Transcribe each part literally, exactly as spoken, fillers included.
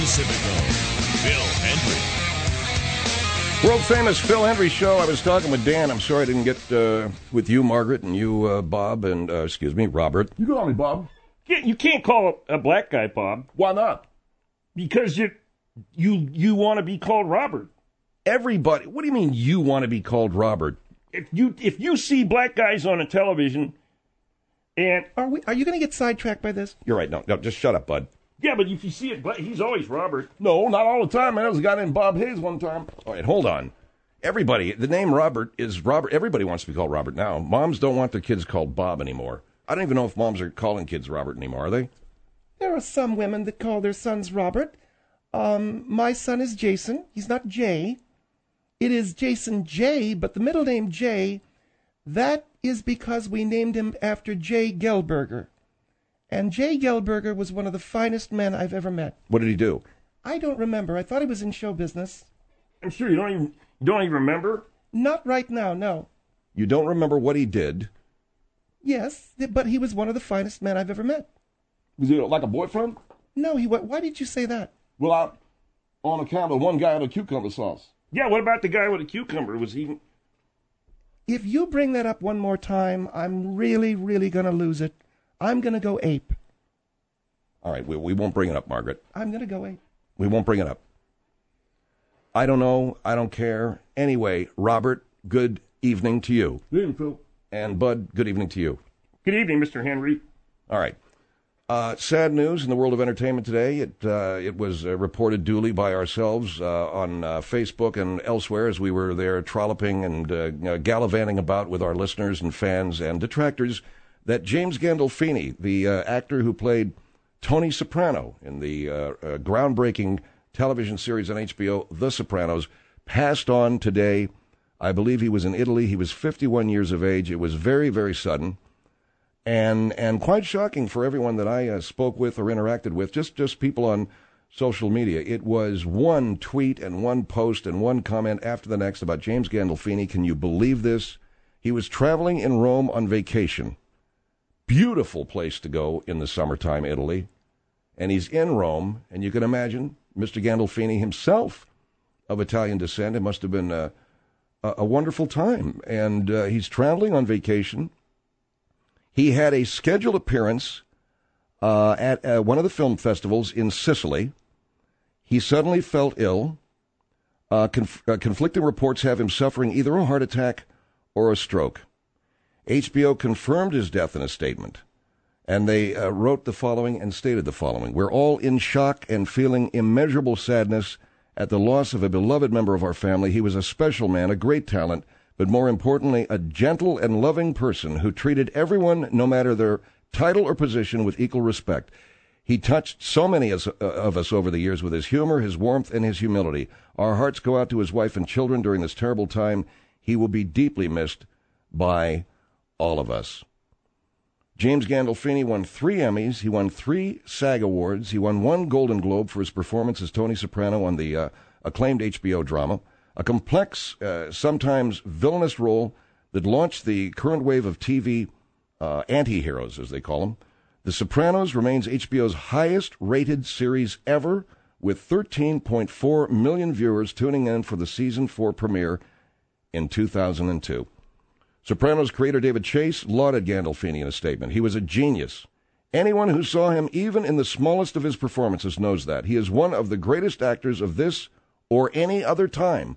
Pacifico, Phil Hendry. World famous Phil Hendry show. I was talking with Dan. I'm sorry I didn't get uh, with you, Margaret, and you, uh, Bob, and, uh, excuse me, Robert. You call me Bob. You can't call a black guy Bob. Why not? Because you you you want to be called Robert. Everybody, what do you mean you want to be called Robert? If you if you see black guys on a television, and are we? Are you going to get sidetracked by this? You're right. No, no, just shut up, bud. Yeah, but if you see it, he's always Robert. No, not all the time, man. There was a guy named Bob Hayes one time. All right, hold on. Everybody, the name Robert is Robert. Everybody wants to be called Robert now. Moms don't want their kids called Bob anymore. I don't even know if moms are calling kids Robert anymore, are they? There are some women that call their sons Robert. Um, my son is Jason. He's not Jay. It is Jason J, but the middle name J, that is because we named him after Jay Gelberger. And Jay Gelberger was one of the finest men I've ever met. What did he do? I don't remember. I thought he was in show business. I'm sure you don't even you don't even remember? Not right now, no. You don't remember what he did? Yes, but he was one of the finest men I've ever met. Was he like a boyfriend? No, he went. Why did you say that? Well, I, on account of one guy with a cucumber sauce. Yeah, what about the guy with a cucumber? Was he... If you bring that up one more time, I'm really, really going to lose it. I'm going to go ape. All right, we, we won't bring it up, Margaret. I'm going to go ape. We won't bring it up. I don't know. I don't care. Anyway, Robert, good evening to you. Good evening, Phil. And Bud, good evening to you. Good evening, Mister Henry. All right. Uh, sad news in the world of entertainment today. It uh, it was uh, reported duly by ourselves uh, on uh, Facebook and elsewhere as we were there trolloping and uh, you know, gallivanting about with our listeners and fans and detractors that James Gandolfini, the uh, actor who played Tony Soprano in the uh, uh, groundbreaking television series on H B O, The Sopranos, passed on today. I believe he was in Italy. He was fifty-one years of age. It was very, very sudden and and quite shocking for everyone that I uh, spoke with or interacted with, just, just people on social media. It was one tweet and one post and one comment after the next about James Gandolfini. Can you believe this? He was traveling in Rome on vacation. Beautiful place to go in the summertime, Italy. And he's in Rome, and you can imagine Mister Gandolfini himself, of Italian descent. It must have been a, a, a wonderful time. And uh, he's traveling on vacation. He had a scheduled appearance uh, at uh, one of the film festivals in Sicily. He suddenly felt ill. Uh, conf- uh, conflicting reports have him suffering either a heart attack or a stroke. H B O confirmed his death in a statement, and they uh, wrote the following and stated the following. We're all in shock and feeling immeasurable sadness at the loss of a beloved member of our family. He was a special man, a great talent, but more importantly, a gentle and loving person who treated everyone, no matter their title or position, with equal respect. He touched so many of us over the years with his humor, his warmth, and his humility. Our hearts go out to his wife and children during this terrible time. He will be deeply missed by all of us. James Gandolfini won three Emmys. He won three SAG Awards. He won one Golden Globe for his performance as Tony Soprano on the uh, acclaimed H B O drama. A complex, uh, sometimes villainous role that launched the current wave of T V uh, anti-heroes, as they call them. The Sopranos remains H B O's highest-rated series ever, with thirteen point four million viewers tuning in for the season four premiere in two thousand two. Sopranos creator David Chase lauded Gandolfini in a statement. He was a genius. Anyone who saw him even in the smallest of his performances knows that. He is one of the greatest actors of this or any other time.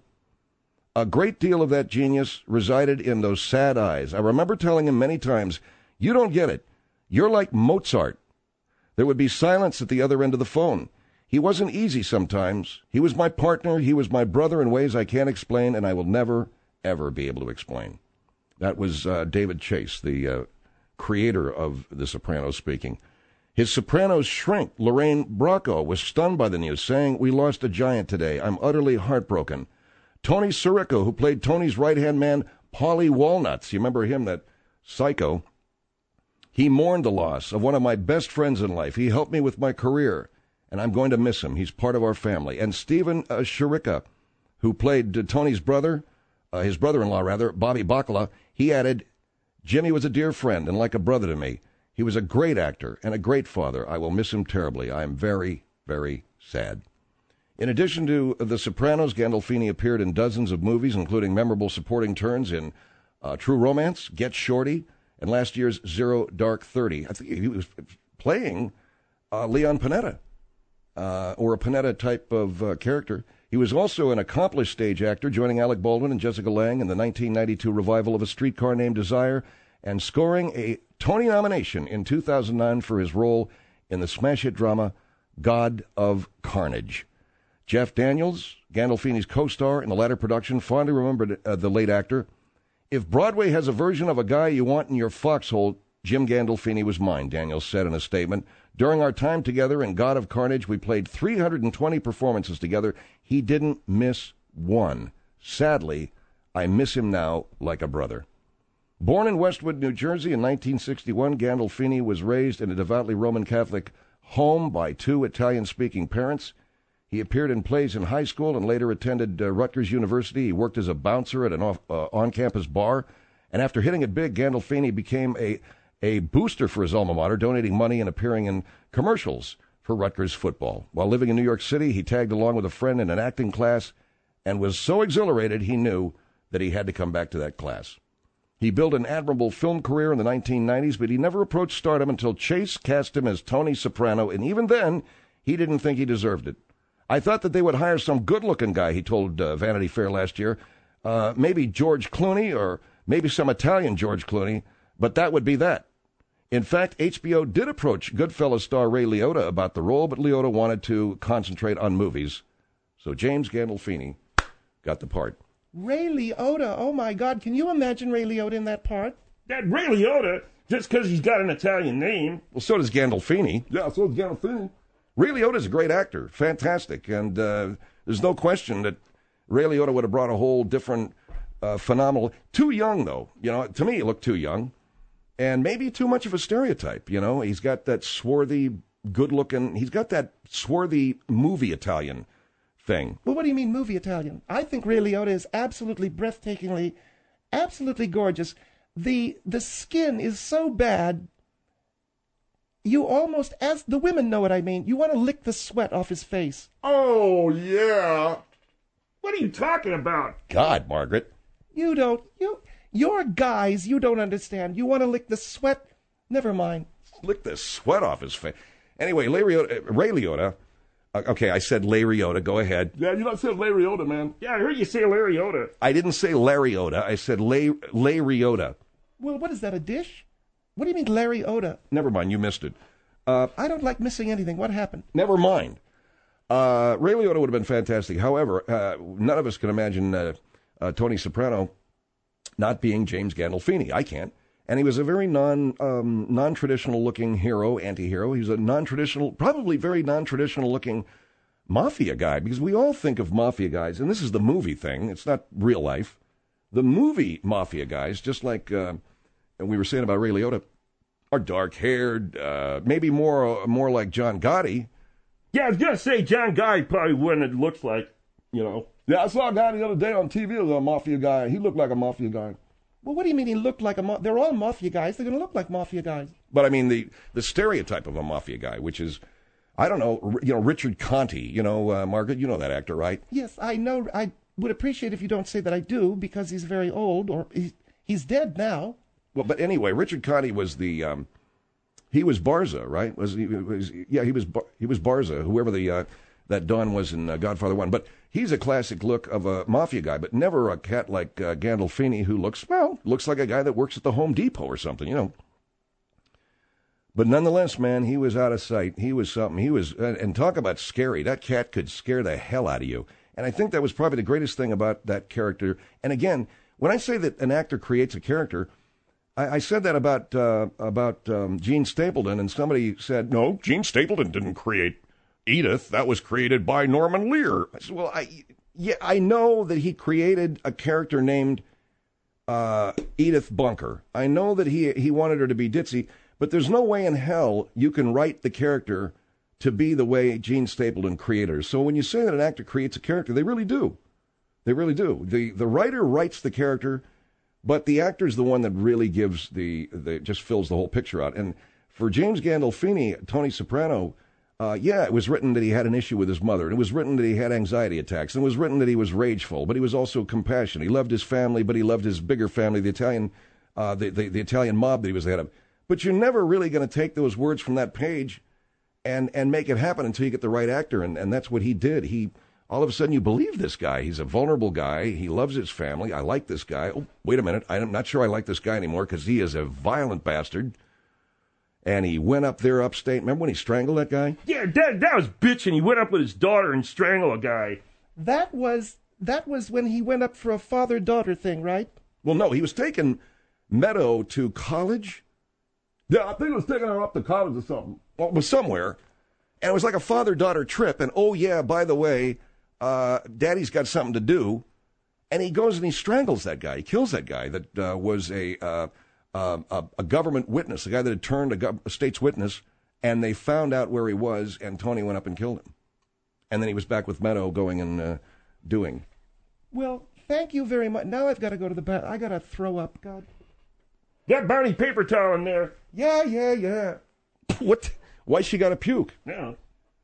A great deal of that genius resided in those sad eyes. I remember telling him many times, you don't get it. You're like Mozart. There would be silence at the other end of the phone. He wasn't easy sometimes. He was my partner. He was my brother in ways I can't explain, and I will never, ever be able to explain. That was uh, David Chase, the uh, creator of The Sopranos, speaking. His Sopranos shrink, Lorraine Bracco, was stunned by the news, saying, we lost a giant today. I'm utterly heartbroken. Tony Sirico, who played Tony's right-hand man, Paulie Walnuts, you remember him, that psycho, he mourned the loss of one of my best friends in life. He helped me with my career, and I'm going to miss him. He's part of our family. And Stephen uh, Sirica, who played uh, Tony's brother, uh, his brother-in-law, rather, Bobby Bacala, he added, Jimmy was a dear friend and like a brother to me. He was a great actor and a great father. I will miss him terribly. I am very, very sad. In addition to The Sopranos, Gandolfini appeared in dozens of movies, including memorable supporting turns in uh, True Romance, Get Shorty, and last year's Zero Dark Thirty. I think he was playing uh, Leon Panetta, uh, or a Panetta-type of uh, character. He was also an accomplished stage actor, joining Alec Baldwin and Jessica Lange in the nineteen ninety-two revival of A Streetcar Named Desire, and scoring a Tony nomination in two thousand nine for his role in the smash hit drama God of Carnage. Jeff Daniels, Gandolfini's co-star in the latter production, fondly remembered uh, the late actor. If Broadway has a version of a guy you want in your foxhole, Jim Gandolfini was mine, Daniels said in a statement. During our time together in God of Carnage, we played three hundred twenty performances together. He didn't miss one. Sadly, I miss him now like a brother. Born in Westwood, New Jersey in nineteen sixty-one, Gandolfini was raised in a devoutly Roman Catholic home by two Italian-speaking parents. He appeared in plays in high school and later attended uh, Rutgers University. He worked as a bouncer at an off, uh, on-campus bar. And after hitting it big, Gandolfini became a, a booster for his alma mater, donating money and appearing in commercials for Rutgers football. While living in New York City, he tagged along with a friend in an acting class and was so exhilarated he knew that he had to come back to that class. He built an admirable film career in the nineteen nineties, but he never approached stardom until Chase cast him as Tony Soprano, and even then, he didn't think he deserved it. I thought that they would hire some good-looking guy, he told uh, Vanity Fair last year. Uh, maybe George Clooney or maybe some Italian George Clooney, but that would be that. In fact, H B O did approach Goodfellas star Ray Liotta about the role, but Liotta wanted to concentrate on movies. So James Gandolfini got the part. Ray Liotta, oh my God, can you imagine Ray Liotta in that part? That Ray Liotta, just because he's got an Italian name. Well, so does Gandolfini. Yeah, so it's Gandolfini. Ray Liotta's a great actor, fantastic, and uh, there's no question that Ray Liotta would have brought a whole different, uh, phenomenal. Too young, though. You know, to me, he looked too young, and maybe too much of a stereotype. You know, he's got that swarthy, good-looking. He's got that swarthy movie Italian thing. Well, what do you mean movie Italian? I think Ray Liotta is absolutely breathtakingly, absolutely gorgeous. The the skin is so bad. You almost, as the women know what I mean, you want to lick the sweat off his face. Oh, yeah. What are you talking about? God, Margaret. You don't, you, you're guys, you don't understand. You want to lick the sweat? Never mind. Lick the sweat off his face. Anyway, Ray Liotta, Ray Liotta uh, okay, I said Larry Liotta. Go ahead. Yeah, you don't say Larry Liotta, man. Yeah, I heard you say Larry Liotta. I didn't say Larry Liotta. I said Lay, Larry Liotta. Well, what is that, a dish? What do you mean Larry Liotta? Never mind, you missed it. Uh, I don't like missing anything. What happened? Never mind. Uh, Ray Liotta would have been fantastic. However, uh, none of us can imagine uh, uh, Tony Soprano not being James Gandolfini. I can't. And he was a very non, um, non-traditional looking hero, anti-hero. He was a non-traditional, probably very non-traditional looking mafia guy, because we all think of mafia guys, and this is the movie thing. It's not real life. The movie mafia guys, just like uh, we were saying about Ray Liotta, are dark-haired, uh, maybe more more like John Gotti. Yeah, I was going to say John Gotti probably what it looks like, you know. Yeah, I saw a guy the other day on T V, a mafia guy. He looked like a mafia guy. Well, what do you mean he looked like a ma- They're all mafia guys. They're going to look like mafia guys. But I mean the, the stereotype of a mafia guy, which is, I don't know, you know, Richard Conte. You know, uh, Margaret, you know that actor, right? Yes, I know. I would appreciate if you don't say that I do, because he's very old, or he's, he's dead now. Well, but anyway, Richard Conte was the, um, he was Barza, right? Was he? Was, yeah, he was. He was Barza, whoever the uh, that Don was in uh, Godfather One. But he's a classic look of a mafia guy, but never a cat like uh, Gandolfini, who looks well, looks like a guy that works at the Home Depot or something, you know. But nonetheless, man, he was out of sight. He was something. He was, uh, and talk about scary. That cat could scare the hell out of you. And I think that was probably the greatest thing about that character. And again, when I say that an actor creates a character, I, I said that about uh, about um, Gene Stapleton, and somebody said, "No, Gene Stapleton didn't create Edith. That was created by Norman Lear." I said, "Well, I yeah, I know that he created a character named uh, Edith Bunker. I know that he he wanted her to be ditzy, but there's no way in hell you can write the character to be the way Gene Stapleton created her. So when you say that an actor creates a character, they really do. They really do. The the writer writes the character, but the actor's the one that really gives the, the just fills the whole picture out. And for James Gandolfini, Tony Soprano, Uh, yeah, it was written that he had an issue with his mother. It was written that he had anxiety attacks. And it was written that he was rageful, but he was also compassionate. He loved his family, but he loved his bigger family, the Italian, uh, the, the, the Italian mob that he was the head of. But you're never really going to take those words from that page and, and make it happen until you get the right actor. And, and that's what he did. He, all of a sudden, you believe this guy. He's a vulnerable guy. He loves his family. I like this guy. Oh, wait a minute. I'm not sure I like this guy anymore because he is a violent bastard. And he went up there upstate. Remember when he strangled that guy? Yeah, that, that was bitching. He went up with his daughter and strangled a guy. That was that was when he went up for a father-daughter thing, right? Well, no, he was taking Meadow to college. Yeah, I think it was taking her up to college or something. Well, it was somewhere. And it was like a father-daughter trip. And, oh, yeah, by the way, uh, Daddy's got something to do. And he goes and he strangles that guy. He kills that guy that uh, was a... Uh, Uh, a, a government witness, a guy that had turned a, gov- a state's witness, and they found out where he was, and Tony went up and killed him. And then he was back with Meadow going and uh, doing. Well, thank you very much. Now I've got to go to the bath. I got to throw up. God. Got Barney paper towel in there. Yeah, yeah, yeah. What? Why she got to puke? Yeah.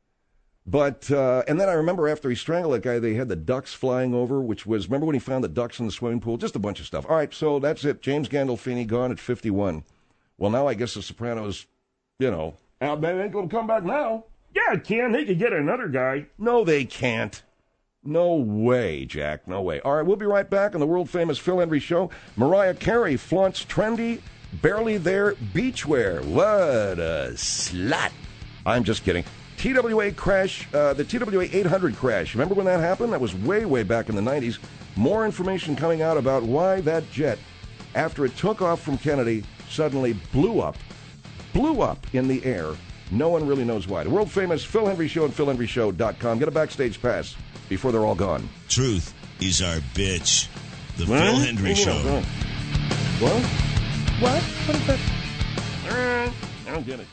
But, uh, and then I remember after he strangled that guy, they had the ducks flying over, which was, remember when he found the ducks in the swimming pool? Just a bunch of stuff. All right, so that's it. James Gandolfini gone at fifty-one. Well, now I guess The Sopranos, you know. Al, they ain't going to come back now. Yeah, Ken, they could get another guy. No, they can't. No way, Jack, no way. All right, we'll be right back on the world-famous Phil Hendry Show. Mariah Carey flaunts trendy, barely there beachwear. What a slut. I'm just kidding. T W A crash, uh, the T W A eight hundred crash. Remember when that happened? That was way, way back in the nineties. More information coming out about why that jet, after it took off from Kennedy, suddenly blew up. Blew up in the air. No one really knows why. The world-famous Phil Hendry Show and phil hendry show dot com. Get a backstage pass before they're all gone. Truth is our bitch. The What? Phil Hendry Show. What? What? What is that? Uh, I don't get it.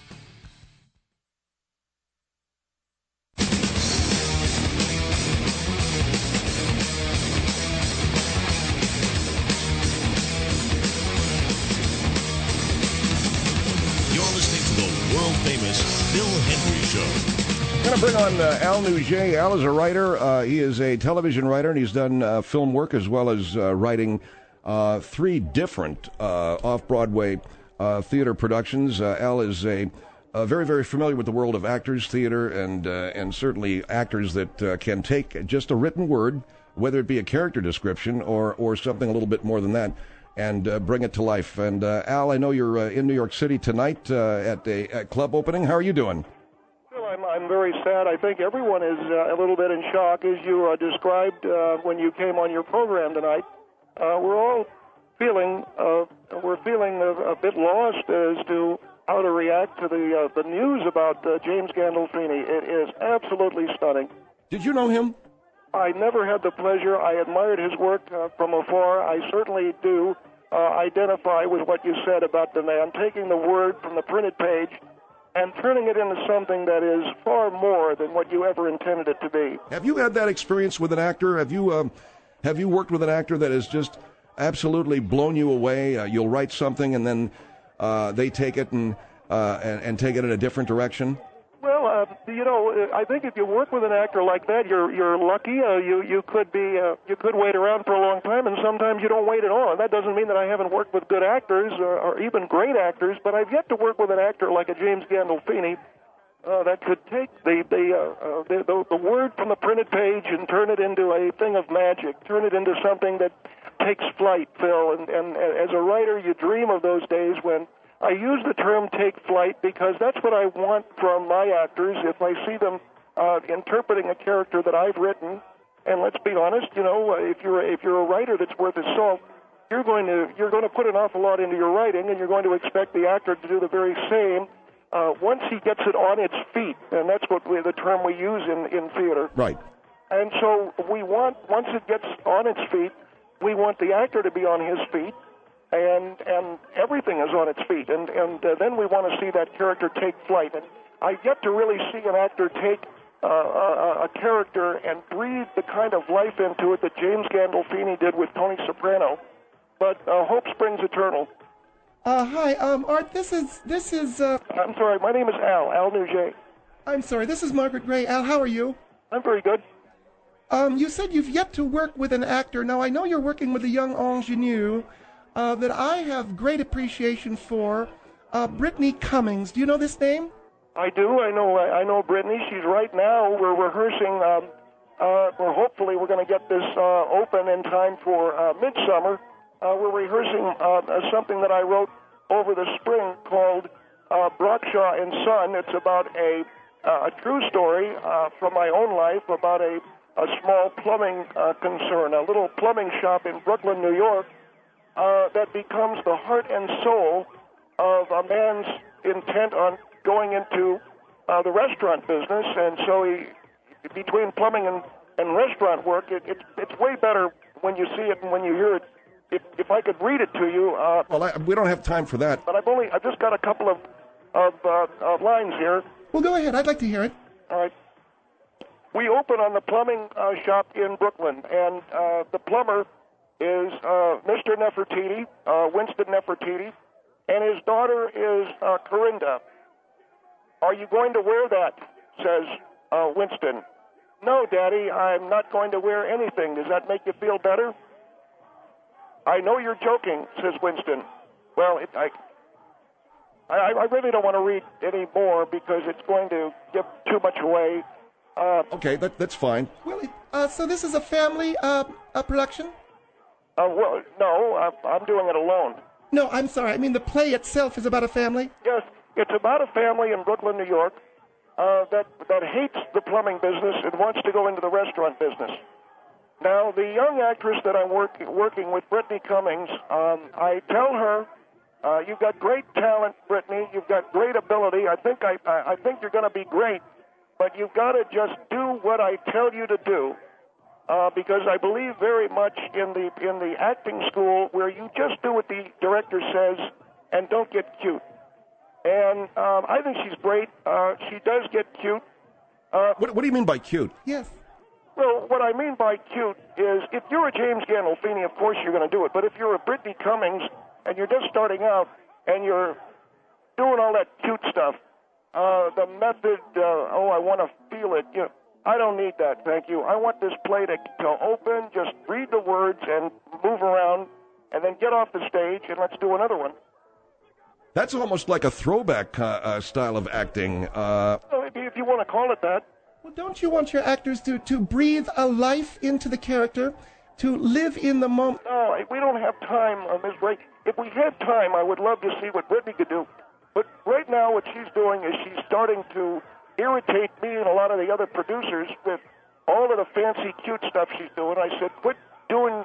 World-famous Phil Hendry Show. I'm going to bring on uh, Al Nouget. Al is a writer. Uh, he is a television writer, and he's done uh, film work as well as uh, writing uh, three different uh, off-Broadway uh, theater productions. Uh, Al is a, a very, very familiar with the world of actors, theater, and uh, and certainly actors that uh, can take just a written word, whether it be a character description or, or something a little bit more than that, and uh, bring it to life. And uh, Al, I know you're uh, in New York City tonight uh, at a at club opening. How are you doing? Well, I'm, I'm very sad. I think everyone is uh, a little bit in shock, as you uh, described uh, when you came on your program tonight. Uh, we're all feeling uh, we're feeling a, a bit lost as to how to react to the uh, the news about uh, James Gandolfini. It is absolutely stunning. Did you know him? I never had the pleasure. I admired his work uh, from afar. I certainly do uh, identify with what you said about the man taking the word from the printed page and turning it into something that is far more than what you ever intended it to be. Have you had that experience with an actor? Have you um, have you worked with an actor that has just absolutely blown you away? Uh, you'll write something and then uh, they take it and, uh, and and take it in a different direction? Well, uh, you know, I think if you work with an actor like that, you're you're lucky. Uh, you you could be uh, you could wait around for a long time, and sometimes you don't wait at all. And that doesn't mean that I haven't worked with good actors or, or even great actors, but I've yet to work with an actor like a James Gandolfini uh, that could take the the, uh, uh, the the the word from the printed page and turn it into a thing of magic, turn it into something that takes flight, Phil. And and as a writer, you dream of those days when. I use the term take flight because that's what I want from my actors if I see them uh, interpreting a character that I've written. And let's be honest, you know, if you're if you're a writer that's worth his salt, you're going to you're going to put an awful lot into your writing, and you're going to expect the actor to do the very same uh, once he gets it on its feet. And that's what we, the term we use in, in theater. Right. And so we want, once it gets on its feet, we want the actor to be on his feet. And and everything is on its feet, and and uh, then we want to see that character take flight. And I've yet to really see an actor take uh, a, a character and breathe the kind of life into it that James Gandolfini did with Tony Soprano. But uh, hope springs eternal. Uh, hi, um, Art. This is this is. Uh... I'm sorry. My name is Al Al Nouget. I'm sorry, this is Margaret Gray. Al, how are you? I'm very good. Um, you said you've yet to work with an actor. Now, I know you're working with a young ingenue uh, that I have great appreciation for, uh, Brittany Cummings. Do you know this name? I do. I know. I know Brittany. She's right now. We're rehearsing. Um, uh, we're hopefully we're going to get this uh, open in time for uh, midsummer. Uh, we're rehearsing uh, something that I wrote over the spring called uh, Brockshaw and Son. It's about a uh, a true story uh, from my own life about a a small plumbing uh, concern, a little plumbing shop in Brooklyn, New York, uh, that becomes the heart and soul of a man's intent on going into uh, the restaurant business. And so he, between plumbing and, and restaurant work, it, it, it's way better when you see it and when you hear it. If, if I could read it to you. Uh, Well, I, we don't have time for that. But I've only, I've just got a couple of, of, uh, of lines here. Well, go ahead. I'd like to hear it. All right. We open on the plumbing uh, shop in Brooklyn, and uh, the plumber is uh, Mister Nefertiti, uh, Winston Nefertiti, and his daughter is uh, Corinda. Are you going to wear that? Says uh, Winston. No, Daddy, I'm not going to wear anything. Does that make you feel better? I know you're joking, says Winston. Well, it, I, I, I really don't want to read any more because it's going to give too much away. Uh, Okay, that, that's fine. Well, it, uh, so this is a family uh, uh, production? uh, well, no, I'm, I'm doing it alone. No, I'm sorry. I mean, the play itself is about a family? Yes, it's about a family in Brooklyn, New York, uh, that that hates the plumbing business and wants to go into the restaurant business. Now, the young actress that I'm work, working with, Brittany Cummings, um, I tell her, uh, "You've got great talent, Brittany. You've got great ability. I think I I, I think you're going to be great, but you've got to just do what I tell you to do." Uh, because I believe very much in the in the acting school where you just do what the director says and don't get cute. And um, I think she's great. Uh, she does get cute. Uh, What, what do you mean by cute? Yes. well, what I mean by cute is if you're a James Gandolfini, of course you're going to do it. But if you're a Brittany Cummings and you're just starting out and you're doing all that cute stuff, uh, the method, uh, oh, I want to feel it, you know, I don't need that, thank you. I want this play to, to open, just read the words and move around, and then get off the stage, and let's do another one. That's almost like a throwback uh, uh, style of acting. Uh, Well, if you, if you want to call it that. Well, don't you want your actors to, to breathe a life into the character, to live in the moment? No, we don't have time on this break. If we had time, I would love to see what Brittany could do. But right now, what she's doing is she's starting to irritate me and a lot of the other producers with all of the fancy, cute stuff she's doing. I said, quit doing,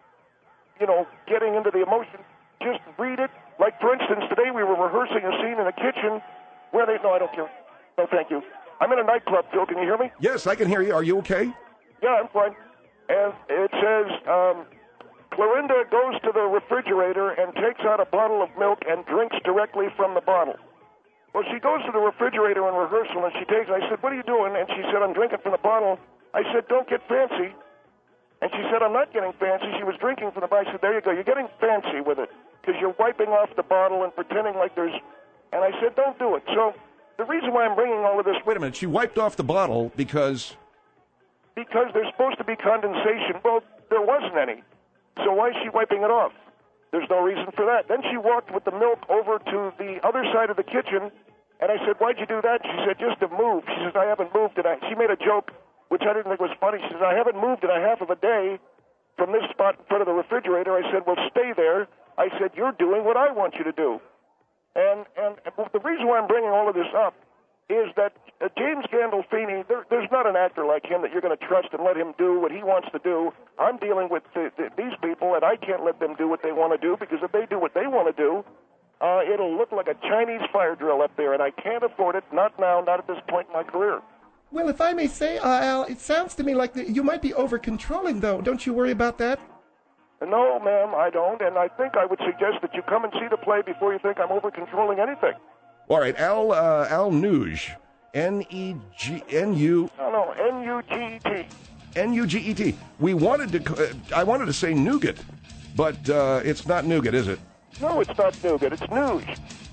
you know, getting into the emotion. Just read it. Like, for instance, today we were rehearsing a scene in the kitchen where they... No, I don't care. No, thank you. I'm in a nightclub, Phil. Can you hear me? yes, I can hear you. Are you okay? Yeah, I'm fine. And it says, um, Clorinda goes to the refrigerator and takes out a bottle of milk and drinks directly from the bottle. Well, she goes to the refrigerator in rehearsal, and she takes, I said, what are you doing? And she said, I'm drinking from the bottle. I said, don't get fancy. And she said, I'm not getting fancy. She was drinking from the bottle. I said, there you go. You're getting fancy with it because you're wiping off the bottle and pretending like there's... And I said, don't do it. So the reason why I'm bringing all of this... Wait a minute. She wiped off the bottle because... Because there's supposed to be condensation. Well, there wasn't any. So why is she wiping it off? There's no reason for that. Then she walked with the milk over to the other side of the kitchen, and I said, why'd you do that? She said, just to move. She says, I haven't moved in a... She made a joke, which I didn't think was funny. She says, I haven't moved in a half of a day from this spot in front of the refrigerator. I said, well, stay there. I said, you're doing what I want you to do. And, and the reason why I'm bringing all of this up is that uh, James Gandolfini, there, there's not an actor like him that you're going to trust and let him do what he wants to do. I'm dealing with the, the, these people, and I can't let them do what they want to do, because if they do what they want to do, uh, it'll look like a Chinese fire drill up there, and I can't afford it, not now, not at this point in my career. Well, if I may say, uh, Al, it sounds to me like the, you might be over-controlling, though. Don't you worry about that? No, ma'am, I don't, and I think I would suggest that you come and see the play before you think I'm over-controlling anything. All right, Al uh, Al Nuge, N E G N U. No, no, N U G E T. N U G E T. We wanted to. Uh, I wanted to say nougat, but uh, it's not nougat, is it? No, it's not nougat. It's Nuge.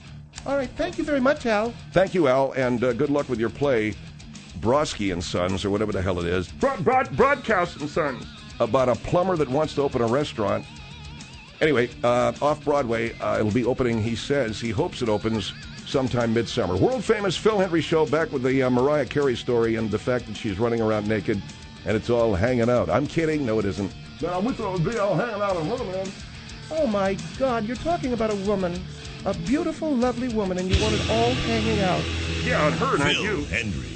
All right, thank you very much, Al. Thank you, Al, and uh, good luck with your play, Brodsky and Sons, or whatever the hell it is, Broad, broad, broadcast and Sons. about a plumber that wants to open a restaurant. Anyway, uh, off-Broadway, uh, it'll be opening, he says. He hopes it opens sometime midsummer. World-famous Phil Hendry Show, back with the uh, Mariah Carey story and the fact that she's running around naked, and it's all hanging out. I'm kidding. No, it isn't. Now, we thought it would be all hanging out in her, man. Oh, my God, you're talking about a woman, a beautiful, lovely woman, and you want it all hanging out. Yeah, on her, not Phil you. Hendry.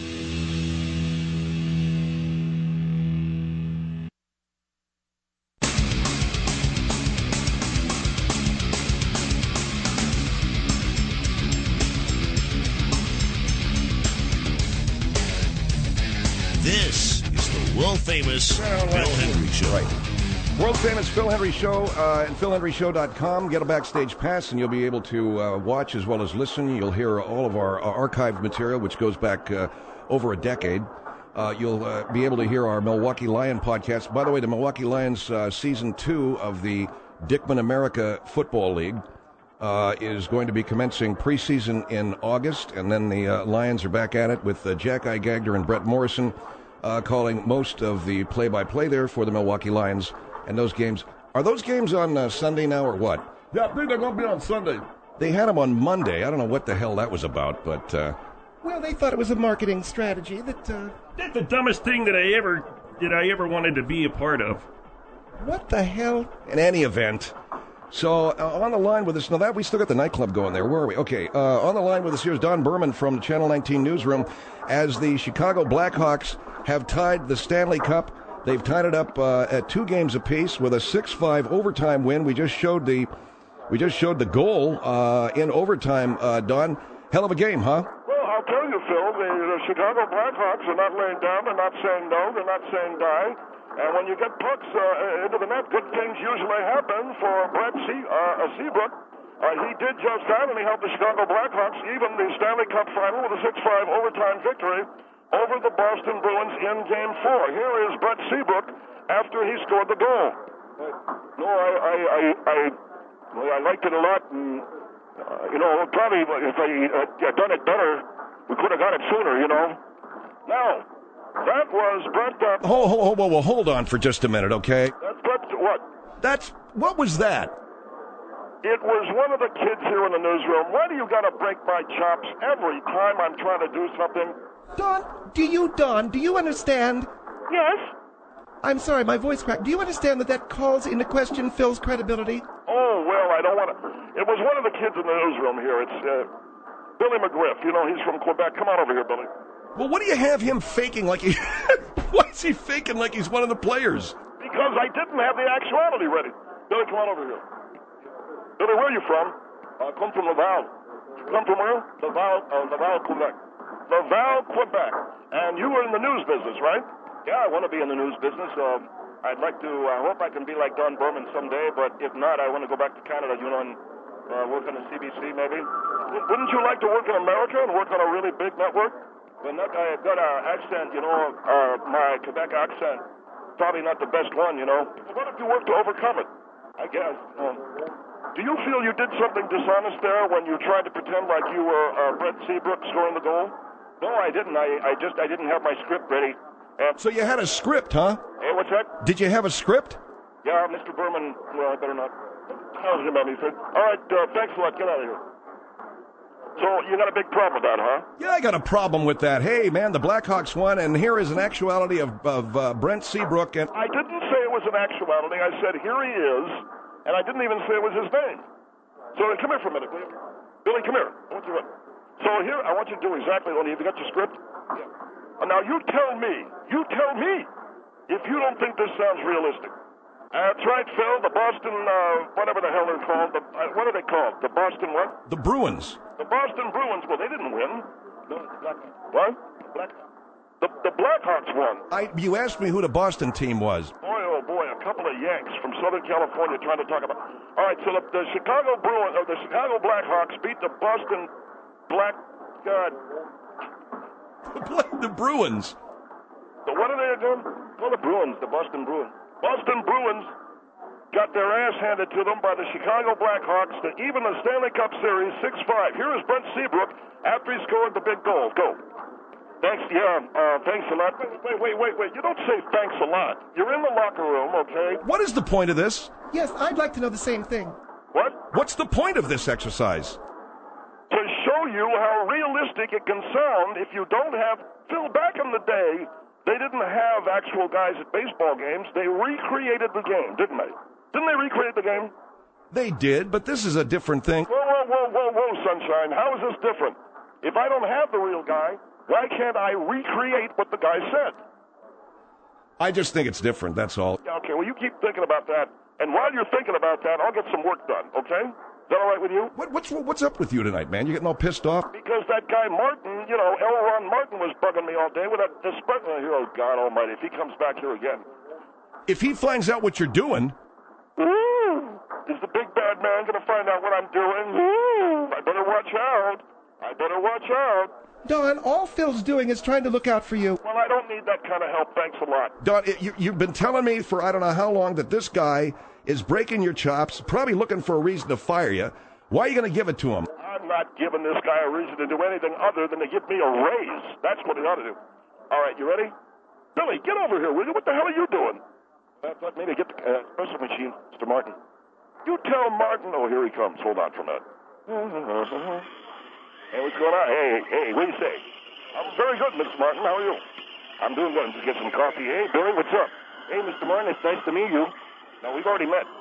This is the world-famous Phil Hendry Show. Right. World-famous Phil Hendry Show uh, at phil hendry show dot com. Get a backstage pass, and you'll be able to uh, watch as well as listen. You'll hear all of our uh, archived material, which goes back uh, over a decade. Uh, you'll uh, be able to hear our Milwaukee Lion podcast. By the way, the Milwaukee Lions uh, season two of the Dickman America Football League uh, is going to be commencing preseason in August, and then the uh, Lions are back at it with uh, Jack I. Gagner and Brett Morrison uh, calling most of the play-by-play there for the Milwaukee Lions. And those games, are those games on uh, Sunday now or what? Yeah, I think they're going to be on Sunday. They had them on Monday. I don't know what the hell that was about, but uh, Well, they thought it was a marketing strategy that, uh, That's the dumbest thing that I ever that I ever wanted to be a part of. what the hell? in any event. So uh, on the line with us, now that we still got the nightclub going there. Where are we? Okay, uh, on the line with us here is Don Berman from the Channel nineteen newsroom. As the Chicago Blackhawks have tied the Stanley Cup, they've tied it up uh, at two games apiece with a six five overtime win. We just showed the we just showed the goal uh, in overtime. Uh, Don, hell of a game, huh? Well, I'll tell you, Phil, the, the Chicago Blackhawks are not laying down. They're not saying no. They're not saying die. And when you get pucks uh, into the net, good things usually happen for Brett Se- uh, Seabrook. Uh, he did just that, and he helped the Chicago Blackhawks even the Stanley Cup final with a six five overtime victory over the Boston Bruins in Game four. Here is Brett Seabrook after he scored the goal. No, I I, I, I, well, I liked it a lot, and, uh, you know, probably if I uh, had done it better, we could have got it sooner, you know. Now, that was Brett... Uh, Hold, hold, hold, hold, hold on for just a minute, okay? that's Brett... What? That's, what was that? It was one of the kids here in the newsroom. Why do you got to break my chops every time I'm trying to do something? Don, do you, Don, do you understand? Yes? I'm sorry, my voice cracked. Do you understand that that calls into question Phil's credibility? Oh, well, I don't want to... It was one of the kids in the newsroom here. It's uh, Billy McGriff. You know, he's from Quebec. Come on over here, Billy. Well, what do you have him faking like he... Why is he faking like he's one of the players? Because I didn't have the actuality ready. Billy, come on over here. Billy, where are you from? I come from Laval. You come from where? Laval, uh, Laval, Quebec. Laval, Quebec. And you were in the news business, right? Yeah, I want to be in the news business. Uh, I'd like to, I uh, hope I can be like Don Berman someday, but if not, I want to go back to Canada, you know, and uh, work on the C B C maybe. W- wouldn't you like to work in America and work on a really big network? When that guy got an accent, you know, uh, my Quebec accent, probably not the best one, you know. What if you work to overcome it? I guess. Um, do you feel you did something dishonest there when you tried to pretend like you were uh, Brett Seabrook scoring the goal? No, I didn't. I, I just I didn't have my script ready. Uh, So you had a script, huh? hey, what's that? Did you have a script? Yeah, Mister Berman. Well, I better not tell him anything. All right, uh, thanks a lot. Get out of here. So you got a big problem with that, huh? Yeah, I got a problem with that. Hey, man, the Blackhawks won, and here is an actuality of, of uh, Brent Seabrook. And I didn't say it was an actuality. I said, here he is, and I didn't even say it was his name. So come here for a minute, will you? Billy, come here. I want you to... So here, I want you to do exactly what you got your script? Yeah. Now, you tell me, you tell me, if you don't think this sounds realistic. That's right, Phil, the Boston, uh, whatever the hell they're called, the, uh, what are they called? The Boston what? the Bruins. The Boston Bruins, well, they didn't win. No, the Blackhawks. What? Blackhawks. The, the Blackhawks won. I, you asked me who the Boston team was. Boy, oh boy, a couple of Yanks from Southern California trying to talk about. All right, so the, the Chicago Bruins, or the Chicago Blackhawks beat the Boston Black. God, the Bruins. the what are they again? Well, the Bruins, the Boston Bruins. Boston Bruins got their ass handed to them by the Chicago Blackhawks to even the Stanley Cup Series six five. Here is Brent Seabrook after he scored the big goal. Go. Thanks, yeah, uh, thanks a lot. Wait, wait, wait, wait. You don't say thanks a lot. You're in the locker room, okay? What is the point of this? Yes, I'd like to know the same thing. What? What's the point of this exercise? To show you how realistic it can sound if you don't have... Phil, back in the day, they didn't have actual guys at baseball games. They recreated the game, didn't they? Didn't they recreate the game? They did, but this is a different thing. Whoa, whoa, whoa, whoa, whoa, Sunshine. How is this different? If I don't have the real guy, why can't I recreate what the guy said? I just think it's different, that's all. Okay, well, you keep thinking about that. And while you're thinking about that, I'll get some work done, okay? Is that all right with you? What, what's what's up with you tonight, man? You getting all pissed off? Because that guy Martin, you know, L. Ron Martin was bugging me all day with that disparate... Oh, God almighty, if he comes back here again. If he finds out what you're doing... Ooh, is the big bad man going to find out what I'm doing? Ooh, I better watch out. I better watch out. Don, all Phil's doing is trying to look out for you. Well, I don't need that kind of help. Thanks a lot. Don, it, you, you've been telling me for I don't know how long that this guy is breaking your chops, probably looking for a reason to fire you. Why are you going to give it to him? I'm not giving this guy a reason to do anything other than to give me a raise. That's what he ought to do. All right, you ready? Billy, get over here, will you? What the hell are you doing? I thought maybe get the uh, espresso machine, Mister Martin. You tell Martin... Oh, here he comes. Hold on for a minute. Hey, what's going on? Hey, hey, what do you say? I'm very good, Mister Martin. How are you? I'm doing good. Just get some coffee. Hey, Billy, what's up? Hey, Mister Martin, it's nice to meet you. No, we've already met.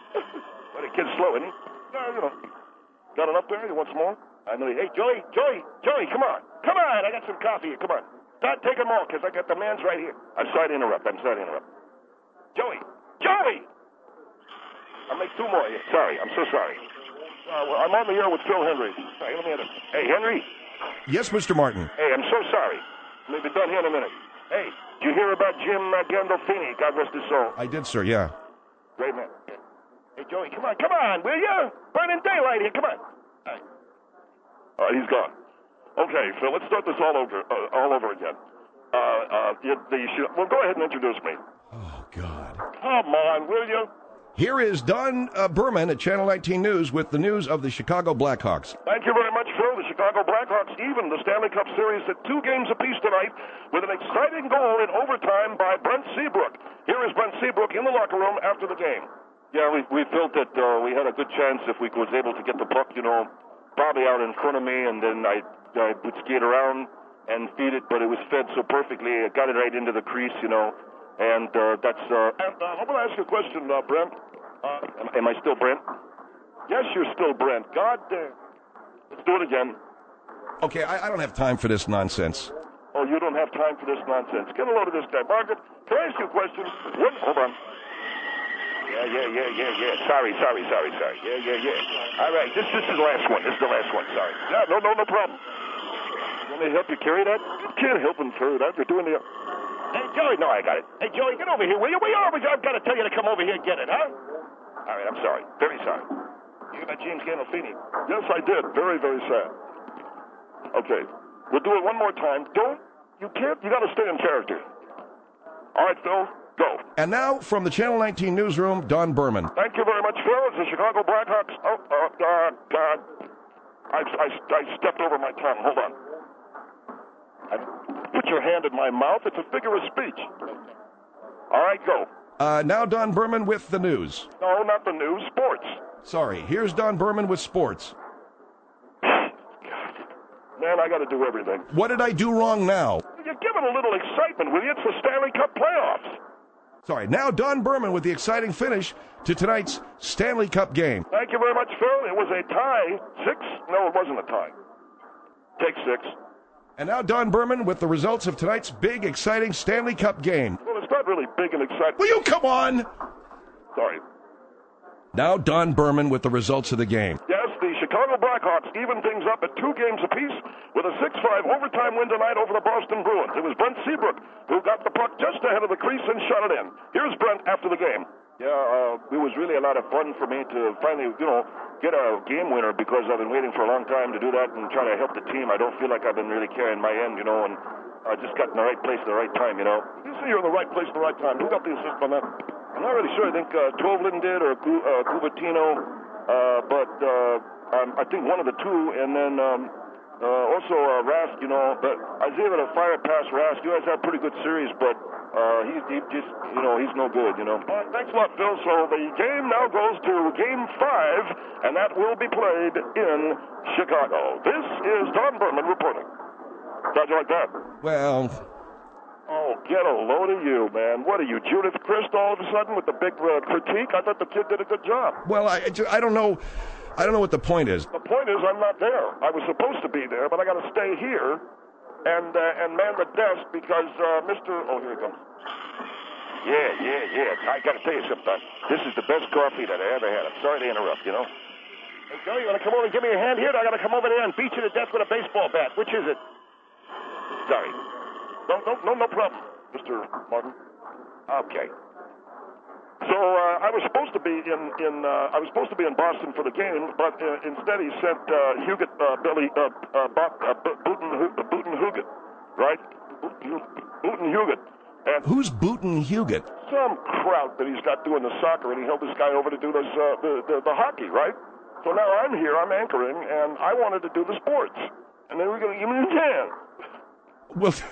But the kid's slow, isn't he? No, you know. Got it up there? You want some more? I know. Hey, Joey, Joey, Joey, come on. Come on. I got some coffee here. Come on. Start taking them all, because I got the man's right here. I'm sorry to interrupt. I'm sorry to interrupt. Joey! Joey! I'll make two more here. Sorry. I'm so sorry. Uh, well, I'm on the air with Phil Henry. Hey, let me get it. Hey, Henry? Yes, Mister Martin. Hey, I'm so sorry. We'll be done here in a minute. Hey, did you hear about Jim uh, Gandolfini? God rest his soul. I did, sir, yeah. Great man. Hey, Joey, come on. Come on, will you? Burning daylight here. Come on. All right. All right, he's gone. Okay, Phil, let's start this all over uh, all over again. Uh, uh, you, you should, well, go ahead and introduce me. Oh, God. Come on, will you? Here is Don uh, Berman at Channel nineteen News with the news of the Chicago Blackhawks. Thank you very much, Phil. The Chicago Blackhawks even the Stanley Cup Series at two games apiece tonight with an exciting goal in overtime by Brent Seabrook. Here is Brent Seabrook in the locker room after the game. Yeah, we we felt that uh, we had a good chance if we was able to get the puck, you know, probably out in front of me, and then I, I would skate around and feed it, but it was fed so perfectly. It got it right into the crease, you know, and uh, that's... Uh, and uh, I'm going to ask you a question, uh, Brent. Uh, am, am I still Brent? Yes, you're still Brent. God damn. Let's do it again. Okay, I, I don't have time for this nonsense. Oh, you don't have time for this nonsense. Get a load of this guy. Margaret, can I ask you a question? What? Hold on. Yeah, yeah, yeah, yeah, yeah. Sorry, sorry, sorry, sorry. Yeah, yeah, yeah. All right, this, this is the last one. This is the last one. Sorry. Yeah, no, no, no problem. You want me to help you carry that? You can't help him carry that. You're doing the... Hey, Joey. No, I got it. Hey, Joey, get over here, will you? Will you over here? I've got to tell you to come over here and get it, huh? All right, I'm sorry. Very sorry. You got James Gandolfini? Yes, I did. Very, very sad. Okay. We'll do it one more time. Don't... You can't... You got to stay in character. All right, Phil. Go. And now, from the Channel nineteen newsroom, Don Berman. Thank you very much, Phil. It's the Chicago Blackhawks. Oh, oh God, God. I, I, I stepped over my tongue. Hold on. I put your hand in my mouth. It's a figure of speech. All right, go. Uh, now Don Berman with the news. No, not the news. Sports. Sorry, here's Don Berman with sports. God. Man, I got to do everything. What did I do wrong now? You're giving a little excitement, will you? It's the Stanley Cup playoffs. Sorry, now Don Berman with the exciting finish to tonight's Stanley Cup game. Thank you very much, Phil. It was a tie. Six? No, it wasn't a tie. Take six. And now Don Berman with the results of tonight's big, exciting Stanley Cup game. Well, it's not really big and exciting. Will you come on? Sorry. Now Don Berman with the results of the game. Yes, the Chicago Blackhawks even things up at two games apiece with a six five overtime win tonight over the Boston Bruins. It was Brent Seabrook who got the puck just ahead of the crease and shot it in. Here's Brent after the game. Yeah, uh, it was really a lot of fun for me to finally, you know, get a game winner because I've been waiting for a long time to do that and try to help the team. I don't feel like I've been really carrying my end, you know, and I just got in the right place at the right time, you know. You say you're in the right place at the right time. Who got the assist on that? I'm not really sure. I think uh, Tovlin did or Gu- uh, Cupertino, uh, but uh, um, I think one of the two. And then um, uh, also uh, Rask, you know. But I was able to fire past Rask. You guys had a pretty good series, but uh, he's he just, you know, he's no good, you know. Uh, thanks a lot, Phil. So the game now goes to Game Five, and that will be played in Chicago. This is Don Berman reporting. How'd you like that? Well... Oh, get a load of you, man. What are you, Judith Christ, all of a sudden with the big uh, critique? I thought the kid did a good job. Well, I, I don't know. I don't know what the point is. The point is I'm not there. I was supposed to be there, but I got to stay here and uh, and man the desk because uh, Mister Oh, here he comes. Yeah, yeah, yeah. I got to tell you something, Don. This is the best coffee that I ever had. I'm sorry to interrupt, you know. Hey, Joe, you want to come over and give me a hand here? Or I got to come over there and beat you to death with a baseball bat. Which is it? Sorry. No, no, no, no problem, Mister Martin. Okay. So uh, I was supposed to be in in uh, I was supposed to be in Boston for the game, but uh, instead he sent uh, Huguet, uh, Billy uh, uh, Bob, uh, Booten Booten Huguet, right? Booten Huguet. And who's Booten Huguet? Some kraut that he's got doing the soccer, and he held this guy over to do this uh, the, the the hockey, right? So now I'm here, I'm anchoring, and I wanted to do the sports, and they were going to give me a chance. Well, uh,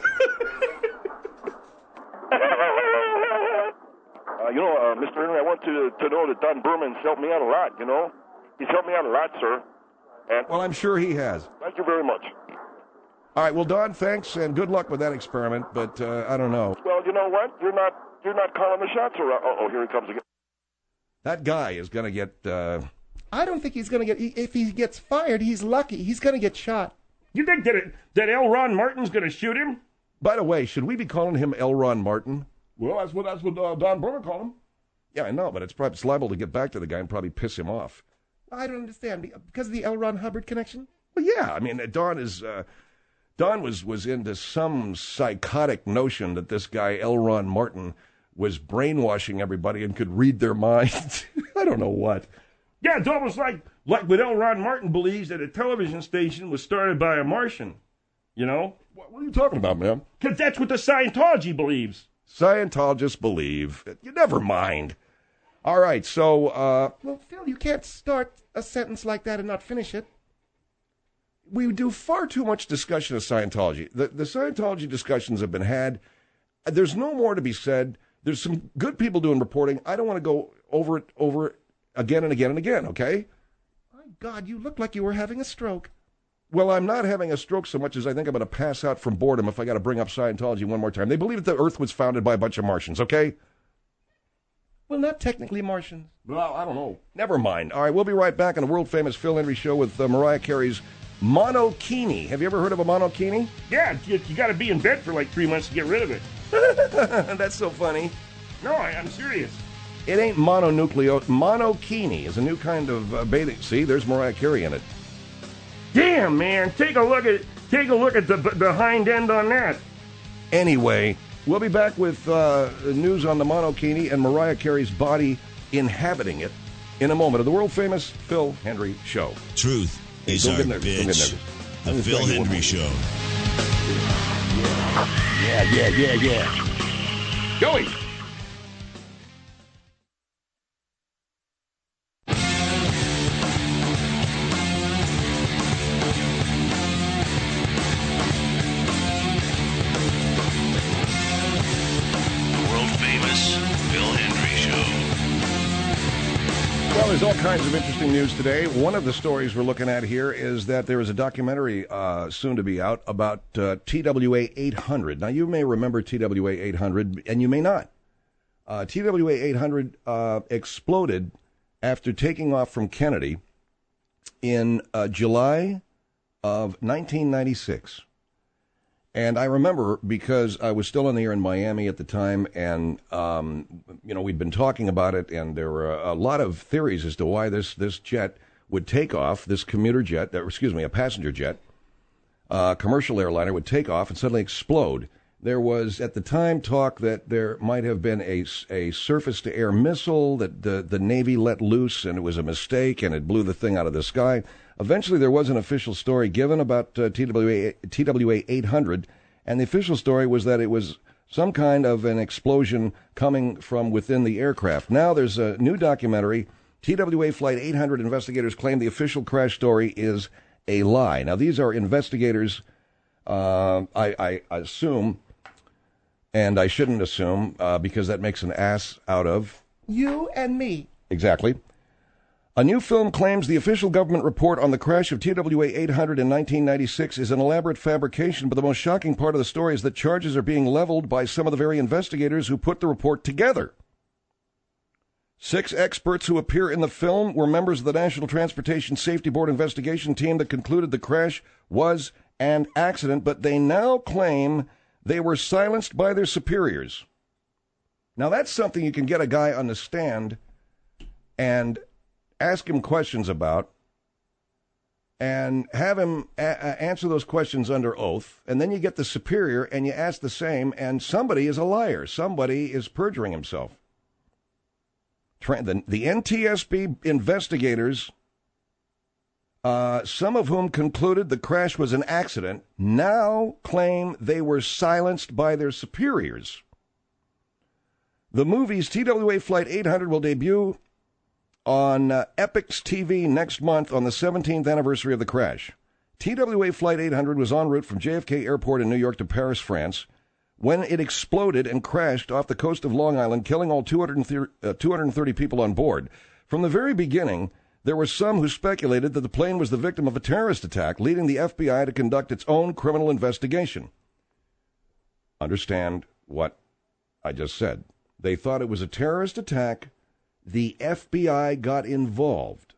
you know, uh, Mister Henry, I want to to know that Don Berman's helped me out a lot, you know. He's helped me out a lot, sir. And well, I'm sure he has. Thank you very much. All right, well, Don, thanks, and good luck with that experiment, but uh, I don't know. Well, you know what? You're not you're not calling the shots around. Oh, oh, here he comes again. That guy is going to get... Uh... I don't think he's going to get... If he gets fired, he's lucky. He's going to get shot. You think that it, that L. Ron Martin's going to shoot him? By the way, should we be calling him L. Ron Martin? Well, that's what that's what uh, Don Berman called him. Yeah, I know, but it's probably it's liable to get back to the guy and probably piss him off. I don't understand. Because of the L. Ron Hubbard connection? Well, yeah. I mean, Don is... Uh, Don was, was into some psychotic notion that this guy, L. Ron Martin, was brainwashing everybody and could read their minds. I don't know what. Yeah, it's almost like, like what L. Ron Martin believes that a television station was started by a Martian, you know? What, what are you talking about, man? Because that's what the Scientology believes. Scientologists believe. You never mind. All right, so... Uh, well, Phil, you can't start a sentence like that and not finish it. We do far too much discussion of Scientology. The, the Scientology discussions have been had. There's no more to be said. There's some good people doing reporting. I don't want to go over it over it again and again and again, okay? My God, you look like you were having a stroke. Well, I'm not having a stroke so much as I think I'm going to pass out from boredom if I got to bring up Scientology one more time. They believe that the Earth was founded by a bunch of Martians, okay? Well, not technically Martians. Well, I don't know. Never mind. All right, we'll be right back on the world-famous Phil Henry Show with uh, Mariah Carey's Monokini. Have you ever heard of a monokini? Yeah, you, you got to be in bed for like three months to get rid of it. That's so funny. No, I, I'm serious. It ain't mononucleo. Monokini is a new kind of uh, bathing. See, there's Mariah Carey in it. Damn, man! Take a look at take a look at the the hind end on that. Anyway, we'll be back with uh, news on the monokini and Mariah Carey's body inhabiting it in a moment of the world famous Phil Henry Show. Truth is Don't our get nervous. Don't get bitch. nervous. The Let me Phil tell you Henry what- Show. Yeah, yeah, yeah, yeah. Joey. World famous Phil Henry Show. Well, there's all kinds of interesting news today. One of the stories we're looking at here is that there is a documentary uh, soon to be out about uh, T W A eight hundred. Now, you may remember T W A eight hundred, and you may not. Uh, T W A eight hundred uh, exploded after taking off from Kennedy in uh, July of nineteen ninety-six. And I remember because I was still in the air in Miami at the time, and, um, you know, we'd been talking about it, and there were a, a lot of theories as to why this, this jet would take off, this commuter jet, or excuse me, a passenger jet, uh, commercial airliner would take off and suddenly explode. There was, at the time, talk that there might have been a, a surface-to-air missile that the, the Navy let loose, and it was a mistake, and it blew the thing out of the sky. Eventually, there was an official story given about uh, T W A eight hundred, and the official story was that it was some kind of an explosion coming from within the aircraft. Now there's a new documentary. T W A Flight eight hundred investigators claim the official crash story is a lie. Now, these are investigators, uh, I, I assume, and I shouldn't assume, uh, because that makes an ass out of... you and me. Exactly. A new film claims the official government report on the crash of T W A eight hundred in nineteen ninety-six is an elaborate fabrication, but the most shocking part of the story is that charges are being leveled by some of the very investigators who put the report together. Six experts who appear in the film were members of the National Transportation Safety Board investigation team that concluded the crash was an accident, but they now claim they were silenced by their superiors. Now, that's something you can get a guy on the stand and ask him questions about and have him a- answer those questions under oath, and then you get the superior and you ask the same, and somebody is a liar. Somebody is perjuring himself. The, the N T S B investigators, uh, some of whom concluded the crash was an accident, now claim they were silenced by their superiors. The movie's T W A Flight eight hundred will debut on uh, Epix T V next month on the seventeenth anniversary of the crash. T W A Flight eight hundred was en route from J F K Airport in New York to Paris, France, when it exploded and crashed off the coast of Long Island, killing all two hundred thirty people on board. From the very beginning, there were some who speculated that the plane was the victim of a terrorist attack, leading the F B I to conduct its own criminal investigation. Understand what I just said. They thought it was a terrorist attack. The F B I got involved.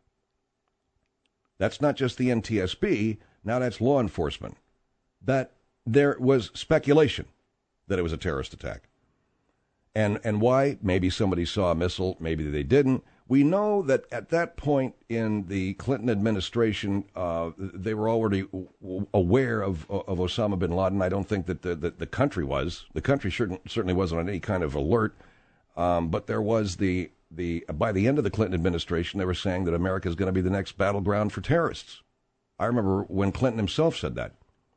That's not just the N T S B. Now that's law enforcement. That there was speculation that it was a terrorist attack. And and why? Maybe somebody saw a missile, maybe they didn't. We know that at that point in the Clinton administration, uh, they were already aware of, of Osama bin Laden. I don't think that the, the, the country was. The country certainly wasn't on any kind of alert. Um, but there was the, the, by the end of the Clinton administration, they were saying that America is going to be the next battleground for terrorists. I remember when Clinton himself said that.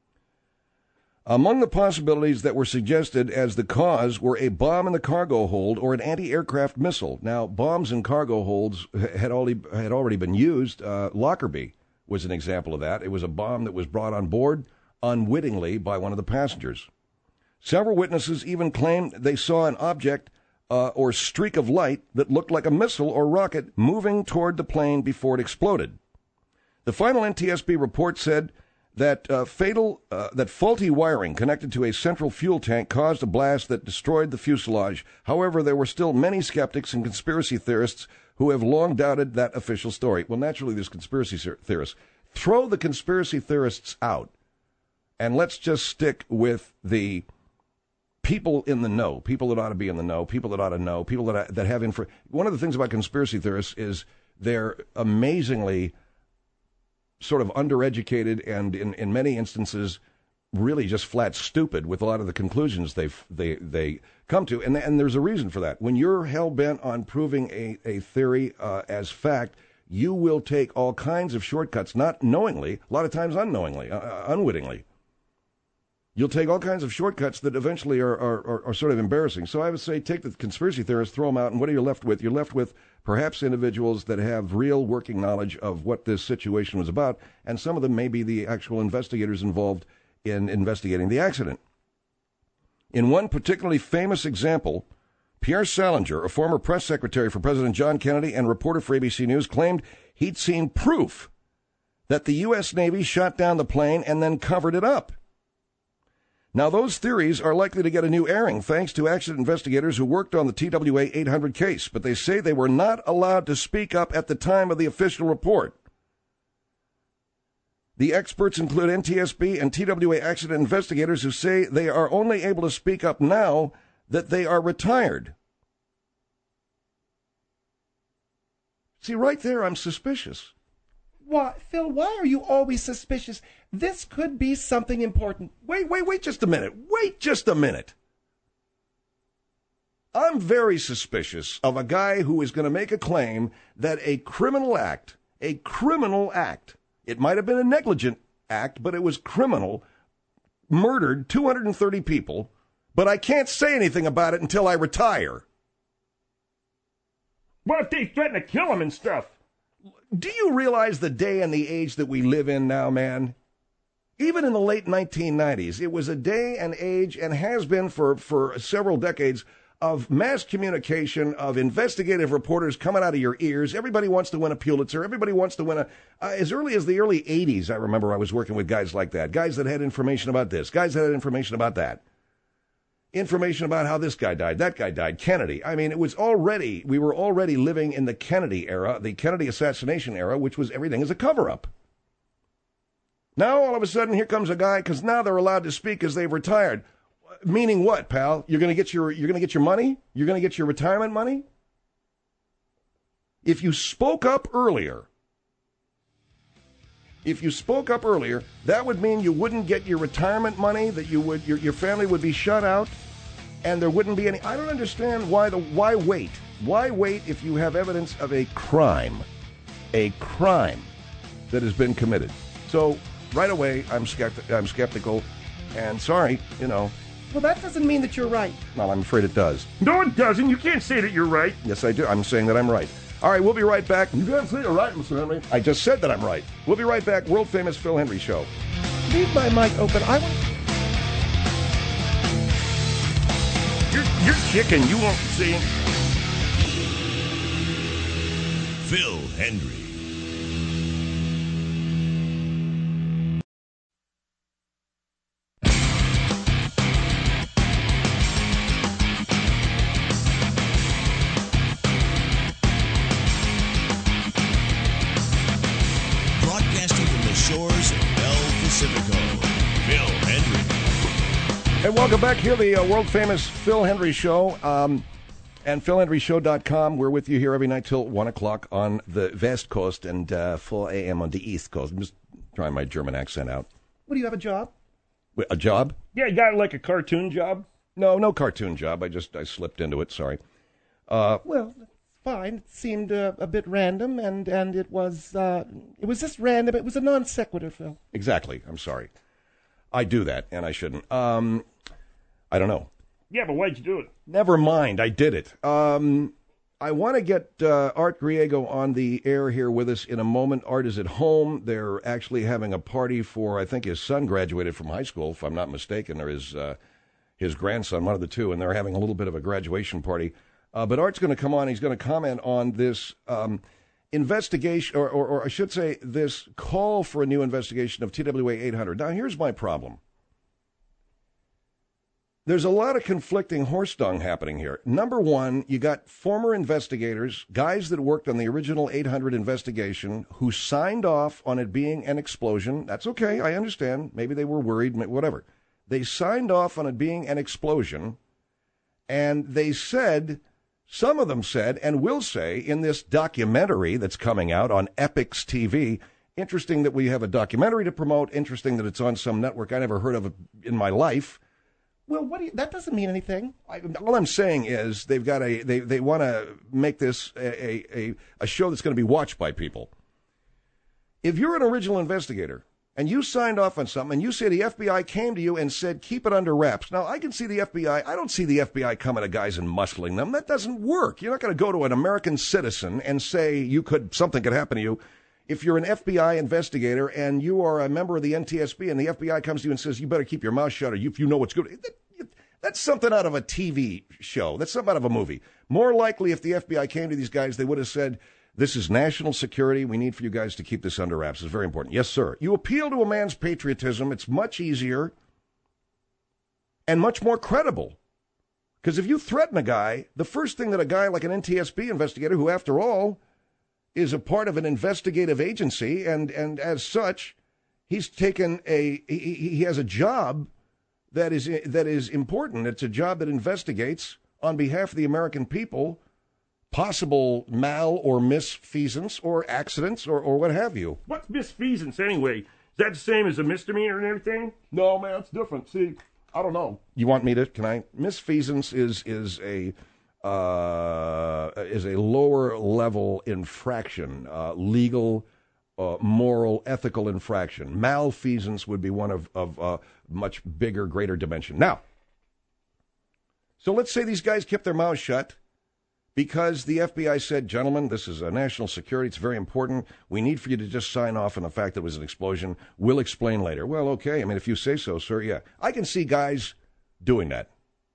Among the possibilities that were suggested as the cause were a bomb in the cargo hold or an anti-aircraft missile. Now, bombs in cargo holds had already, had already been used. Uh, Lockerbie was an example of that. It was a bomb that was brought on board unwittingly by one of the passengers. Several witnesses even claimed they saw an object uh, or streak of light that looked like a missile or rocket moving toward the plane before it exploded. The final N T S B report said that uh, fatal, uh, that faulty wiring connected to a central fuel tank caused a blast that destroyed the fuselage. However, there were still many skeptics and conspiracy theorists who have long doubted that official story. Well, naturally, there's conspiracy theorists. Throw the conspiracy theorists out, and let's just stick with the people in the know, people that ought to be in the know, people that ought to know, people that that have info. One of the things about conspiracy theorists is they're amazingly sort of undereducated and in, in many instances really just flat stupid with a lot of the conclusions they they they come to, and and there's a reason for that. When you're hell bent on proving a a theory uh, as fact, you will take all kinds of shortcuts, not knowingly, a lot of times unknowingly, uh, unwittingly. You'll take all kinds of shortcuts that eventually are, are, are, are sort of embarrassing. So I would say take the conspiracy theorists, throw them out, and what are you left with? You're left with perhaps individuals that have real working knowledge of what this situation was about, and some of them may be the actual investigators involved in investigating the accident. In one particularly famous example, Pierre Salinger, a former press secretary for President John Kennedy and reporter for A B C News, claimed he'd seen proof that the U S Navy shot down the plane and then covered it up. Now, those theories are likely to get a new airing thanks to accident investigators who worked on the T W A eight hundred case, but they say they were not allowed to speak up at the time of the official report. The experts include N T S B and T W A accident investigators who say they are only able to speak up now that they are retired. See, right there, I'm suspicious. Why, Phil, why are you always suspicious? This could be something important. Wait, wait, wait just a minute. Wait just a minute. I'm very suspicious of a guy who is going to make a claim that a criminal act, a criminal act, it might have been a negligent act, but it was criminal, murdered two hundred thirty people, but I can't say anything about it until I retire. What if they threaten to kill him and stuff? Do you realize the day and the age that we live in now, man? Even in the late nineteen nineties, it was a day and age, and has been for, for several decades, of mass communication, of investigative reporters coming out of your ears. Everybody wants to win a Pulitzer. Everybody wants to win a... Uh, as early as the early eighties, I remember I was working with guys like that. Guys that had information about this. Guys that had information about that. Information about how this guy died, that guy died, Kennedy. I mean, it was already... We were already living in the Kennedy era, the Kennedy assassination era, which was everything is a cover-up. Now, all of a sudden, here comes a guy, because now they're allowed to speak as they've retired. Meaning what, pal? You're going to get your you're going to get your money? You're going to get your retirement money? If you spoke up earlier, if you spoke up earlier, that would mean you wouldn't get your retirement money, that you would your your family would be shut out, and there wouldn't be any. I don't understand why the why wait? Why wait if you have evidence of a crime, a crime that has been committed? So right away, I'm skepti- I'm skeptical, and sorry, you know. Well, that doesn't mean that you're right. Well, I'm afraid it does. No, it doesn't. You can't say that you're right. Yes, I do. I'm saying that I'm right. All right, we'll be right back. You can't say you're right, Mister Henry. I just said that I'm right. We'll be right back. World famous Phil Hendrie Show. Leave my mic open. I want. You're, you're chicken. You won't say it. Phil Hendrie. And welcome back here, the uh, world-famous Phil Hendrie Show, um, and phil hendrie show dot com. We're with you here every night till one o'clock on the West Coast and uh, four a.m. on the East Coast. I'm just trying my German accent out. What, do you have a job? Wait, a job? Yeah, you got like a cartoon job? No, no cartoon job. I just I slipped into it, sorry. Uh, well, it's fine. It seemed uh, a bit random, and, and it was uh, it was just random. It was a non sequitur, Phil. Exactly. I'm sorry. I do that, and I shouldn't. Um... I don't know. Yeah, but why'd you do it? Never mind. I did it. Um, I want to get uh, Art Griego on the air here with us in a moment. Art is at home. They're actually having a party for, I think his son graduated from high school, if I'm not mistaken, or his, uh, his grandson, one of the two, and they're having a little bit of a graduation party. Uh, but Art's going to come on. He's going to comment on this um, investigation, or, or, or I should say this call for a new investigation of T W A eight hundred. Now, here's my problem. There's a lot of conflicting horse dung happening here. Number one, you got former investigators, guys that worked on the original eight hundred investigation, who signed off on it being an explosion. That's okay, I understand. Maybe they were worried, whatever. They signed off on it being an explosion, and they said, some of them said, and will say in this documentary that's coming out on Epix T V, interesting that we have a documentary to promote, interesting that it's on some network I never heard of in my life. Well, what do you, that doesn't mean anything. I, all I'm saying is they've got a they, they want to make this a, a, a show that's going to be watched by people. If you're an original investigator and you signed off on something and you say the F B I came to you and said keep it under wraps. Now I can see the F B I. I don't see the F B I coming to guys and muscling them. That doesn't work. You're not going to go to an American citizen and say you could something could happen to you. If you're an F B I investigator and you are a member of the N T S B and the F B I comes to you and says, you better keep your mouth shut or you, if you know what's good, that, that's something out of a T V show. That's something out of a movie. More likely, if the F B I came to these guys, they would have said, this is national security. We need for you guys to keep this under wraps. It's very important. Yes, sir. You appeal to a man's patriotism. It's much easier and much more credible. Because if you threaten a guy, the first thing that a guy like an N T S B investigator, who after all is a part of an investigative agency, and, and as such, he's taken a he, he has a job that is that is important. It's a job that investigates on behalf of the American people possible mal or misfeasance or accidents or, or what have you. What's misfeasance anyway? Is that the same as a misdemeanor and everything? No, man, it's different. See, I don't know. You want me to? Can I? Misfeasance is is a uh, is a lower level infraction, uh, legal, uh, moral, ethical infraction. Malfeasance would be one of of uh, much bigger, greater dimension. Now, So let's say these guys kept their mouths shut because the F B I said, gentlemen, this is a national security. It's very important. We need for you to just sign off on the fact that it was an explosion. We'll explain later. Well, okay. I mean, if you say so, sir, yeah. I can see guys doing that.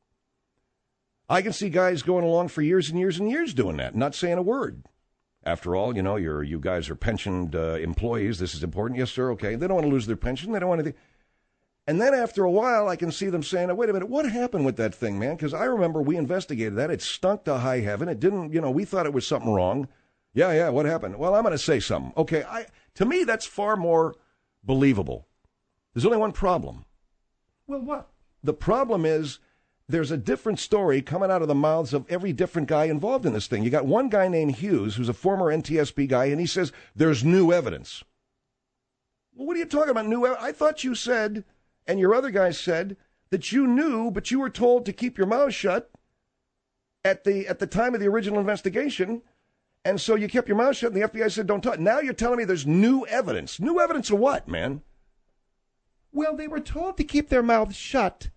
I can see guys going along for years and years and years doing that, not saying a word. After all, you know, you're, you guys are pensioned uh, employees. This is important. Yes, sir. Okay. They don't want to lose their pension. They don't want to. And then after a while, I can see them saying, oh, wait a minute, what happened with that thing, man? Because I remember we investigated that. It stunk to high heaven. It didn't, you know, we thought it was something wrong. Yeah, yeah, what happened? Well, I'm going to say something. Okay, I, to me, that's far more believable. There's only one problem. Well, what? The problem is there's a different story coming out of the mouths of every different guy involved in this thing. You got one guy named Hughes, who's a former N T S B guy, and he says there's new evidence. Well, what are you talking about, new evidence? I thought you said... and your other guys said that you knew, but you were told to keep your mouth shut at the at the time of the original investigation, and so you kept your mouth shut, and the F B I said don't talk. Now you're telling me there's new evidence. New evidence of what, man? Well, they were told to keep their mouths shut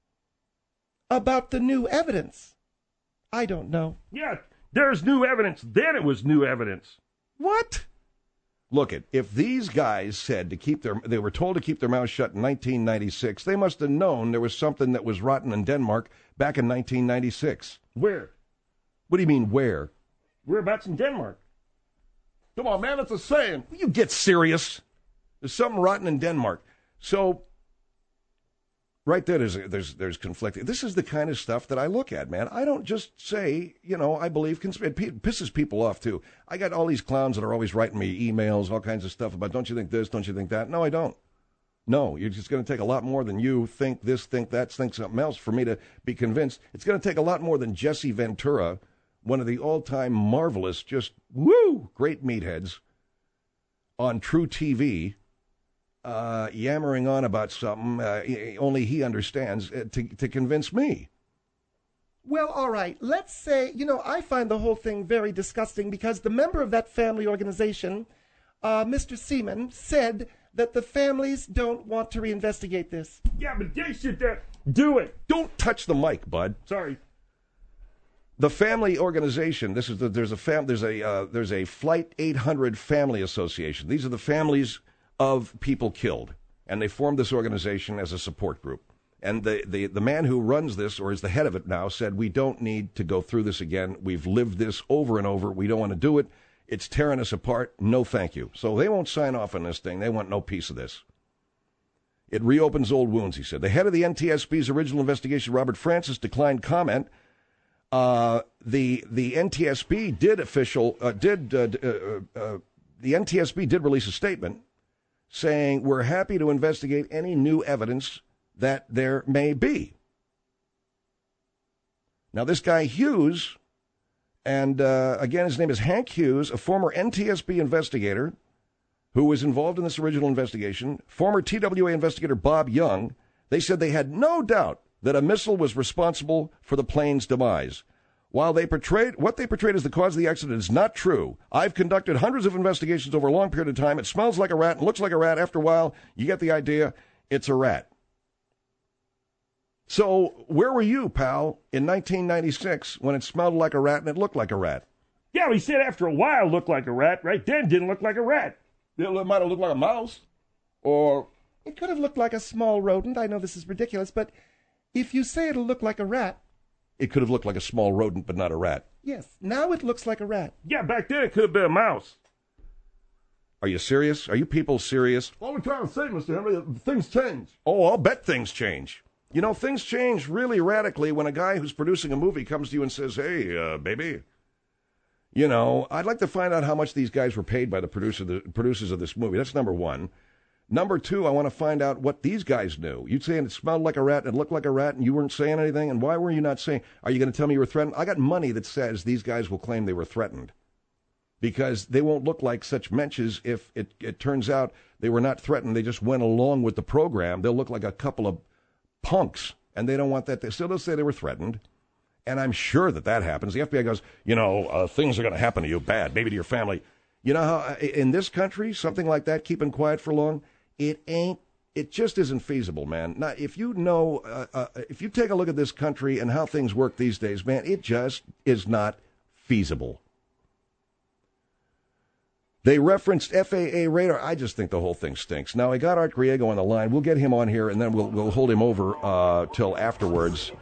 about the new evidence. I don't know. Yeah, there's new evidence. Then it was new evidence. What? Look, it if these guys said to keep their, they were told to keep their mouths shut in nineteen ninety-six, they must have known there was something that was rotten in Denmark back in nineteen ninety-six. Where? What do you mean, where? Whereabouts in Denmark? Come on, man, it's a saying. You get serious. There's something rotten in Denmark. So, right there, there's, there's, there's conflicting. This is the kind of stuff that I look at, man. I don't just say, you know, I believe, consp- it pisses people off, too. I got all these clowns that are always writing me emails, all kinds of stuff about, don't you think this, don't you think that? No, I don't. No, you're just going to take a lot more than you think this, think that, think something else for me to be convinced. It's going to take a lot more than Jesse Ventura, one of the all-time marvelous, just, woo, great meatheads on True T V, Uh, yammering on about something uh, only he understands uh, to, to convince me. Well, all right. Let's say, you know, I find the whole thing very disgusting because the member of that family organization, uh, Mister Seaman, said that the families don't want to reinvestigate this. Yeah, but they should uh, do it. Don't touch the mic, bud. Sorry. The family organization. This is the, there's a fam, there's a uh, there's a Flight eight hundred Family Association. These are the families of people killed, and they formed this organization as a support group. And the, the, the man who runs this, or is the head of it now, said, we don't need to go through this again. We've lived this over and over. We don't want to do it. It's tearing us apart. No, thank you. So they won't sign off on this thing. They want no piece of this. It reopens old wounds, he said. The head of the N T S B's original investigation, Robert Francis, declined comment. Uh, the the N T S B did official uh, did uh, uh, uh, the N T S B did release a statement saying we're happy to investigate any new evidence that there may be. Now, this guy Hughes, and uh, again, his name is Hank Hughes, a former N T S B investigator who was involved in this original investigation, former T W A investigator Bob Young, they said they had no doubt that a missile was responsible for the plane's demise. While they portrayed what they portrayed as the cause of the accident is not true. I've conducted hundreds of investigations over a long period of time. It smells like a rat and looks like a rat. After a while, you get the idea. It's a rat. So where were you, pal, in nineteen ninety-six when it smelled like a rat and it looked like a rat? Yeah, he said after a while it looked like a rat. Right then, didn't look like a rat. It might have looked like a mouse, or it could have looked like a small rodent. I know this is ridiculous, but if you say it'll look like a rat, it could have looked like a small rodent, but not a rat. Yes, now it looks like a rat. Yeah, back then it could have been a mouse. Are you serious? Are you people serious? What we're trying to say, Mister Henry, things change. Oh, I'll bet things change. You know, things change really radically when a guy who's producing a movie comes to you and says, hey, uh, baby, you know, I'd like to find out how much these guys were paid by the producer, the producers of this movie. That's number one. Number two, I want to find out what these guys knew. You'd saying it smelled like a rat and it looked like a rat and you weren't saying anything? And why were you not saying? Are you going to tell me you were threatened? I got money that says these guys will claim they were threatened because they won't look like such menches if it, it turns out they were not threatened. They just went along with the program. They'll look like a couple of punks, and they don't want that. They still don't say they were threatened. And I'm sure that that happens. The F B I goes, you know, uh, things are going to happen to you bad, maybe to your family. You know how in this country, something like that, keeping quiet for long, it ain't it just isn't feasible, man. Now, if you know, uh, uh, if you take a look at this country and how things work these days, man, it just is not feasible. They referenced F A A radar. I just think the whole thing stinks. Now, I got Art Griego on the line. We'll get him on here, and then we'll we'll hold him over uh, till afterwards.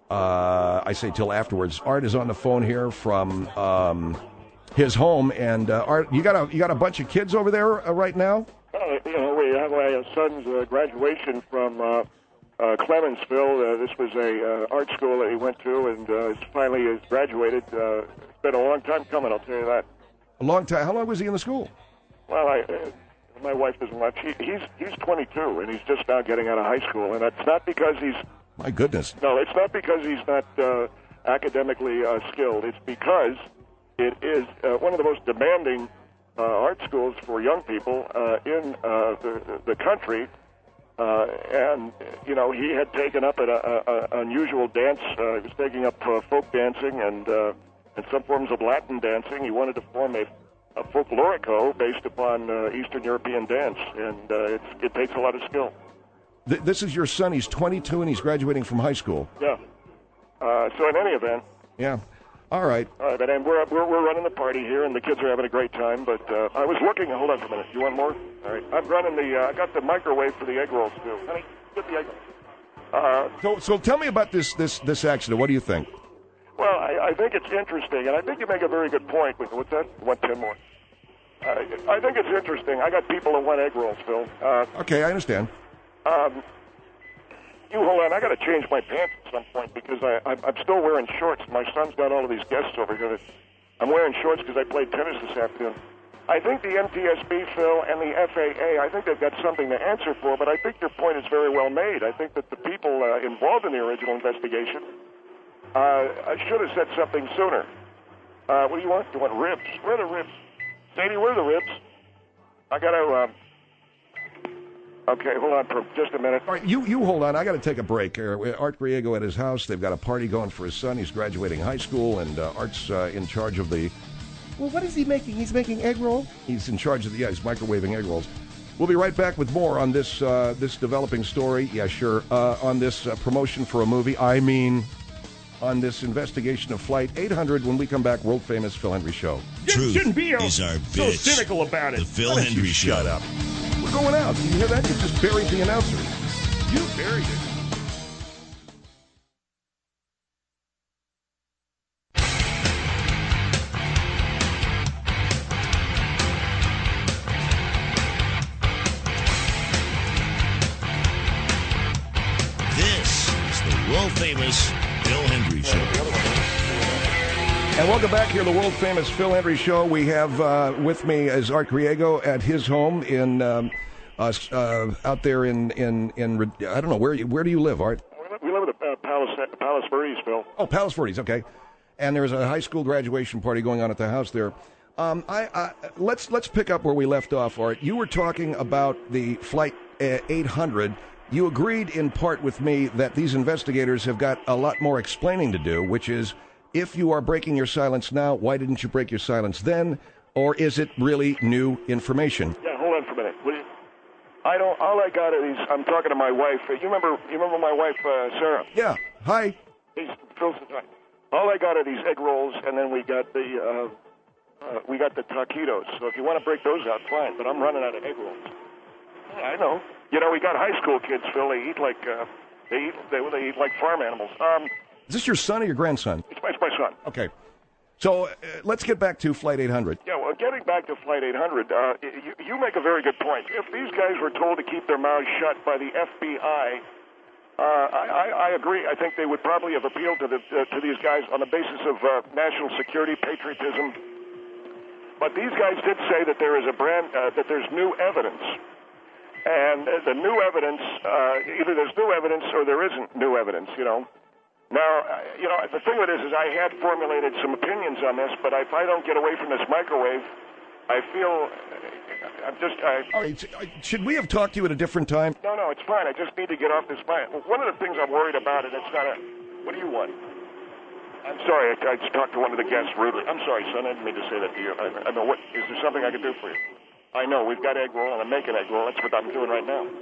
Uh, I say till afterwards. Art is on the phone here from um, his home, and uh, Art, you got a you got a bunch of kids over there uh, right now. Uh, you know, we have my son's uh, graduation from uh, uh, Clemensville. Uh, this was a uh, art school that he went to, and uh, finally has graduated. Uh, it's been a long time coming, I'll tell you that. A long time. How long was he in the school? Well, I, uh, my wife doesn't watch. He, he's he's twenty-two, and he's just now getting out of high school, and it's not because he's. My goodness. No, it's not because he's not uh, academically uh, skilled. It's because it is uh, one of the most demanding uh, art schools for young people uh, in uh, the the country. Uh, and you know, he had taken up an unusual dance. Uh, he was taking up uh, folk dancing and. Uh, and some forms of Latin dancing. He wanted to form a, a folklorico based upon uh, Eastern European dance, and uh, it's, it takes a lot of skill. Th- this is your son. He's twenty-two, and he's graduating from high school. Yeah. Uh, so in any event. Yeah. All right. All right, but and we're, we're, we're running the party here, and the kids are having a great time, but uh, I was looking. Hold on for a minute. You want more? All right. I'm running the, uh, I got the microwave for the egg rolls, too. Honey, get the egg rolls. Uh, so, so tell me about this, this, this accident. What do you think? Well, I, I think it's interesting, and I think you make a very good point. What's that? You want ten more? Uh, I think it's interesting. I got people who want egg rolls, Phil. Uh, okay, I understand. Um, you hold on. I got to change my pants at some point because I, I'm, I'm still wearing shorts. My son's got all of these guests over here. That I'm wearing shorts because I played tennis this afternoon. I think the N T S B, Phil, and the F A A, I think they've got something to answer for, but I think your point is very well made. I think that the people uh, involved in the original investigation Uh, I should have said something sooner. Uh, what do you want? You want ribs? Where are the ribs? Sadie, where are the ribs? I got to... Uh... Okay, hold on for just a minute. All right, you, you hold on. I got to take a break. Uh, Art Griego at his house. They've got a party going for his son. He's graduating high school, and uh, Art's uh, in charge of the... Well, what is he making? He's making egg roll? He's in charge of the... Yeah, he's microwaving egg rolls. We'll be right back with more on this, uh, this developing story. Yeah, sure. Uh, on this uh, promotion for a movie. I mean... on this investigation of Flight eight hundred when we come back, world-famous Phil Hendrie Show. Truth shouldn't be is our so bitch. cynical about it. The Phil Why don't you Hendrie Show. Shut up. We're going out. Did you hear that? You just buried the announcer. You buried it. World-famous Phil Hendrie Show. And welcome back here to the world-famous Phil Hendrie Show. We have uh, with me as Art Griego at his home in um, uh, uh, out there in, in, in, I don't know, where where do you live, Art? We live at uh, Palace, Palace Verdes, Phil. Oh, Palace Verdes, okay. And there's a high school graduation party going on at the house there. Um, I, I let's let's pick up where we left off, Art. You were talking about the Flight uh, eight hundred. You agreed in part with me that these investigators have got a lot more explaining to do, which is, if you are breaking your silence now, why didn't you break your silence then? Or is it really new information? Yeah, hold on for a minute. Will you? I don't. All I got is I'm talking to my wife. You remember? You remember my wife, uh, Sarah? Yeah. Hi. He's Phil's the time. All I got are these egg rolls, and then we got the uh, uh, we got the taquitos. So if you want to break those out, fine. But I'm running out of egg rolls. I know. You know, we got high school kids, Phil. They eat like uh, they eat they, they eat like farm animals. Um, Is this your son or your grandson? It's my, it's my son. Okay. So uh, let's get back to Flight eight hundred. Yeah, well, getting back to Flight eight hundred, uh, you, you make a very good point. If these guys were told to keep their mouths shut by the F B I, uh, I, I, I agree. I think they would probably have appealed to the uh, to these guys on the basis of uh, national security, patriotism. But these guys did say that there is a brand uh, that there's new evidence. And the new evidence, uh, either there's new evidence or there isn't new evidence, you know. Now, uh, you know, the thing with it is, is I had formulated some opinions on this, but if I don't get away from this microwave, I feel, uh, I'm just, I... All right, should we have talked to you at a different time? No, no, it's fine. I just need to get off this mic. One of the things I'm worried about, and it's not a, what do you want? I'm sorry, I, I just talked to one of the guests rudely. I'm sorry, son, I didn't mean to say that to you. I, I know, what, is there something I can do for you? I know, we've got egg roll, and I'm making egg roll. That's what I'm doing right now.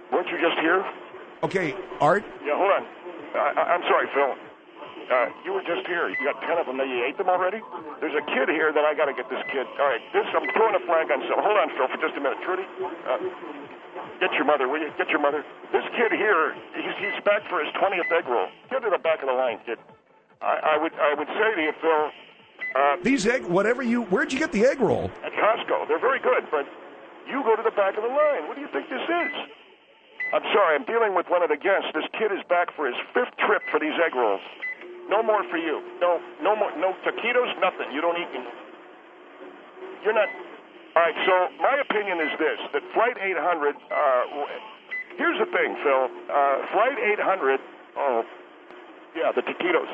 Weren't you just here? Okay, Art? Yeah, hold on. I, I, I'm sorry, Phil. Uh, you were just here. You got ten of them. Now you ate them already? There's a kid here that I got to get this kid. All right, this, I'm throwing a flag on some. Hold on, Phil, for just a minute. Trudy, uh, get your mother, will you? Get your mother. This kid here, he's, he's back for his twentieth egg roll. Get to the back of the line, kid. I, I would I would say to you, Phil. Uh, These egg, whatever you, where'd you get the egg roll? At Costco. They're very good, but you go to the back of the line. What do you think this is? I'm sorry, I'm dealing with one of the guests. This kid is back for his fifth trip for these egg rolls. No more for you. No, no more. No taquitos. Nothing. You don't eat them. You're not. All right. So my opinion is this: that Flight eight hundred. Uh, here's the thing, Phil. Uh, Flight eight hundred. Oh, yeah, the taquitos.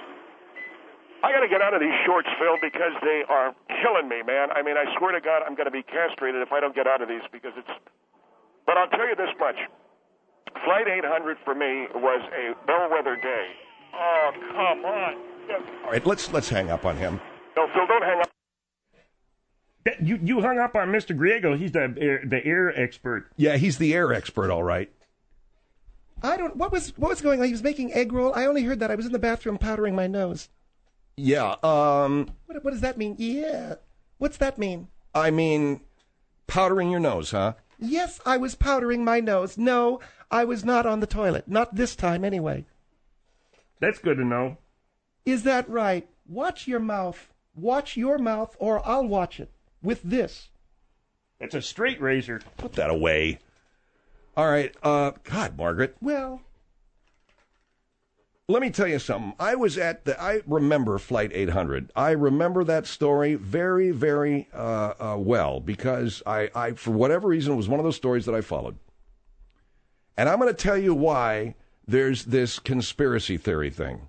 I got to get out of these shorts, Phil, because they are killing me, man. I mean, I swear to God, I'm going to be castrated if I don't get out of these because it's. But I'll tell you this much: Flight eight hundred for me was a bellwether day. Oh, come on. All right, let's let's hang up on him. No, Phil, don't hang up. That- You you hung up on Mister Griego. He's the air, the air expert. Yeah, he's the air expert, all right. I don't. What was what was going on? He was making egg roll. I only heard that. I was in the bathroom powdering my nose. Yeah, um, What, what does that mean? Yeah. What's that mean? I mean, powdering your nose, huh? Yes, I was powdering my nose. No, I was not on the toilet. Not this time, anyway. That's good to know. Is that right? Watch your mouth. Watch your mouth, or I'll watch it. With this. It's a straight razor. Put that away. All right, uh, God, Margaret. Well, Let me tell you something. I was at the, I remember Flight eight hundred. I remember that story very, very uh, uh, well because I, I, for whatever reason, it was one of those stories that I followed. And I'm going to tell you why there's this conspiracy theory thing.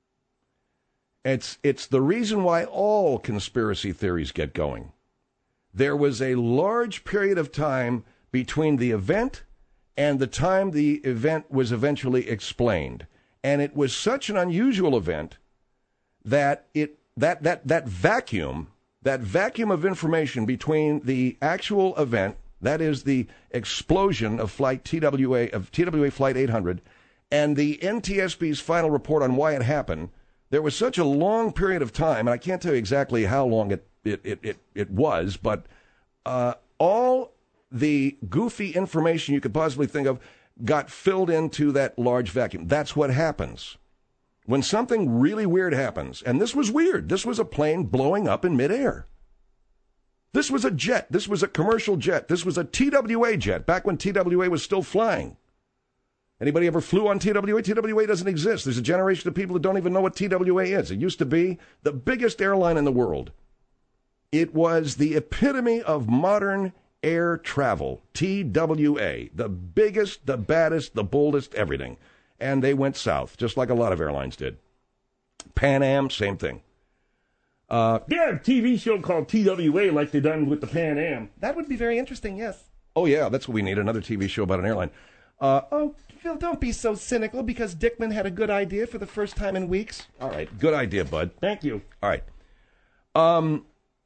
It's, it's the reason why all conspiracy theories get going. There was a large period of time between the event and the time the event was eventually explained. And it was such an unusual event that it that that that vacuum, that vacuum of information between the actual event, that is the explosion of flight T W A of T W A Flight eight hundred, and the N T S B's final report on why it happened, there was such a long period of time, and I can't tell you exactly how long it it it it, it was, but uh, all the goofy information you could possibly think of got filled into that large vacuum. That's what happens. When something really weird happens, and this was weird, this was a plane blowing up in midair. This was a jet. This was a commercial jet. This was a T W A jet, back when T W A was still flying. Anybody ever flew on T W A? T W A doesn't exist. There's a generation of people that don't even know what T W A is. It used to be the biggest airline in the world. It was the epitome of modern air travel, T W A, the biggest, the baddest, the boldest, everything. And they went south, just like a lot of airlines did. Pan Am, same thing. Uh, yeah, a T V show called T W A like they done with the Pan Am. That would be very interesting, yes. Oh, yeah, that's what we need, another T V show about an airline. Uh, oh, Phil, don't be so cynical because Dickman had a good idea for the first time in weeks. All right, good idea, bud. Thank you. All right. Um...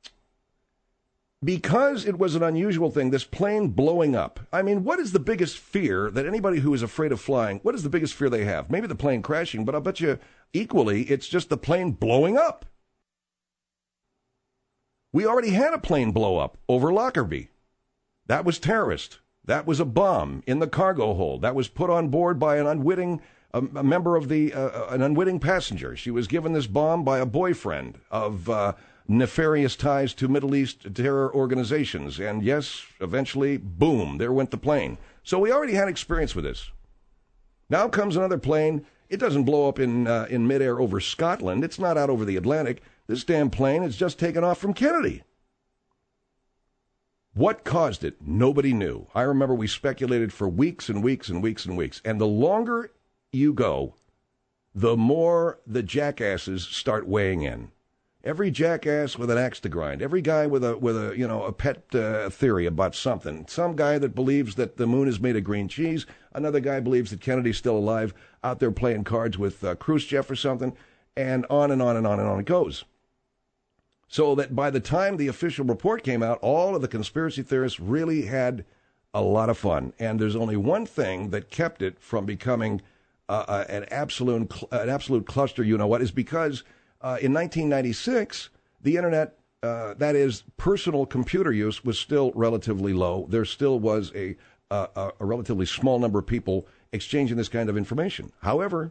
Because it was an unusual thing, this plane blowing up. I mean, what is the biggest fear that anybody who is afraid of flying, what is the biggest fear they have? Maybe the plane crashing, but I'll bet you equally it's just the plane blowing up. We already had a plane blow up over Lockerbie. That was terrorist. That was a bomb in the cargo hold. That was put on board by an unwitting a, a member of the, uh, an unwitting passenger. She was given this bomb by a boyfriend of... Uh, nefarious ties to Middle East terror organizations. And yes, eventually, boom, there went the plane. So we already had experience with this. Now comes another plane. It doesn't blow up in uh, in midair over Scotland. It's not out over the Atlantic. This damn plane is just taken off from Kennedy. What caused it? Nobody knew. I remember we speculated for weeks and weeks and weeks and weeks. And the longer you go, the more the jackasses start weighing in. Every jackass with an axe to grind. Every guy with a with a you know a pet uh, theory about something. Some guy that believes that the moon is made of green cheese. Another guy believes that Kennedy's still alive, out there playing cards with uh, Khrushchev or something. And on and on and on and on it goes. So that by the time the official report came out, all of the conspiracy theorists really had a lot of fun. And there's only one thing that kept it from becoming uh, uh, an absolute an absolute cluster. You know what? Is because uh, in nineteen ninety-six, the internet, uh, that is, personal computer use, was still relatively low. There still was a uh, a relatively small number of people exchanging this kind of information. However,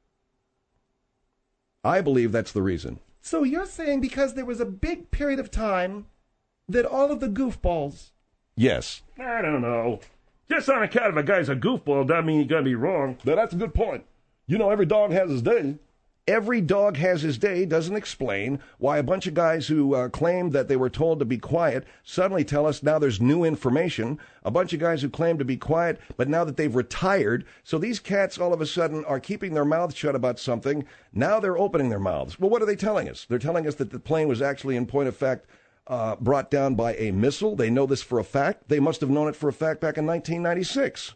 I believe that's the reason. So you're saying because there was a big period of time that all of the goofballs... Yes. I don't know. Just on account of a guy's a goofball doesn't mean he's going to be wrong. Now, that's a good point. You know, every dog has his day. Every dog has his day doesn't explain why a bunch of guys who uh, claimed that they were told to be quiet suddenly tell us now there's new information. A bunch of guys who claim to be quiet, but now that they've retired, so these cats all of a sudden are keeping their mouths shut about something. Now they're opening their mouths. Well, what are they telling us? They're telling us that the plane was actually, in point of fact, uh, brought down by a missile. They know this for a fact. They must have known it for a fact back in nineteen ninety-six.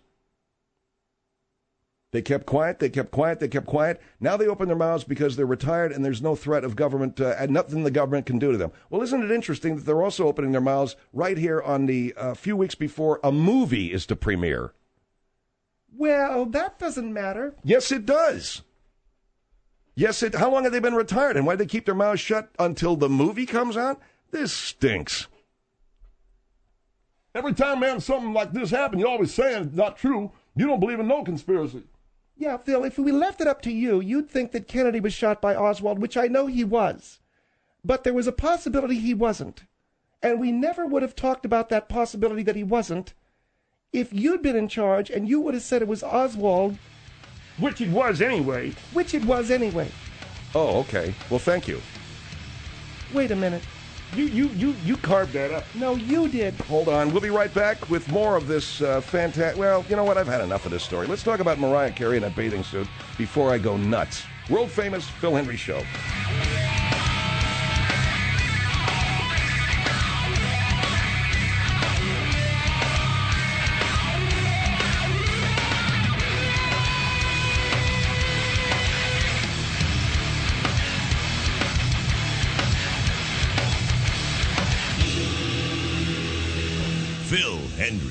They kept quiet, they kept quiet, they kept quiet. Now they open their mouths because they're retired and there's no threat of government, uh, and nothing the government can do to them. Well, isn't it interesting that they're also opening their mouths right here on the uh, few weeks before a movie is to premiere? Well, that doesn't matter. Yes, it does. Yes, it. How long have they been retired, and why do they keep their mouths shut until the movie comes out? This stinks. Every time, man, something like this happens, you're always saying it's not true. You don't believe in no conspiracy. Yeah, Phil, if we left it up to you, you'd think that Kennedy was shot by Oswald, which I know he was. But there was a possibility he wasn't. And we never would have talked about that possibility that he wasn't if you'd been in charge and you would have said it was Oswald. Which it was anyway. Which it was anyway. Oh, okay. Well, thank you. Wait a minute. You you you you carved that up. No, you did. Hold on. We'll be right back with more of this uh, fantastic... Well, you know what? I've had enough of this story. Let's talk about Mariah Carey in that bathing suit before I go nuts. World-famous Phil Hendrie Show. Phil Hendrie.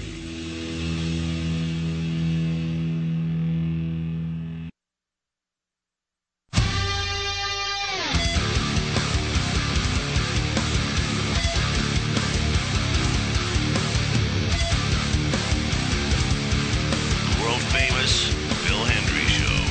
World famous Phil Hendrie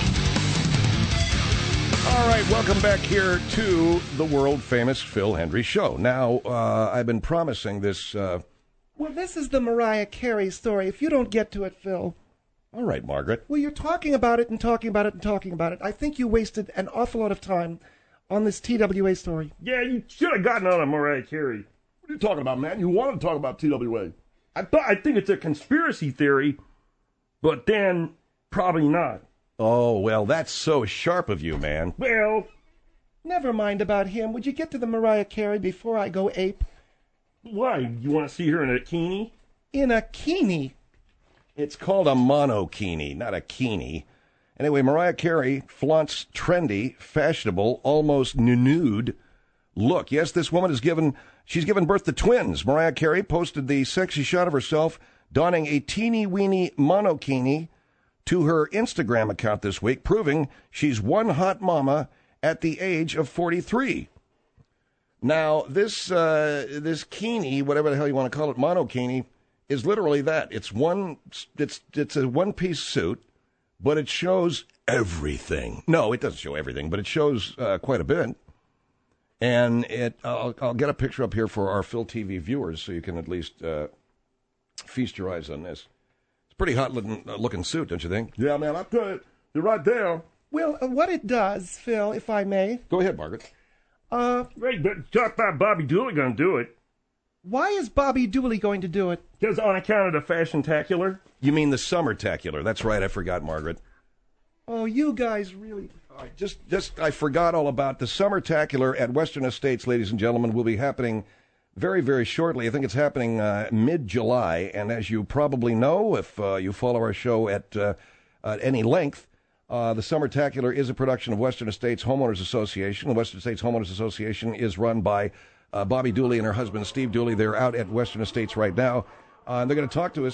Show. All right, welcome back here to the world-famous Phil Hendrie Show. Now, uh, I've been promising this... Uh, Well, this is the Mariah Carey story. If you don't get to it, Phil. All right, Margaret. Well, you're talking about it and talking about it and talking about it. I think you wasted an awful lot of time on this T W A story. Yeah, you should have gotten on Mariah Carey. What are you talking about, man? You wanted to talk about T W A. I thought I think it's a conspiracy theory, but then probably not. Oh, well, that's so sharp of you, man. Well, never mind about him. Would you get to the Mariah Carey before I go ape? Why? You want to see her in a bikini? In a bikini? It's called a monokini, not a kini. Anyway, Mariah Carey flaunts trendy, fashionable, almost nude look. Yes, this woman has given, she's given birth to twins. Mariah Carey posted the sexy shot of herself donning a teeny-weeny monokini to her Instagram account this week, proving she's one hot mama at the age of forty-three. Now, this uh, this kini, whatever the hell you want to call it, monokini, is literally that. It's one. It's it's a one-piece suit, but it shows everything. No, it doesn't show everything, but it shows uh, quite a bit. And it, I'll, I'll get a picture up here for our Phil T V viewers, so you can at least uh, feast your eyes on this. It's a pretty hot looking, uh, looking suit, don't you think? Yeah, man, I tell you, you're right there. Well, uh, what it does, Phil, if I may. Go ahead, Margaret. Uh, Wait, but talk about Bobby Dooley going to do it. Why is Bobby Dooley going to do it? Because on account of the fashion-tacular. You mean the summer-tacular. That's right, I forgot, Margaret. Oh, you guys really... I just, just, I forgot all about the summer-tacular at Western Estates, ladies and gentlemen, will be happening very, very shortly. I think it's happening uh, mid-July, and as you probably know, if uh, you follow our show at, uh, at any length, Uh, the Summer-tacular is a production of Western Estates Homeowners Association. The Western Estates Homeowners Association is run by uh, Bobby Dooley and her husband, Steve Dooley. They're out at Western Estates right now. Uh, and they're going to talk to us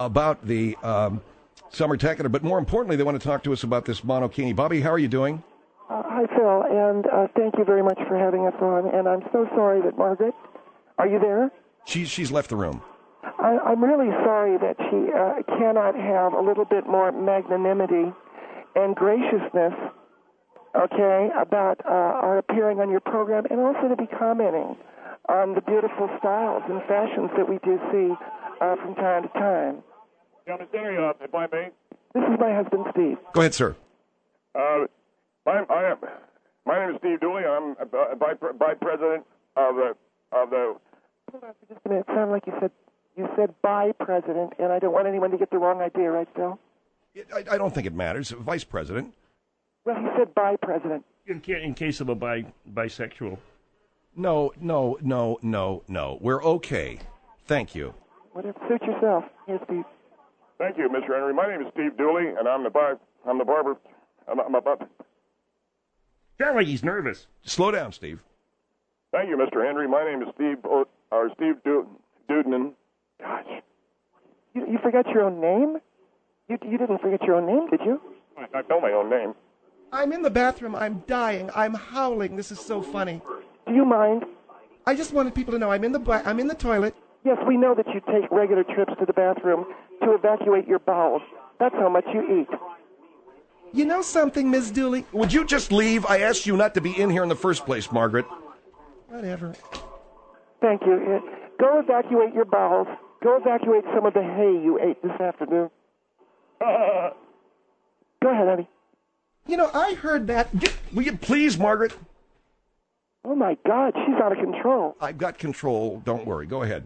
about the um, Summertacular, but more importantly, they want to talk to us about this monokini. Bobby, how are you doing? Uh, hi, Phil, and uh, thank you very much for having us on. And I'm so sorry that Margaret, are you there? She's she's left the room. I, I'm really sorry that she uh, cannot have a little bit more magnanimity and graciousness, okay, about uh, our appearing on your program, and also to be commenting on the beautiful styles and fashions that we do see uh, from time to time. Yeah, Miss Denny, uh, if I may. This is my husband, Steve. Go ahead, sir. Uh, my, I am, my name is Steve Dooley. I'm uh, vice, vice president of the of the. Hold on for just a minute. It sounded like you said you said by president, and I don't want anyone to get the wrong idea, right, Phil? I, I don't think it matters. Vice president. Well, he said by president. In, ca- in case of a bi- bisexual. No, no, no, no, no. We're okay. Thank you. Whatever suits yourself. Here, Steve. Thank you, Mister Henry. My name is Steve Dooley, and I'm the bar, I'm the barber. I'm, I'm about. Sounds like he's nervous. Slow down, Steve. Thank you, Mister Henry. My name is Steve o- or Steve du- Dudnan. Gosh, you, you forgot your own name? You you didn't forget your own name, did you? I, I know my own name. I'm in the bathroom. I'm dying. I'm howling. This is so funny. Do you mind? I just wanted people to know I'm in the ba- I'm in the toilet. Yes, we know that you take regular trips to the bathroom to evacuate your bowels. That's how much you eat. You know something, Miss Dooley? Would you just leave? I asked you not to be in here in the first place, Margaret. Whatever. Thank you. Uh, Go evacuate your bowels. Go evacuate some of the hay you ate this afternoon. Go ahead, honey. You know, I heard that. Get, will you please, Margaret? Oh, my God, she's out of control. I've got control. Don't worry. Go ahead.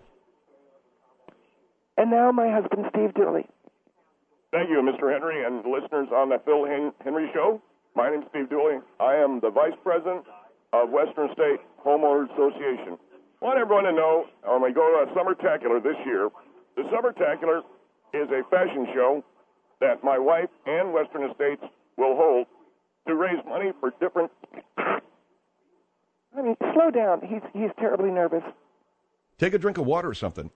And now my husband, Steve Dooley. Thank you, Mister Henry, and listeners on the Phil Hen- Henry Show. My name is Steve Dooley. I am the vice president of Western State Homeowners Association. I want everyone to know, when we go to Summertacular this year, the Summertacular is a fashion show that my wife and Western Estates will hold to raise money for different... I mean, slow down. He's he's terribly nervous. Take a drink of water or something.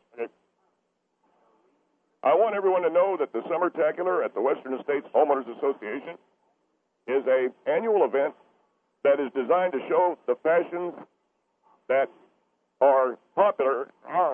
I want everyone to know that the Summertacular at the Western Estates Homeowners Association is a annual event that is designed to show the fashions that are popular.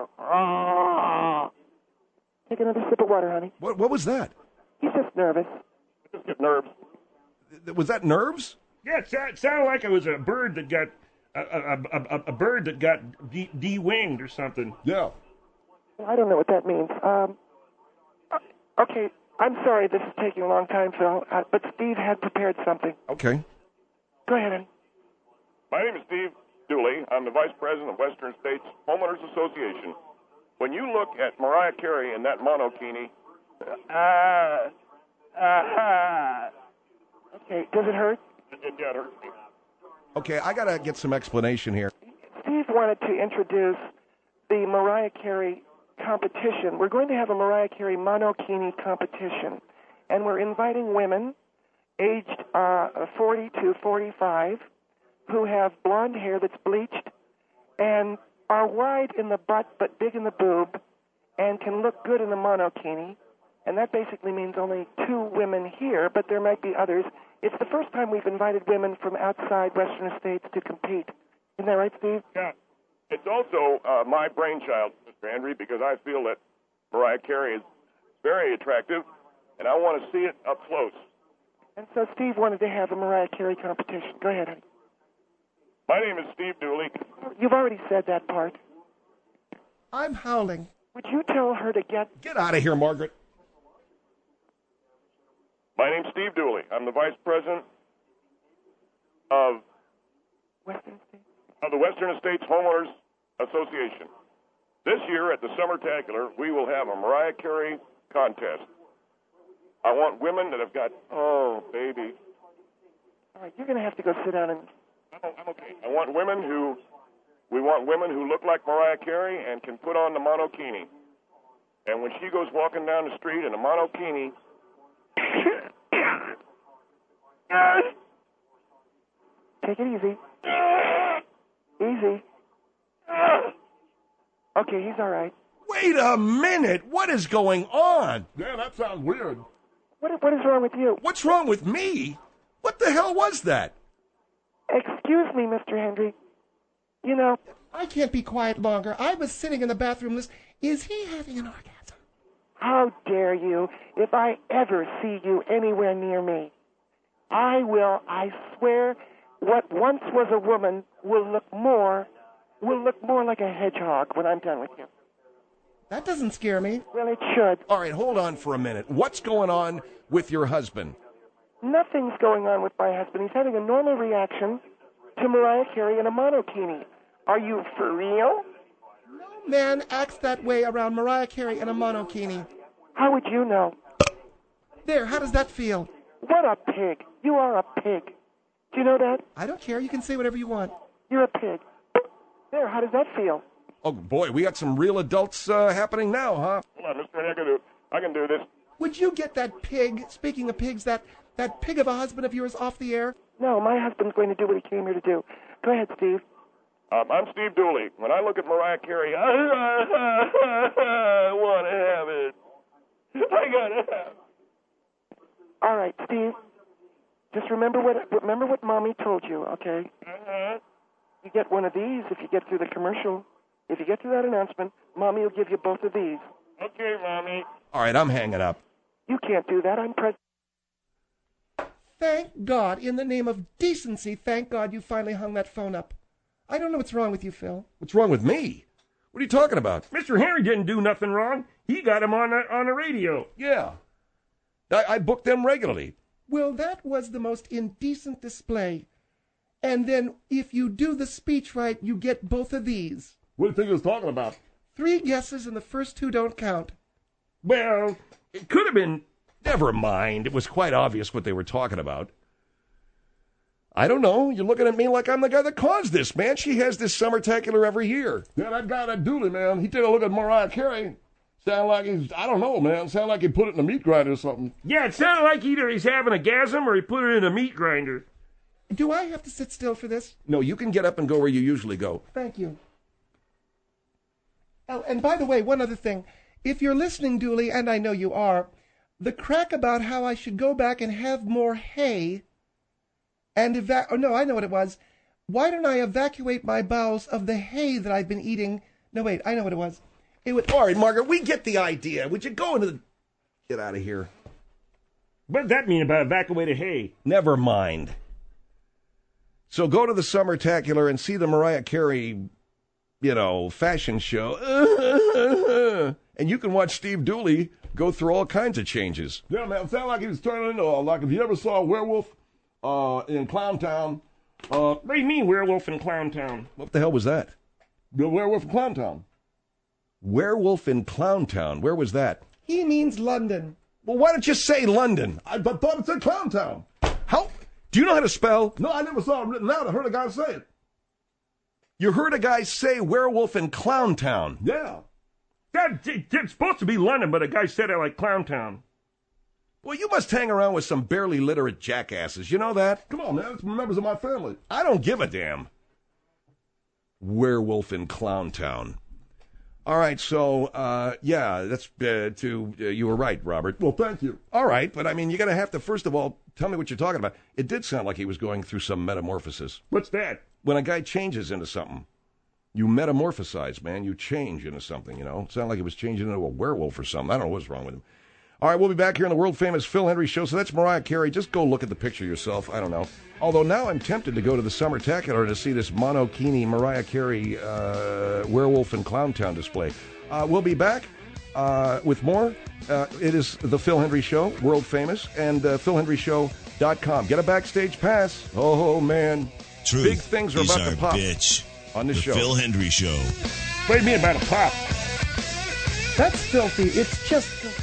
Take another sip of water, honey. What What was that? He's just nervous. Just get nerves. Was that nerves? Yeah, it sounded, sounded like it was a bird that got a, a, a, a bird that got de- de-winged or something. Yeah. I don't know what that means. Um, okay, I'm sorry this is taking a long time, Phil, uh, but Steve had prepared something. Okay. Go ahead, honey. My name is Steve Dooley. I'm the vice president of Western States Homeowners Association. When you look at Mariah Carey in that monokini, ah, ah, okay, does it hurt? It, it, yeah, it hurts me. Okay, I got to get some explanation here. Steve wanted to introduce the Mariah Carey competition. We're going to have a Mariah Carey monokini competition, and we're inviting women aged uh, forty to forty-five who have blonde hair that's bleached and are wide in the butt but big in the boob and can look good in the monokini. And that basically means only two women here, but there might be others. It's the first time we've invited women from outside Western States to compete. Isn't that right, Steve? Yeah. It's also uh, my brainchild, Mister Henry, because I feel that Mariah Carey is very attractive, and I want to see it up close. And so Steve wanted to have a Mariah Carey competition. Go ahead, honey. My name is Steve Dooley. You've already said that part. I'm howling. Would you tell her to get... Get out of here, Margaret. My name's Steve Dooley. I'm the vice president of Western States? of the Western Estates Homeowners Association. This year at the Summertacular, we will have a Mariah Carey contest. I want women that have got, oh, baby. All right, you're going to have to go sit down and... No, I'm okay. I want women who, we want women who look like Mariah Carey and can put on the monokini. And when she goes walking down the street in a monokini, take it easy. Easy. Okay, he's all right. Wait a minute. What is going on? Yeah, that sounds weird. What, what is wrong with you? What's wrong with me? What the hell was that? Excuse me, Mister Hendry. You know, I can't be quiet longer. I was sitting in the bathroom listening. Is he having an orgasm? how dare you? If I ever see you anywhere near me, I will, I swear, what once was a woman will look more, will look more like a hedgehog when I'm done with you. That doesn't scare me. Well, it should. All right, hold on for a minute. What's going on with your husband? Nothing's going on with my husband. He's having a normal reaction to Mariah Carey and a monokini. Are you for real? No man acts that way around Mariah Carey and a monokini. How would you know? There, how does that feel? What a pig. You are a pig. Do you know that? I don't care. You can say whatever you want. You're a pig. There, how does that feel? Oh, boy, we got some real adults uh, happening now, huh? Come on, Mister Henry, I can do, I can do this. Would you get that pig, speaking of pigs, that, that pig of a husband of yours off the air? No, my husband's going to do what he came here to do. Go ahead, Steve. Um, I'm Steve Dooley. When I look at Mariah Carey, I, I want to have it. I got to have it. All right, Steve. Just remember what remember what Mommy told you, okay? Uh-huh. You get one of these if you get through the commercial. If you get through that announcement, Mommy will give you both of these. Okay, Mommy. All right, I'm hanging up. You can't do that. I'm president. Thank God, in the name of decency, thank God you finally hung that phone up. I don't know what's wrong with you, Phil. What's wrong with me? What are you talking about? Mister Henry didn't do nothing wrong. He got him on the, on the radio. Yeah. I, I book them regularly. Well, that was the most indecent display. And then, if you do the speech right, you get both of these. What do you think he was talking about? Three guesses and the first two don't count. Well, it could have been. Never mind. It was quite obvious what they were talking about. I don't know. You're looking at me like I'm the guy that caused this, man. She has this summertacular every year. Yeah, that guy, that Dooley, man, he take a look at Mariah Carey. Sound like he's, I don't know, man. Sound like he put it in a meat grinder or something. Yeah, it sounded like either he's having a gasm or he put it in a meat grinder. Do I have to sit still for this? No, you can get up and go where you usually go. Thank you. Oh, and by the way, one other thing. If you're listening, Dooley, and I know you are, the crack about how I should go back and have more hay and eva- oh, no, I know what it was. Why don't I evacuate my bowels of the hay that I've been eating? No, wait, I know what it was. It would. All right, Margaret, we get the idea. Would you go into the... Get out of here. What does that mean about evacuated hay? Never mind. So go to the Summertacular and see the Mariah Carey, you know, fashion show. And you can watch Steve Dooley go through all kinds of changes. Yeah, man, it sounded like he was turning into, uh, like if you ever saw a werewolf uh, in Clown Town. Uh, What do you mean, werewolf in Clown Town? What the hell was that? the werewolf in Clown Town. Werewolf in Clown Town. Where was that? He means London. Well, why don't you say London? I but thought it said Clown Town. How? Do you know how to spell? No, I never saw it written out. I heard a guy say it. You heard a guy say werewolf in Clown Town. Yeah. That, it's supposed to be London, but a guy said it like Clown Town. Well, you must hang around with some barely literate jackasses. You know that? Come on, man. It's members of my family. I don't give a damn. Werewolf in Clown Town. All right, so, uh, yeah, that's uh, to, uh, you were right, Robert. Well, thank you. All right, but I mean, you're going to have to, first of all, tell me what you're talking about. It did sound like he was going through some metamorphosis. What's that? When a guy changes into something, you metamorphosize, man. You change into something, you know. It sounded like he was changing into a werewolf or something. I don't know what's wrong with him. All right, we'll be back here on the world-famous Phil Hendry Show. So that's Mariah Carey. Just go look at the picture yourself. I don't know. Although now I'm tempted to go to the Summertacular to see this monokini Mariah Carey uh, werewolf in Clown Town display. Uh, we'll be back uh, with more. Uh, it is the Phil Hendry Show, world-famous, and uh, phil hendry show dot com. Get a backstage pass. Oh, man. Truth Big things are is about our to pop bitch. on this The show. Phil Hendry Show. What do you mean about a pop? That's filthy. It's just filthy.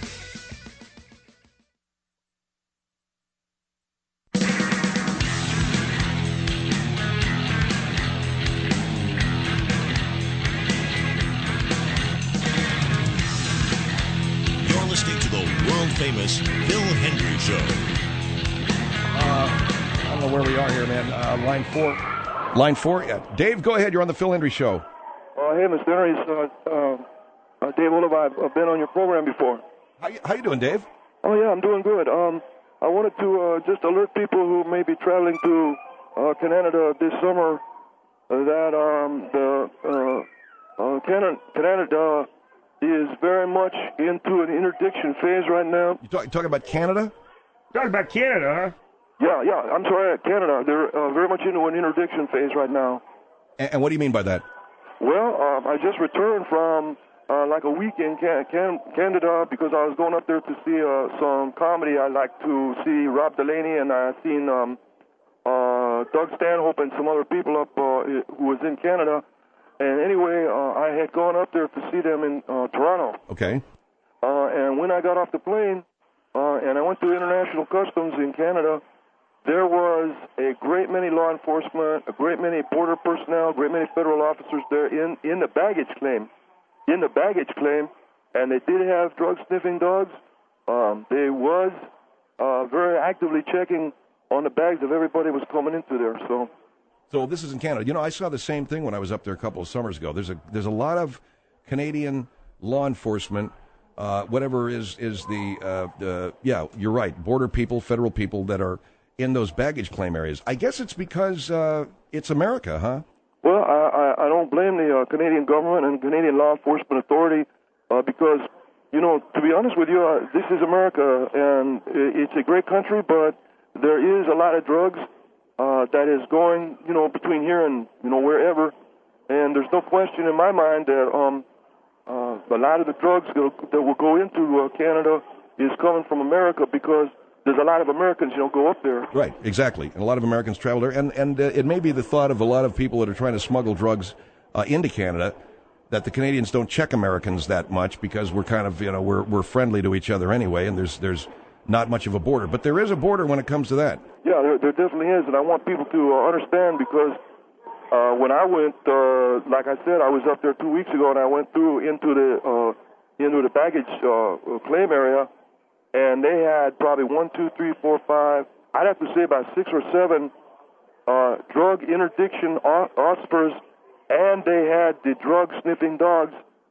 You're listening to the world-famous Phil Hendry Show. I don't know where we are here, man. Uh, line four. Line four? Yeah. Dave, go ahead. You're on the Phil Hendry Show. Oh, hey, Mister Henry. So, uh, Uh, Dave Oliver, I've, I've been on your program before. How you, how you doing, Dave? Oh, yeah, I'm doing good. Um, I wanted to uh, just alert people who may be traveling to uh, Canada this summer uh, that um, the uh, uh, Canada, Canada is very much into an interdiction phase right now. You talk, talking about Canada? Talking about Canada, huh? Yeah, yeah, I'm sorry, Canada. They're uh, very much into an interdiction phase right now. And, and what do you mean by that? Well, um, I just returned from uh, like a week in Can- Can- Canada because I was going up there to see uh, some comedy. I like to see Rob Delaney, and I seen um, uh, Doug Stanhope and some other people up uh, who was in Canada. And anyway, uh, I had gone up there to see them in uh, Toronto. Okay. Uh, and when I got off the plane uh, and I went to International Customs in Canada, there was a great many law enforcement, a great many border personnel, a great many federal officers there in, in the baggage claim. In the baggage claim, and they did have drug-sniffing dogs. Um, they was uh, very actively checking on the bags of everybody was coming into there. So, so this is in Canada. You know, I saw the same thing when I was up there a couple of summers ago. There's a there's a lot of Canadian law enforcement, uh, whatever is is the uh, the yeah, you're right, border people, federal people that are in those baggage claim areas. I guess it's because uh, it's America, huh? Well, I, I, I don't blame the uh, Canadian government and Canadian law enforcement authority uh, because, you know, to be honest with you, uh, this is America, and it's a great country, but there is a lot of drugs uh, that is going, you know, between here and, you know, wherever, and there's no question in my mind that um, uh, a lot of the drugs that will go into uh, Canada is coming from America because there's a lot of Americans, you know, go up there. Right, exactly. And a lot of Americans travel there. And, and uh, it may be the thought of a lot of people that are trying to smuggle drugs uh, into Canada that the Canadians don't check Americans that much because we're kind of, you know, we're we're friendly to each other anyway, and there's there's not much of a border. But there is a border when it comes to that. Yeah, there, there definitely is. And I want people to uh, understand because uh, when I went, uh, like I said, I was up there two weeks ago, and I went through into the, uh, into the baggage uh, claim area. And they had probably one, two, three, four, five, I'd have to say about six or seven uh, drug interdiction officers, and they had the drug-sniffing dogs.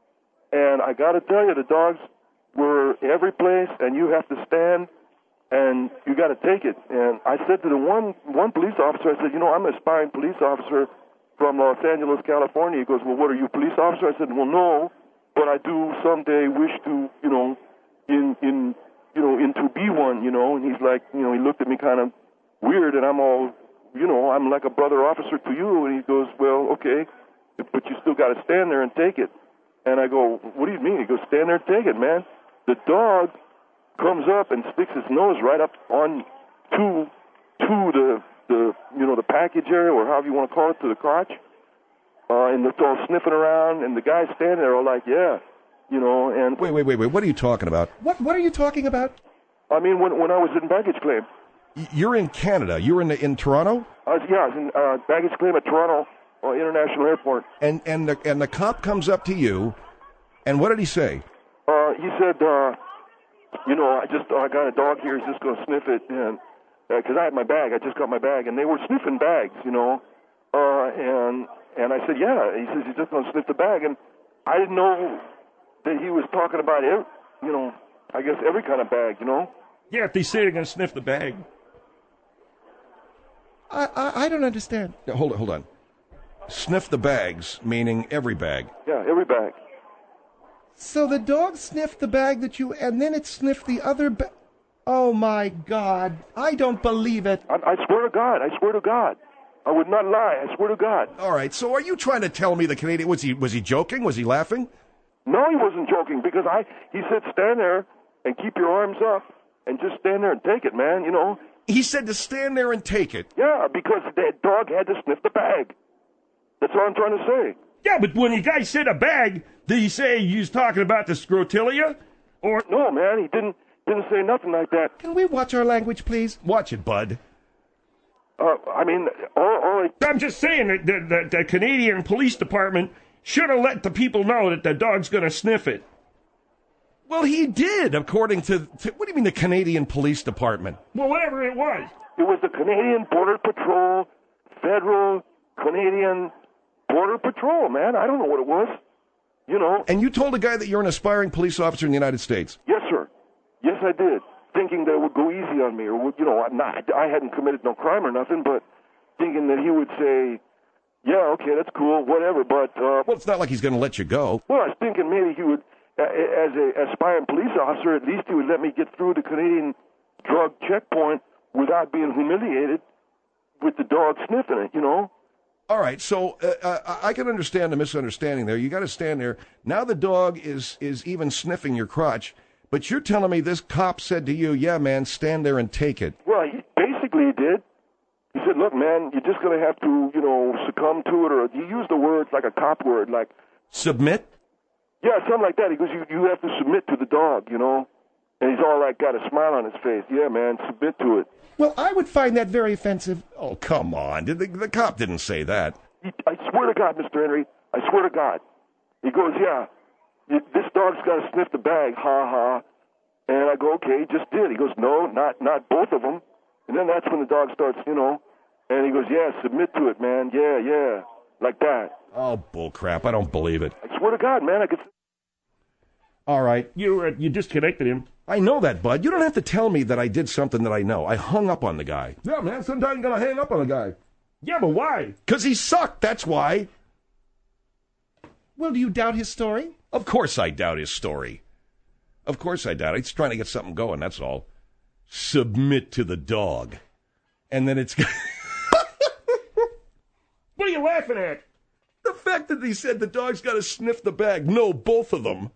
And I got to tell you, the dogs were every place, and you have to stand, and you got to take it. And I said to the one one police officer, I said, you know, I'm an aspiring police officer from Los Angeles, California. He goes, well, what are you, police officer? I said, well, no, but I do someday wish to, you know, in in... you know, into be one, you know, and he's like, you know, he looked at me kind of weird, and I'm all, you know, I'm like a brother officer to you, and he goes, well, okay, but you still got to stand there and take it. And I go, what do you mean? He goes, stand there and take it, man. The dog comes up and sticks his nose right up on to to the, the you know, the package area, or however you want to call it, to the crotch, uh, and it's all sniffing around, and the guy's standing there all like, yeah. You know, and wait, wait, wait, wait. What are you talking about? What What are you talking about? I mean, when when I was in baggage claim. You're in Canada. You're in in Toronto. Uh, yeah, I was in uh, baggage claim at Toronto uh, International Airport. And and the and the cop comes up to you, and what did he say? Uh, he said, uh, you know, I just I got a dog here. He's just going to sniff it, and because uh, I had my bag, I just got my bag, and they were sniffing bags, you know, uh, and and I said, yeah. He says he's just going to sniff the bag, and I didn't know that he was talking about, every, you know, I guess every kind of bag, you know? Yeah, if they say they're going to sniff the bag. I, I I don't understand. Yeah, hold on, hold on. Sniff the bags, meaning every bag. Yeah, every bag. So the dog sniffed the bag that you, and then it sniffed the other bag. Oh, my God. I don't believe it. I, I swear to God. I swear to God. I would not lie. I swear to God. All right, so are you trying to tell me the Canadian, was he was he joking? Was he laughing? No, he wasn't joking, because I he said stand there and keep your arms up and just stand there and take it, man, you know. He said to stand there and take it. Yeah, because that dog had to sniff the bag. That's all I'm trying to say. Yeah, but when the guy said a bag, did he say he was talking about the scrotilia? Or no, man, he didn't didn't say nothing like that. Can we watch our language, please? Watch it, bud. Uh, I mean, all, all I... I'm just saying that the, the, the Canadian Police Department should have let the people know that the dog's going to sniff it. Well, he did, according to, to... What do you mean the Canadian Police Department? Well, whatever it was. It was the Canadian Border Patrol, Federal Canadian Border Patrol, man. I don't know what it was. You know. And you told a guy that you're an aspiring police officer in the United States. Yes, sir. Yes, I did. Thinking that it would go easy on me, or would, you know, I'm not, I hadn't committed no crime or nothing, but thinking that he would say, yeah, okay, that's cool, whatever, but... Uh, well, it's not like he's going to let you go. Well, I was thinking maybe he would, uh, as an aspiring police officer, at least he would let me get through the Canadian drug checkpoint without being humiliated with the dog sniffing it, you know? All right, so uh, uh, I can understand the misunderstanding there. You got to stand there. Now the dog is, is even sniffing your crotch, but you're telling me this cop said to you, yeah, man, stand there and take it. Well, he basically did. He said, look, man, you're just going to have to, you know, succumb to it, or he used the words like a cop word, like... Submit? Yeah, something like that. He goes, you, you have to submit to the dog, you know? And he's all like, got a smile on his face. Yeah, man, submit to it. Well, I would find that very offensive. Oh, come on. The, the cop didn't say that. He, I swear to God, Mister Henry, I swear to God. He goes, yeah, this dog's got to sniff the bag, ha ha. And I go, okay, he just did. He goes, no, not not both of them. And then that's when the dog starts, you know, and he goes, yeah, submit to it, man. Yeah, yeah, like that. Oh, bullcrap. I don't believe it. I swear to God, man, I could... All right. You uh, you disconnected him. I know that, Bud. You don't have to tell me that I did something that I know. I hung up on the guy. Yeah, man, sometimes you got to hang up on a guy. Yeah, but why? Because he sucked, that's why. Well, do you doubt his story? Of course I doubt his story. Of course I doubt it. He's trying to get something going, that's all. Submit to the dog. And then it's... What are you laughing at? The fact that he said the dog's got to sniff the bag. No, both of them.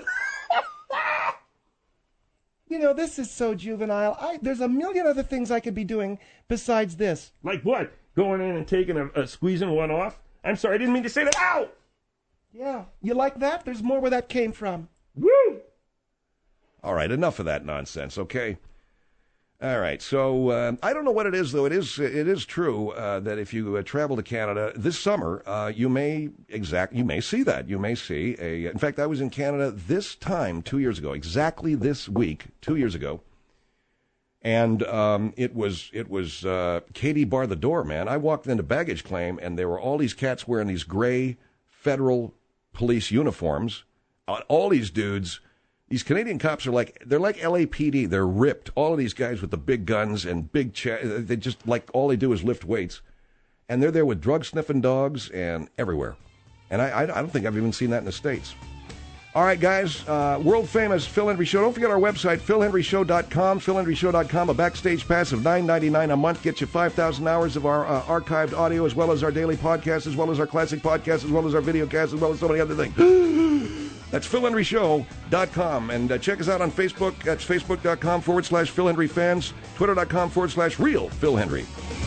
You know, this is so juvenile. I, there's a million other things I could be doing besides this. Like what? Going in and taking a, a squeezing one off? I'm sorry, I didn't mean to say that. Ow! Yeah, you like that? There's more where that came from. Woo! All right, enough of that nonsense, okay? All right, so uh, I don't know what it is, though. It is it is true uh, that if you uh, travel to Canada this summer, uh, you may exact you may see that. You may see a. In fact, I was in Canada this time two years ago, exactly this week, two years ago, and um, it was it was uh, Katie bar the door, man. I walked into baggage claim, and there were all these cats wearing these gray federal police uniforms. Uh, all these dudes. These Canadian cops are like, they're like L A P D. They're ripped. All of these guys with the big guns and big, ch- they just, like, all they do is lift weights. And they're there with drug-sniffing dogs and everywhere. And I, I, I don't think I've even seen that in the States. All right, guys, uh, world-famous Phil Hendrie Show. Don't forget our website, phil hendrie show dot com, phil hendrie show dot com. A backstage pass of nine ninety-nine a month gets you five thousand hours of our uh, archived audio, as well as our daily podcast, as well as our classic podcast, as well as our video cast, as well as so many other things. That's phil hendrie show dot com. And uh, check us out on Facebook. That's facebook.com forward slash Phil Hendrie fans. Twitter.com forward slash real Phil Hendrie.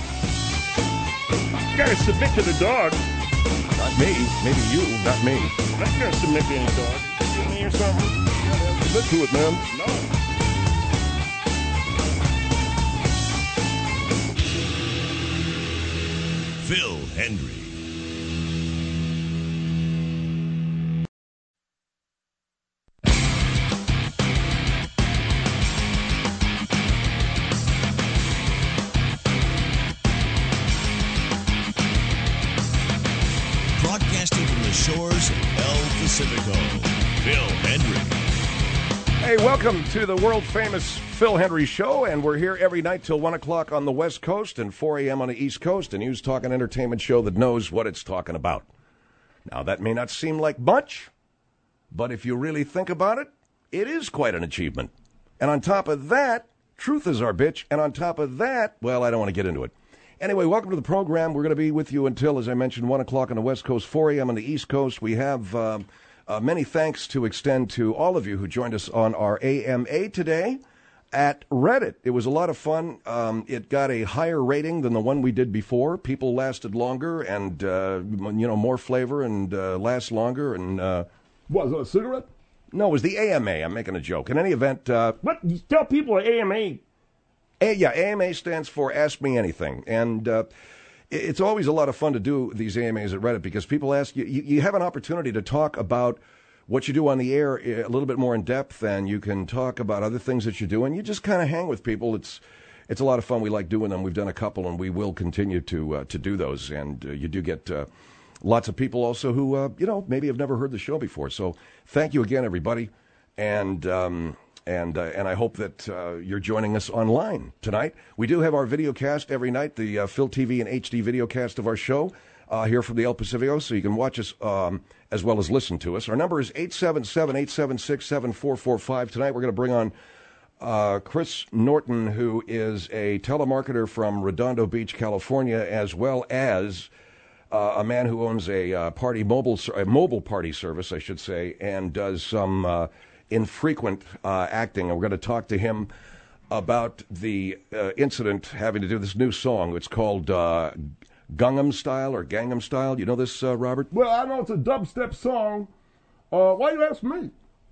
You gotta submit to the dog. Not me. Maybe you, not me. I'm not gonna submit to any dog. You me or something? Submit to it, man. No. Phil Hendrie. Broadcasting from the shores of El Pacifico, Phil Hendrie. Hey, welcome to the world-famous Phil Hendrie Show, and we're here every night till one o'clock on the West Coast and four a.m. on the East Coast, a news, talk, and entertainment show that knows what it's talking about. Now, that may not seem like much, but if you really think about it, it is quite an achievement. And on top of that, truth is our bitch, and on top of that, well, I don't want to get into it. Anyway, welcome to the program. We're going to be with you until, as I mentioned, one o'clock on the West Coast, four a.m. on the East Coast. We have uh, uh, many thanks to extend to all of you who joined us on our A M A today at Reddit. It was a lot of fun. Um, it got a higher rating than the one we did before. People lasted longer and, uh, you know, more flavor and uh, last longer. And uh, What, is that a cigarette? No, it was the A M A. I'm making a joke. In any event... Uh, what? You tell people at A M A... A, yeah, A M A stands for Ask Me Anything, and uh, it's always a lot of fun to do these A M As at Reddit because people ask you, you, you have an opportunity to talk about what you do on the air a little bit more in depth, and you can talk about other things that you do, and you just kind of hang with people. It's it's a lot of fun. We like doing them. We've done a couple, and we will continue to uh, to do those, and uh, you do get uh, lots of people also who, uh, you know, maybe have never heard the show before. So thank you again, everybody. And um, and uh, and I hope that uh, you're joining us online tonight. We do have our video cast every night, the uh, Phil T V and H D video cast of our show uh, here from the El Pacifico, so you can watch us um, as well as listen to us. Our number is eight seven seven, eight seven six, seven four four five. Tonight we're going to bring on uh, Chris Norton, who is a telemarketer from Redondo Beach, California, as well as uh, a man who owns a uh, party mobile a mobile party service, I should say, and does some Uh, infrequent uh, acting. And we're going to talk to him about the uh, incident having to do with this new song. It's called uh, Gangnam Style or Gangnam Style. You know this, uh, Robert? Well, I know it's a dubstep song. Uh, why you ask me?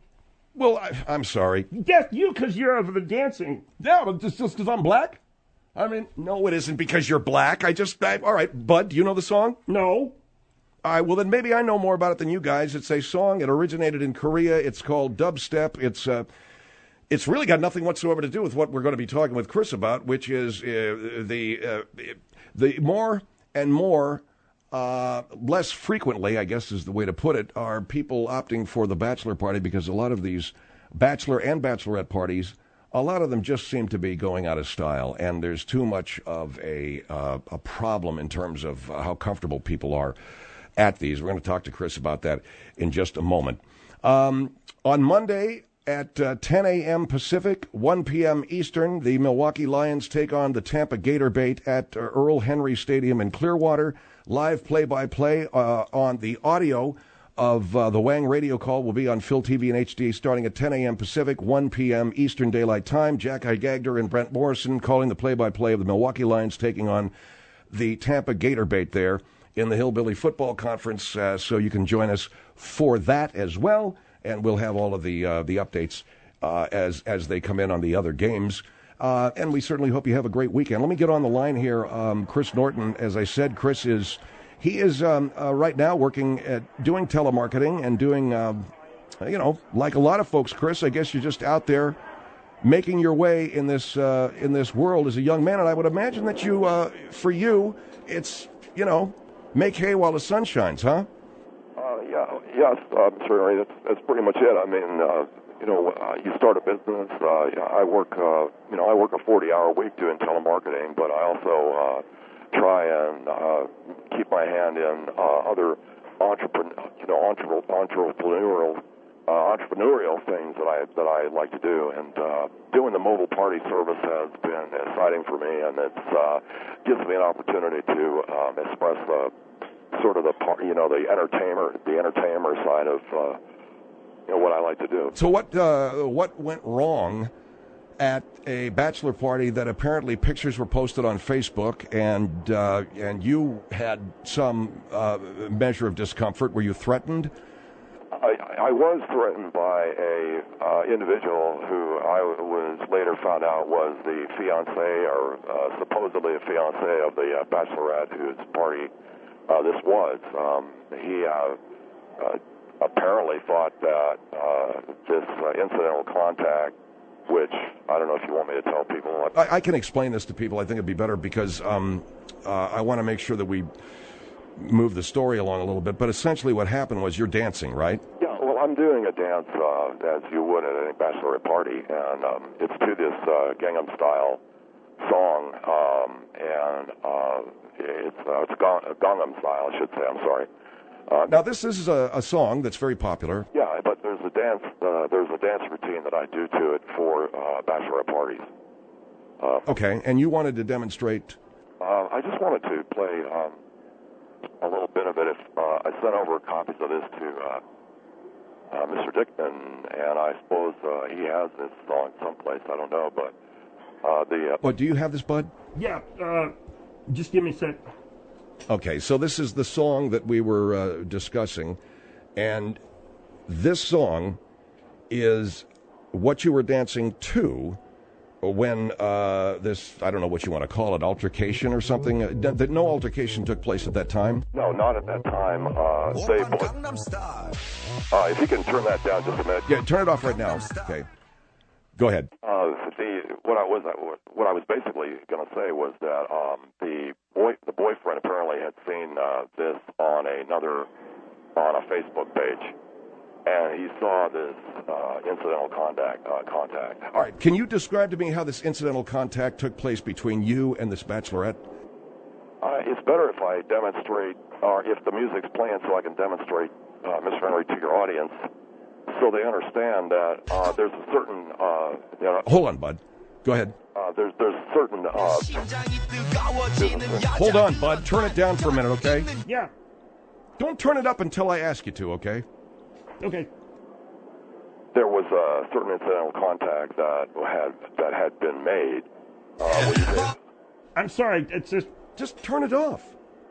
Well, I, I'm sorry. Yes, you, because you're over the dancing. Yeah, but just just because I'm black? I mean... No, it isn't because you're black. I just... I, all right, Bud, do you know the song? No. All right, well, then maybe I know more about it than you guys. It's a song. It originated in Korea. It's called dubstep. It's uh, it's really got nothing whatsoever to do with what we're going to be talking with Chris about, which is uh, the uh, the more and more, uh, less frequently, I guess is the way to put it, are people opting for the bachelor party because a lot of these bachelor and bachelorette parties, a lot of them just seem to be going out of style, and there's too much of a uh, a problem in terms of how comfortable people are at these. We're going to talk to Chris about that in just a moment. Um, on Monday at uh, ten a.m. Pacific, one p.m. Eastern, the Milwaukee Lions take on the Tampa Gator Bait at uh, Earl Henry Stadium in Clearwater. Live play-by-play uh, on the audio of uh, the Wang radio call will be on Phil T V and H D starting at ten a.m. Pacific, one p.m. Eastern Daylight Time. Jack Gagder and Brent Morrison calling the play-by-play of the Milwaukee Lions taking on the Tampa Gator Bait there in the Hillbilly Football Conference, uh, so you can join us for that as well, and we'll have all of the uh, the updates uh, as as they come in on the other games. Uh, and we certainly hope you have a great weekend. Let me get on the line here. Um, Chris Norton, as I said, Chris is he is um, uh, right now working at doing telemarketing and doing, um, you know, like a lot of folks. Chris, I guess you're just out there making your way in this uh, in this world as a young man, and I would imagine that you, uh, for you, it's you know. Make hay while the sun shines, huh? Uh, yeah, yes, uh, certainly. That's that's pretty much it. I mean, uh, you know, uh, you start a business. Uh, I work, uh, you know, I work a forty-hour week doing telemarketing, but I also uh, try and uh, keep my hand in uh, other entrepreneur, you know, entrepreneurial, uh, entrepreneurial things that I that I like to do. And uh, doing the mobile party service has been exciting for me, and it's uh, gives me an opportunity to um, express the sort of the part, you know, the entertainer, the entertainer side of uh, you know what I like to do. So what uh, what went wrong at a bachelor party that apparently pictures were posted on Facebook, and uh, and you had some uh, measure of discomfort? Were you threatened? I, I was threatened by a uh, individual who I was later found out was the fiance or uh, supposedly a fiance of the uh, bachelorette whose party uh, this was. Um, he uh, uh, apparently thought that uh, this uh, incidental contact, which I don't know if you want me to tell people. I, I can explain this to people. I think it'd be better because um, uh, I want to make sure that we move the story along a little bit. But essentially what happened was you're dancing, right? Yeah, well, I'm doing a dance uh, as you would at any bachelorette party, and um, it's to this uh, Gangnam Style song, um, and uh, it's, uh, it's Gang- Gangnam Style, I should say, I'm sorry. Uh, now, this is a, a song that's very popular. Yeah, but there's a dance uh, there's a dance routine that I do to it for uh, bachelorette parties. Uh, okay, and you wanted to demonstrate... Uh, I just wanted to play um, a little bit of it. If uh, I sent over copies of this to uh, uh, Mister Dickman, and I suppose uh, he has this song someplace, I don't know, but uh, the... Uh, what, do you have this, Bud? Yeah, uh, just give me a sec. Okay, so this is the song that we were uh, discussing, and this song is what you were dancing to when uh, this, I don't know what you want to call it, altercation or something. Uh, that no altercation took place at that time? No, not at that time. Uh, they, uh, if you can turn that down just a minute. Yeah, turn it off right now. Okay. Go ahead. Uh, the, what I was what I was basically going to say was that um, the boy the boyfriend apparently had seen uh, this on another on a Facebook page, and he saw this uh, incidental contact. Uh, contact. All right. Can you describe to me how this incidental contact took place between you and this bachelorette? Uh, it's better if I demonstrate, or if the music's playing, so I can demonstrate, uh, Mister Henry, to your audience, so they understand that uh, there's a certain, uh, you know. Hold on, bud. Go ahead. Uh, there's there's certain. Uh, Hold on, bud. Turn it down for a minute, okay? Yeah. Don't turn it up until I ask you to, okay? Okay. There was a certain incidental contact that had that had been made. Uh, I'm sorry. It's just just turn it off.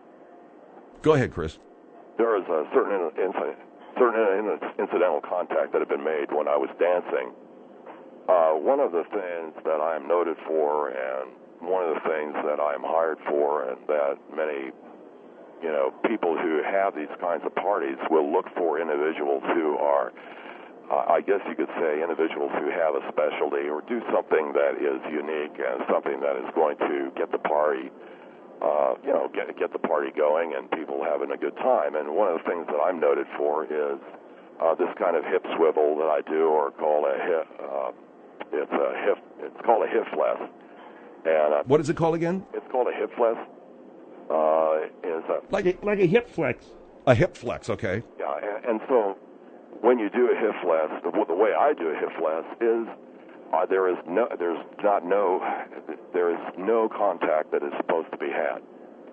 Go ahead, Chris. There was a certain incident, certain incidental contact that had been made when I was dancing. Uh, one of the things that I am noted for, and one of the things that I am hired for, and that many, you know, people who have these kinds of parties will look for individuals who are, uh, I guess you could say, individuals who have a specialty or do something that is unique and something that is going to get the party, uh, you know, get get the party going and people having a good time. And one of the things that I'm noted for is uh, this kind of hip swivel that I do, or call a hip. Uh, it's a hip. It's called a hip flex. And uh, what is it called again? It's called a hip flex. Uh, is a, like a, like a hip flex. A hip flex, okay. Yeah, and, and so when you do a hip flex, the, the way I do a hip flex is uh, there is no, there's not no, there is no contact that is supposed to be had.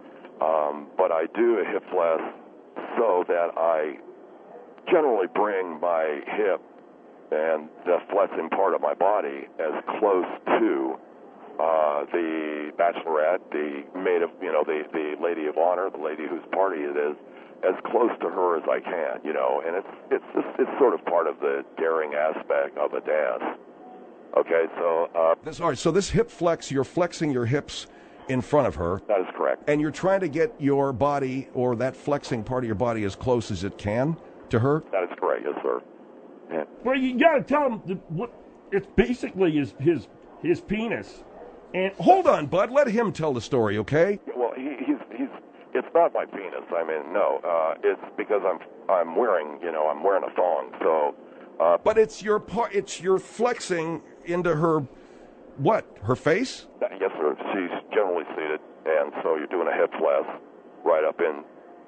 Um, but I do a hip flex so that I generally bring my hip and the flexing part of my body as close to uh, the bachelorette, the maid of, you know, the, the lady of honor, the lady whose party it is, as close to her as I can, you know, and it's it's it's, it's sort of part of the daring aspect of a dance. Okay, so uh, this, all right. So this hip flex, you're flexing your hips in front of her. That is correct. And you're trying to get your body, or that flexing part of your body, as close as it can to her. That is correct, yes, sir. Yeah. Well, you got to tell him that what it's basically his his his penis. And hold on, bud. Let him tell the story, okay? Well, he, he's he's. It's not my penis. I mean, no. Uh, it's because I'm I'm wearing, you know, I'm wearing a thong. So. Uh, but it's your part. It's your flexing into her. What? Her face? Yes, sir. She's generally seated, and so you're doing a hip flex right up in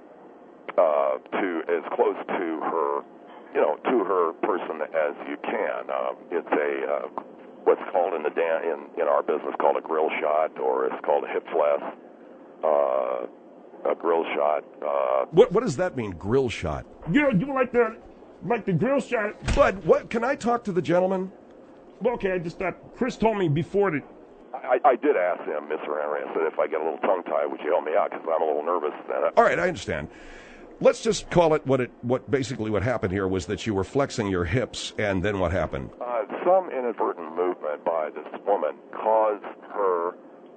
uh, to as close to her, you know, to her person as you can. Uh, it's a uh, what's called in the dan- in in our business called a grill shot, or it's called a hip flex. Uh, a grill shot. Uh, what what does that mean? Grill shot? You know, you like the like the grill shot. Bud, what? Can I talk to the gentleman? Well, okay. I just thought Chris told me before that. I, I did ask him, Mister Henry. I said, if I get a little tongue tied, would you help me out? Because I'm a little nervous. And all right, I understand. Let's just call it what it what basically what happened here was that you were flexing your hips, and then what happened? Uh, some inadvertent movement by this woman caused her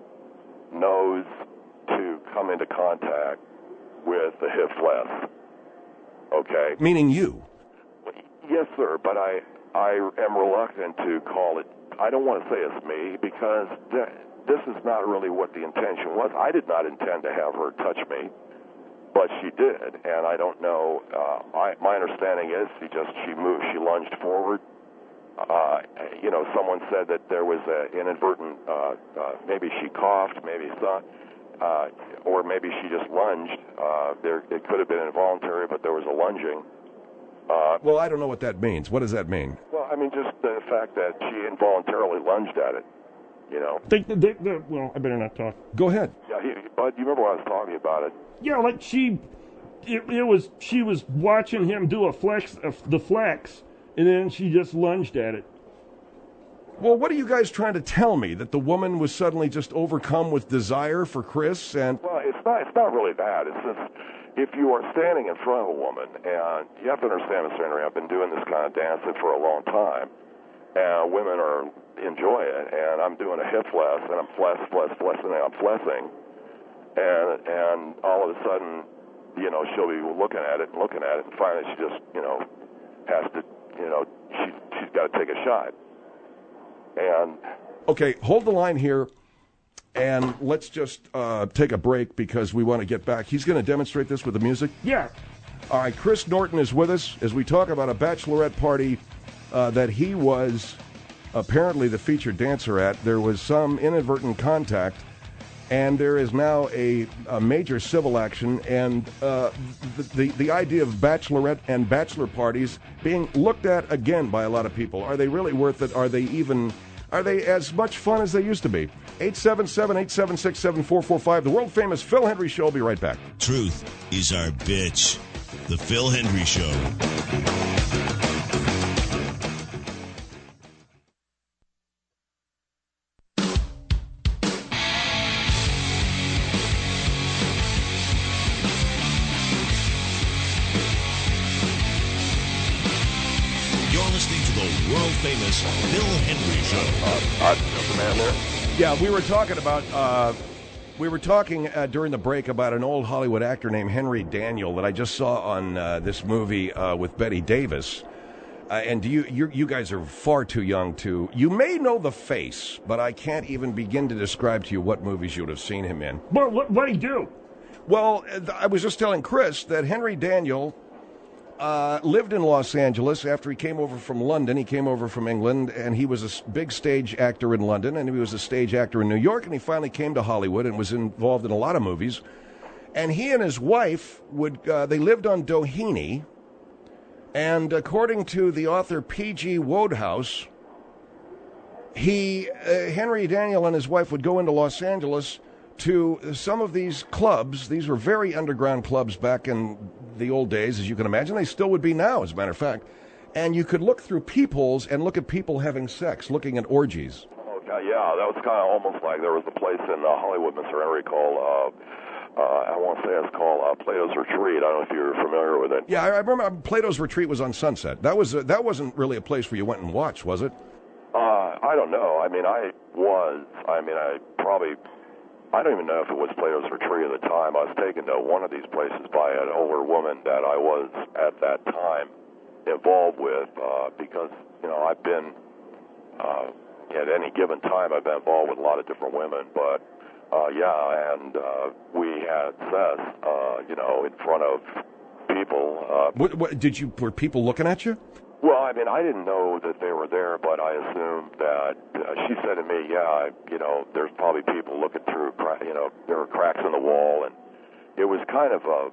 nose to come into contact with the hip flex. Okay? Meaning you? Yes, sir, but I I am reluctant to call it. I don't want to say it's me because th- this is not really what the intention was. I did not intend to have her touch me, but she did, and I don't know. Uh, I, my understanding is she just she moved, she lunged forward. Uh, you know, someone said that there was an inadvertent. Uh, uh, maybe she coughed, maybe some. Uh, or maybe she just lunged. Uh, there, it could have been involuntary, but there was a lunging. Uh, well, I don't know what that means. What does that mean? Well, I mean, just the fact that she involuntarily lunged at it, you know. They, they, they, well, I better not talk. Go ahead. Yeah, he, Bud, you remember when I was talking about it? Yeah, like she, it, it was, she was watching him do a flex, a, the flex, and then she just lunged at it. Well, what are you guys trying to tell me? That the woman was suddenly just overcome with desire for Chris? And well, it's not. It's not really that. It's just if you are standing in front of a woman, and you have to understand, Mister Henry, I've been doing this kind of dancing for a long time, and women are enjoy it. And I'm doing a hip flex, and I'm flex, flex, flexing, and I'm flexing, and and all of a sudden, you know, she'll be looking at it and looking at it, and finally she just, you know, has to, you know, she she's got to take a shot. And okay, hold the line here, and let's just uh, take a break because we want to get back. He's going to demonstrate this with the music? Yeah. All right, Chris Norton is with us as we talk about a bachelorette party uh, that he was apparently the featured dancer at. There was some inadvertent contact, and there is now a, a major civil action, and uh, the, the, the idea of bachelorette and bachelor parties being looked at again by a lot of people. Are they really worth it? Are they even, are they as much fun as they used to be? eight seven seven, eight seven six, seven four four five, the world-famous Phil Hendrie Show. I'll be right back. Truth is our bitch. The Phil Hendrie Show. You're listening to the world-famous Phil Hendrie Show. Uh, uh, the man there? Yeah, we were talking about... Uh, We were talking uh, during the break about an old Hollywood actor named Henry Daniel that I just saw on uh, this movie uh, with Betty Davis. Uh, and you, you you guys are far too young to... You may know the face, but I can't even begin to describe to you what movies you would have seen him in. But what what did he do? Well, I was just telling Chris that Henry Daniel uh, lived in Los Angeles after he came over from London. He came over from England, and he was a big stage actor in London, and he was a stage actor in New York, and he finally came to Hollywood and was involved in a lot of movies. And he and his wife, would uh, they lived on Doheny, and according to the author P G Wodehouse, he, uh, Henry Daniel and his wife would go into Los Angeles to some of these clubs. These were very underground clubs back in the old days, as you can imagine. They still would be now, as a matter of fact. And you could look through peepholes and look at people having sex, looking at orgies. Okay, yeah, that was kind of almost like there was a place in uh, Hollywood, Mister Henry, called, uh, uh, I want to say it's called uh, Plato's Retreat. I don't know if you're familiar with it. Yeah, I, I remember Plato's Retreat was on Sunset. That, was, uh, that wasn't really a place where you went and watched, was it? Uh, I don't know. I mean, I was. I mean, I probably... I don't even know if it was Plato's Retreat at the time. I was taken to one of these places by an older woman that I was, at that time, involved with uh, because, you know, I've been, uh, at any given time, I've been involved with a lot of different women. But, uh, yeah, and uh, we had sex, uh, you know, in front of people. Uh, what, what, did you, were people looking at you? Well, I mean, I didn't know that they were there, but I assumed that uh, she said to me, yeah, you know, there's probably people looking through, cra- you know, there were cracks in the wall, and it was kind of a,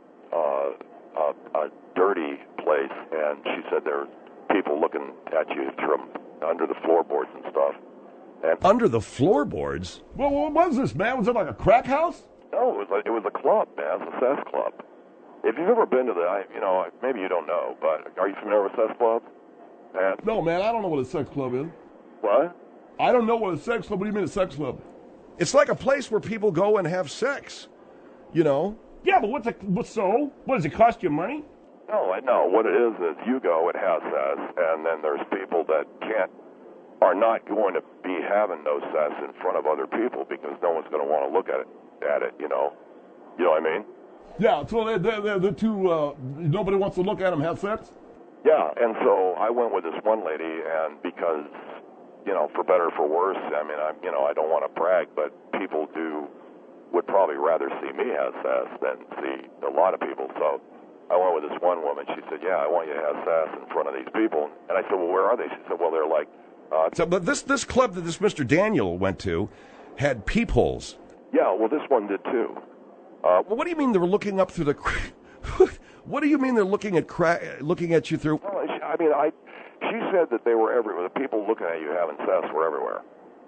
uh, a, a dirty place, and she said there were people looking at you from under the floorboards and stuff. And under the floorboards? Well, what was this, man? Was it like a crack house? No, it was a, it was a club, man. It was a sex club. If you've ever been to the, I, you know, maybe you don't know, but are you familiar with sex clubs? Man. No, man, I don't know what a sex club is. What? I don't know what a sex club. What do you mean a sex club? It's like a place where people go and have sex. You know? Yeah, but what's a what? So what does it cost you money? No, I know what it is. Is you go and have sex, and then there's people that can't, are not going to be having no sex in front of other people because no one's going to want to look at it. At it, you know. You know what I mean? Yeah. So they're they're, they're the two. Uh, nobody wants to look at them have sex. Yeah, and so I went with this one lady, and because, you know, for better or for worse, I mean, I, you know, I don't want to brag, but people do would probably rather see me have sex than see a lot of people. So I went with this one woman. She said, "Yeah, I want you to have sex in front of these people." And I said, "Well, where are they?" She said, "Well, they're like." Uh, so, but this this club that this Mister Daniel went to had peepholes. Yeah, well, this one did too. Uh, well, what do you mean they were looking up through the? What do you mean they're looking at cra- looking at you through? Well, I mean, I. She said that they were everywhere. The people looking at you having sex were everywhere.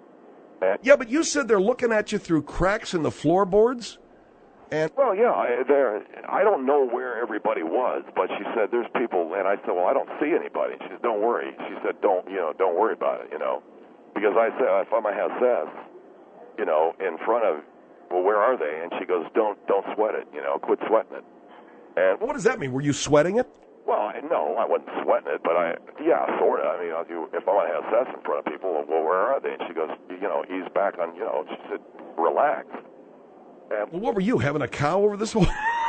And yeah, but you said they're looking at you through cracks in the floorboards. And well, yeah, I, there. I don't know where everybody was, but she said there's people. And I said, well, I don't see anybody. She said, don't worry. She said, don't you know, don't worry about it, you know, because I said if I'm gonna have sex, you know, in front of, well, where are they? And she goes, don't don't sweat it, you know, quit sweating it. And what does that mean? Were you sweating it? Well, I, no, I wasn't sweating it, but I, yeah, sort of. I mean, if I want to have sex in front of people, well, where are they? And she goes, you know, he's back on, you know, she said, relax. And, well, what were you, having a cow over this one?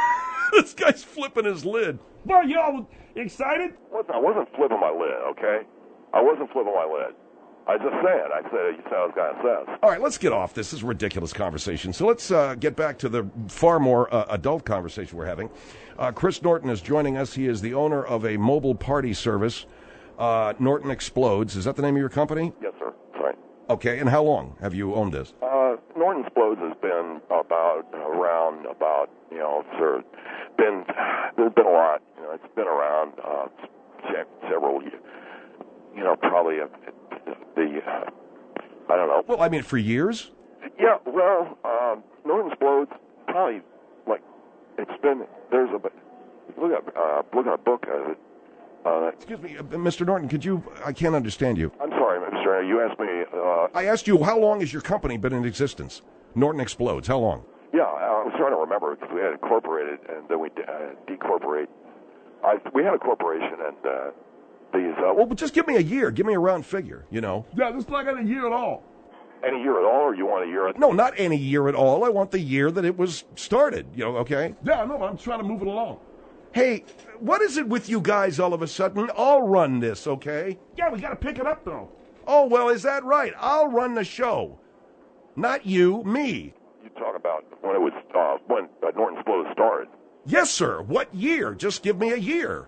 This guy's flipping his lid. Well, you all excited? Listen, I wasn't flipping my lid, okay? I wasn't flipping my lid. I just saying. I said you sound kind of says. All right, let's get off this. This is a ridiculous conversation. So let's uh, get back to the far more uh, adult conversation we're having. Uh, Chris Norton is joining us. He is the owner of a mobile party service, uh, Norton Explodes. Is that the name of your company? Yes, sir. That's right. Okay, and how long have you owned this? Uh, Norton Explodes has been about around about you know sort of been there's been a lot. You know, it's been around uh, several years. You know, probably a, the uh, I don't know. Well, I mean, for years. Yeah. Well, um, Norton Explodes probably like it's been there's a look at uh, look at a book of it. Uh, Excuse me, uh, Mister Norton, could you, I can't understand you. I'm sorry, Mister You asked me... Uh, I asked you, how long has your company been in existence? Norton Explodes, how long? Yeah, I was trying to remember because we had incorporated and then we uh, decorporate. I, we had a corporation and uh, these... Uh, well, but just give me a year. Give me a round figure, you know. Yeah, just like any year at all. Any year at all, or you want a year at... No, not any year at all. I want the year that it was started, you know, okay? Yeah, I know, but I'm trying to move it along. Hey, what is it with you guys all of a sudden? I'll run this, okay? Yeah, we got to pick it up, though. Oh, well, is that right? I'll run the show. Not you, me. You talk about when it was, uh, when uh, Norton Explodes started. Yes, sir. What year? Just give me a year.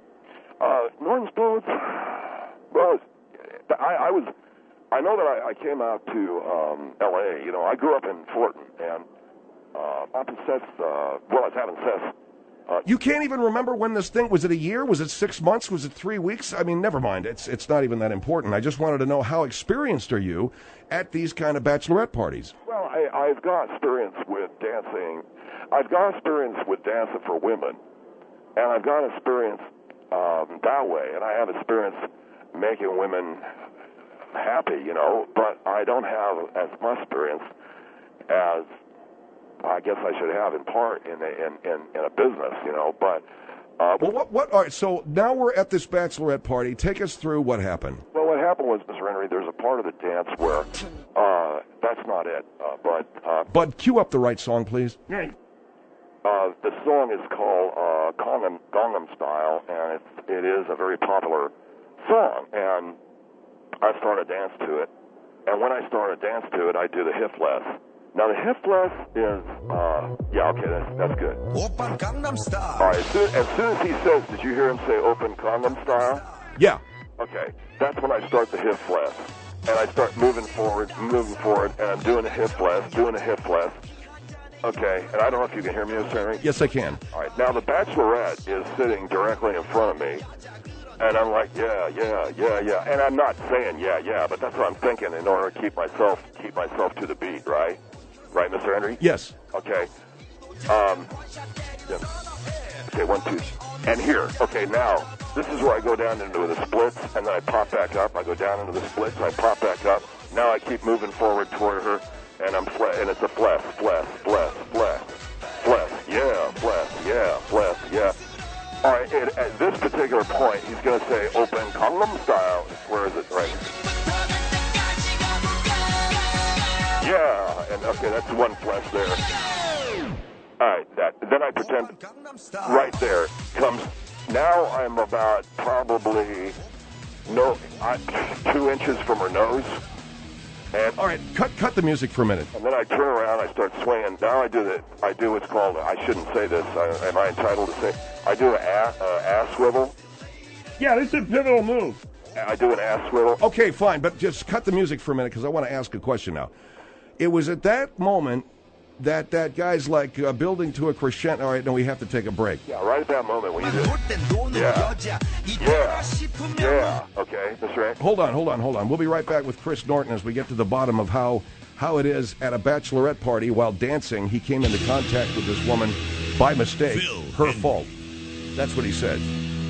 Uh, Norton Explodes, well, I, I was, I know that I, I came out to um, L A You know, I grew up in Fulton, and uh, up in Seth, uh, well, I was having Seth. Uh, you can't even remember when this thing, was it a year? Was it six months? Was it three weeks? I mean, never mind. It's it's not even that important. I just wanted to know how experienced are you at these kind of bachelorette parties? Well, I, I've got experience with dancing. I've got experience with dancing for women, and I've got experience um, that way, and I have experience making women happy, you know, but I don't have as much experience as I guess I should have in part in a, in, in, in a business, you know, but... Uh, well, what, what, all right, so now we're at this bachelorette party. Take us through what happened. Well, what happened was, Mister Henry, there's a part of the dance where, uh, that's not it, uh, but... Uh, Bud, cue up the right song, please. Right. Uh, the song is called uh, Gangnam, Gangnam Style, and it's, it is a very popular song, and I started to dance to it, and when I started to dance to it, I do the hip less. Now, the hip flex is, uh, yeah, okay, that's, that's good. Open Gangnam Style. All right, as soon, as soon as he says, did you hear him say open Gangnam Style? Yeah. Okay, that's when I start the hip flex. And I start moving forward, moving forward, and I'm doing a hip flex, doing a hip flex. Okay, and I don't know if you can hear me, Mister Henry. Yes, I can. All right, now the Bachelorette is sitting directly in front of me. And I'm like, yeah, yeah, yeah, yeah. And I'm not saying yeah, yeah, but that's what I'm thinking in order to keep myself, keep myself to the beat, right? Right, Mister Henry? Yes. Okay. Um, yeah. Okay, one, two. And here. Okay, now, this is where I go down into the splits, and then I pop back up. I go down into the splits, and I pop back up. Now I keep moving forward toward her, and I'm fle- and it's a flex, flex, flex, flex, flex, yeah, flex, yeah, flex, yeah. All right, and at this particular point, he's going to say open Gangnam Style. Where is it? Right. Yeah, and okay, that's one flex there. All right, that. Then I pretend right there comes. Now I'm about probably no I, two inches from her nose. And all right, cut cut the music for a minute. And then I turn around, I start swinging. Now I do the I do what's called. I shouldn't say this. I, am I entitled to say? I do an ass, uh, ass swivel. Yeah, this is a pivotal move. I do an ass swivel. Okay, fine, but just cut the music for a minute because I want to ask a question now. It was at that moment that that guy's like uh, building to a crescendo. All right, no, we have to take a break. Yeah, right at that moment when you did. Yeah. Yeah. Yeah. Okay, that's right. Hold on, hold on, hold on. We'll be right back with Chris Norton as we get to the bottom of how how it is at a bachelorette party while dancing. He came into contact with this woman by mistake. Phil Her Henry. fault. That's what he said.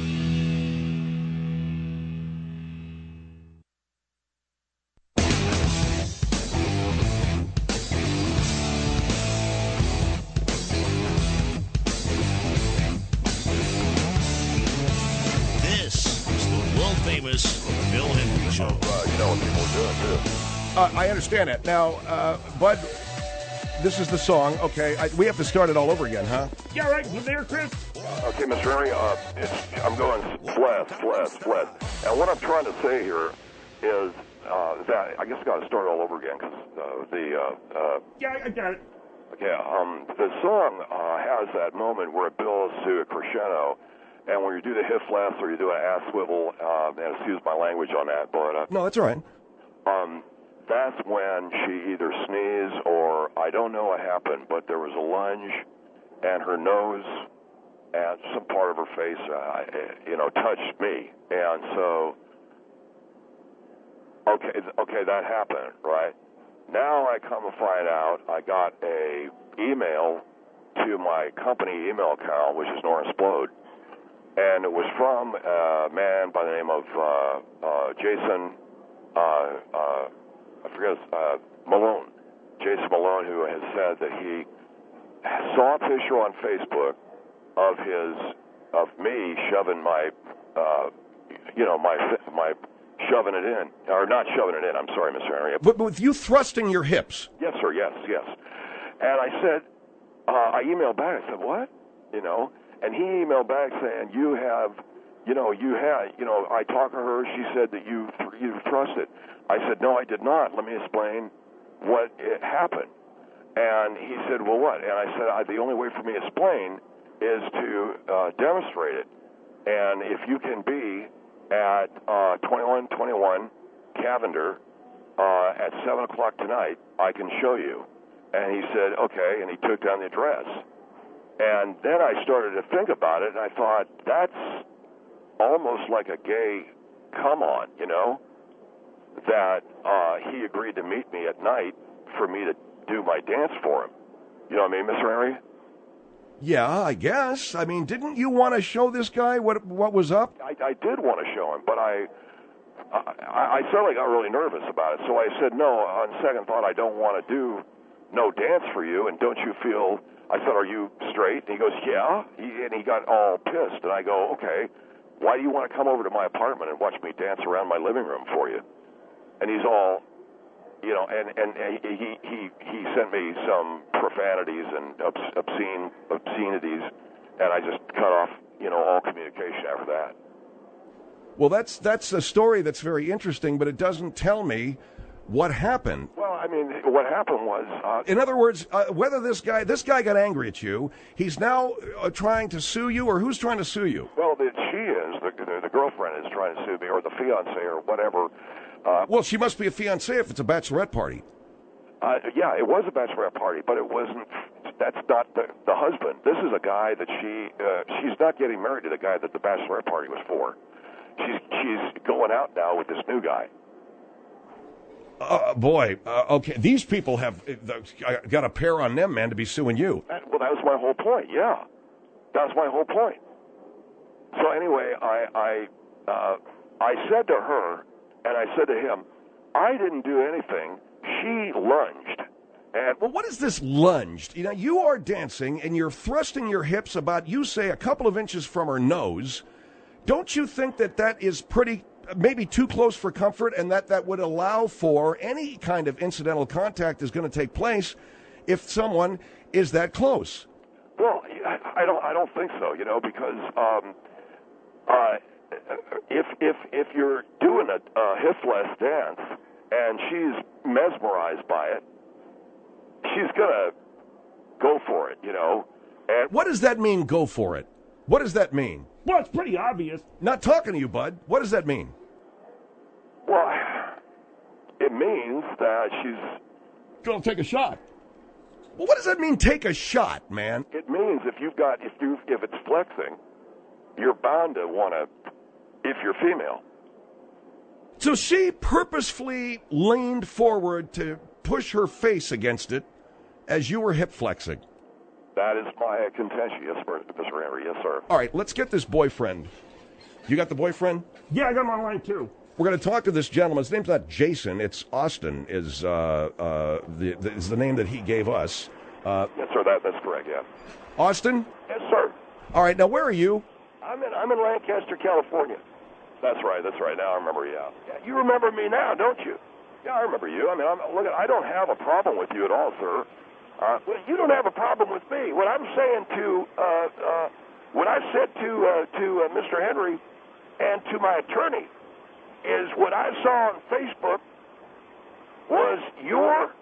Famous Bill Henry Show. Uh, you know what people are doing, too. Uh, I understand that. Now, uh, Bud, this is the song. Okay, I, we have to start it all over again, huh? Yeah, right. You there, Chris? Okay, Mister Henry, uh, it's, I'm going flat, flat, flat. And what I'm trying to say here is uh, that I guess I got to start all over again because uh, the uh, uh, Yeah, I got it. yeah um, the song uh, has that moment where it builds to a crescendo, and when you do the hip flex or you do an ass swivel, uh, and excuse my language on that, but uh, No, that's all right. um, that's when she either sneezed or I don't know what happened, but there was a lunge, and her nose and some part of her face, uh, you know, touched me, and so. Okay, okay, that happened, right? Now I come to find out I got a email to my company email account, which is Norexplode, and it was from a man by the name of uh, uh, Jason, uh, uh, I forget, uh, Malone, Jason Malone, who has said that he saw a picture on Facebook of his, of me shoving my, uh, you know, my my. Shoving it in, or not shoving it in, I'm sorry, Mister Henry. But, but with you thrusting your hips. Yes, sir, yes, yes. And I said, uh, I emailed back, I said, what? You know, and he emailed back saying, you have, you know, you had, you know, I talked to her, she said that you, you thrusted. I said, no, I did not. Let me explain what it happened. And he said, well, what? And I said, I, the only way for me to explain is to uh, demonstrate it. And if you can be at uh, twenty-one twenty-one Cavender uh, at seven o'clock tonight, I can show you. And he said, okay, and he took down the address. And then I started to think about it, and I thought, that's almost like a gay come-on, you know, that uh, he agreed to meet me at night for me to do my dance for him. You know what I mean, Mister Henry? Yeah, I guess. I mean, didn't you want to show this guy what what was up? I, I did want to show him, but I, I I suddenly got really nervous about it. So I said, no, on second thought, I don't want to do no dance for you, and don't you feel... I said, are you straight? And he goes, yeah. He, and he got all pissed. And I go, okay, why do you want to come over to my apartment and watch me dance around my living room for you? And he's all... You know, and, and he, he he sent me some profanities and obscene obscenities, and I just cut off, you know, all communication after that. Well, that's that's a story that's very interesting, but it doesn't tell me what happened. Well, I mean, what happened was... Uh, In other words, uh, whether this guy this guy got angry at you, he's now uh, trying to sue you, or who's trying to sue you? Well, the, she is, the, the, the girlfriend is trying to sue me, or the fiancé, or whatever. Uh, well, she must be a fiancée if it's a bachelorette party. Uh, yeah, it was a bachelorette party, but it wasn't. That's not the, the husband. This is a guy that she. Uh, she's not getting married to the guy that the bachelorette party was for. She's she's going out now with this new guy. Uh, boy, uh, okay, these people have uh, got a pair on them, man, to be suing you. That, well, that was my whole point. Yeah, that was my whole point. So anyway, I I uh, I said to her. And I said to him, I didn't do anything. She lunged. And well, what is this lunged? You know, you are dancing and you're thrusting your hips about, you say, a couple of inches from her nose. Don't you think that that is pretty, maybe too close for comfort, and that that would allow for any kind of incidental contact is going to take place if someone is that close? Well, I, I don't. I don't think so. You know, because um, uh. If if if you're doing a, a hip-less dance and she's mesmerized by it, she's gonna go for it, you know. And what does that mean? Go for it. What does that mean? Well, it's pretty obvious. Not talking to you, bud. What does that mean? Well, it means that she's gonna take a shot. Well, what does that mean? Take a shot, man. It means if you've got if you if it's flexing, you're bound to want to. If you're female. So she purposefully leaned forward to push her face against it as you were hip flexing. That is my contention, yes, Mister Henry. Yes, sir. All right, let's get this boyfriend. You got the boyfriend? Yeah, I got him online, too. We're going to talk to this gentleman. His name's not Jason. It's Austin is, uh, uh, the, the, is the name that he gave us. Uh, yes, sir. That, that's correct, yeah. Austin? Yes, sir. All right, now where are you? I'm in, I'm in Lancaster, California. That's right, that's right. Now I remember you. Yeah, you remember me now, don't you? Yeah, I remember you. I mean, I'm, look, I don't have a problem with you at all, sir. Uh, well, you don't have a problem with me. What I'm saying to, uh, uh, what I said to uh, to uh, Mister Henry and to my attorney is what I saw on Facebook was your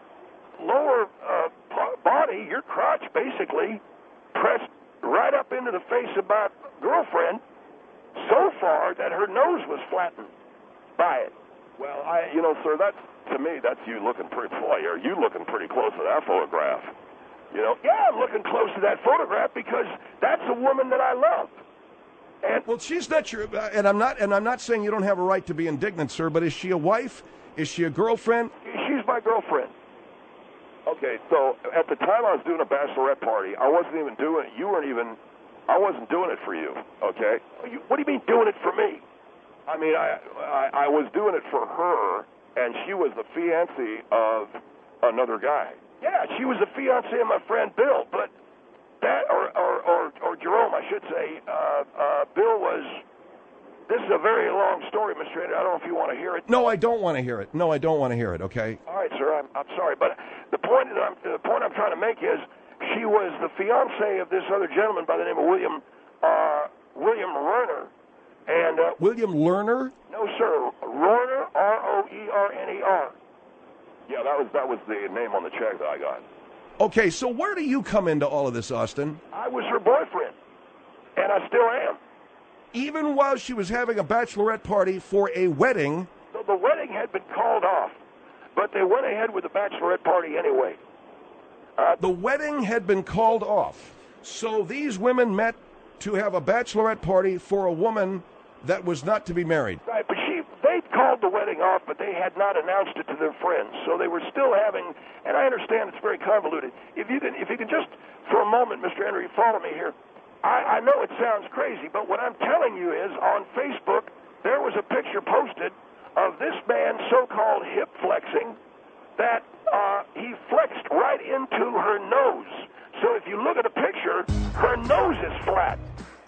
lower uh, body, your crotch, basically pressed right up into the face of my girlfriend so far that her nose was flattened by it. Well, I, you know, sir, that's, to me, that's you looking pretty, boy, are you looking pretty close to that photograph? You know? Yeah, I'm looking close to that photograph because that's a woman that I love. And well, she's not your, uh, and I'm not, and I'm not saying you don't have a right to be indignant, sir. But is she a wife? Is she a girlfriend? She's my girlfriend. Okay, so at the time I was doing a bachelorette party, I wasn't even doing it. You weren't even. I wasn't doing it for you. Okay. You, what do you mean doing it for me? I mean, I, I I was doing it for her, and she was the fiancée of another guy. Yeah, she was the fiancée of my friend Bill, but. That, or, or, or, or Jerome, I should say, uh, uh, Bill was, this is a very long story, Mister Andrew. I don't know if you want to hear it. No, I don't want to hear it. No, I don't want to hear it, okay? All right, sir, I'm, I'm sorry. But the point, that I'm, the point I'm trying to make is she was the fiancée of this other gentleman by the name of William, uh, William Lerner. And, uh, William Lerner? No, sir, Lerner, R O E R N E R. Yeah, that was, that was the name on the check that I got. Okay, so where do you come into all of this, Austin? I was her boyfriend, and I still am. Even while she was having a bachelorette party for a wedding? So the wedding had been called off, but they went ahead with the bachelorette party anyway. Uh, the wedding had been called off. So these women met to have a bachelorette party for a woman that was not to be married. Right, but she, they called the wedding off, but they had not announced it to their friends. So they were still having, and I understand it's very convoluted. If you can, if you can just, for a moment, Mister Henry, follow me here. I, I know it sounds crazy, but what I'm telling you is, on Facebook, there was a picture posted of this man so-called hip flexing that uh, he flexed right into her nose. So if you look at the picture, her nose is flat.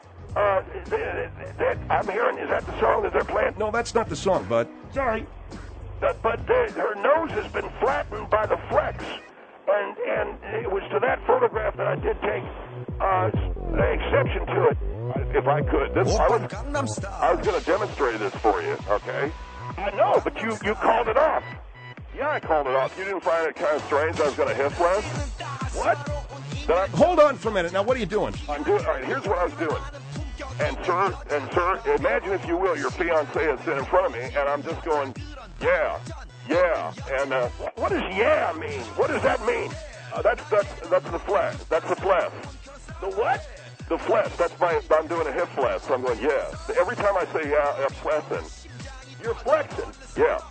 Uh, that, that I'm hearing, is that the song that they're playing? No, that's not the song, bud. Sorry. But, but the, her nose has been flattened by the flex. And, and it was to that photograph that I did take uh, exception to it. If I could, this, I was, I was going to demonstrate this for you, okay? I know, but you, you called it off. Yeah, I called it off. You didn't find it kind of strange I was going to hip flex? What? I, Hold on for a minute. Now, what are you doing? I'm doing, all right, here's what I was doing. And sir, and sir, imagine if you will, your fiancée is sitting in front of me, and I'm just going, yeah, yeah, and uh, what does yeah mean? What does that mean? Uh, that's that's that's the flex. That's the flex. The what? The flex. That's my. I'm doing a hip flex. So I'm going, yeah. Every time I say yeah, I'm flexing. You're flexing. Yeah.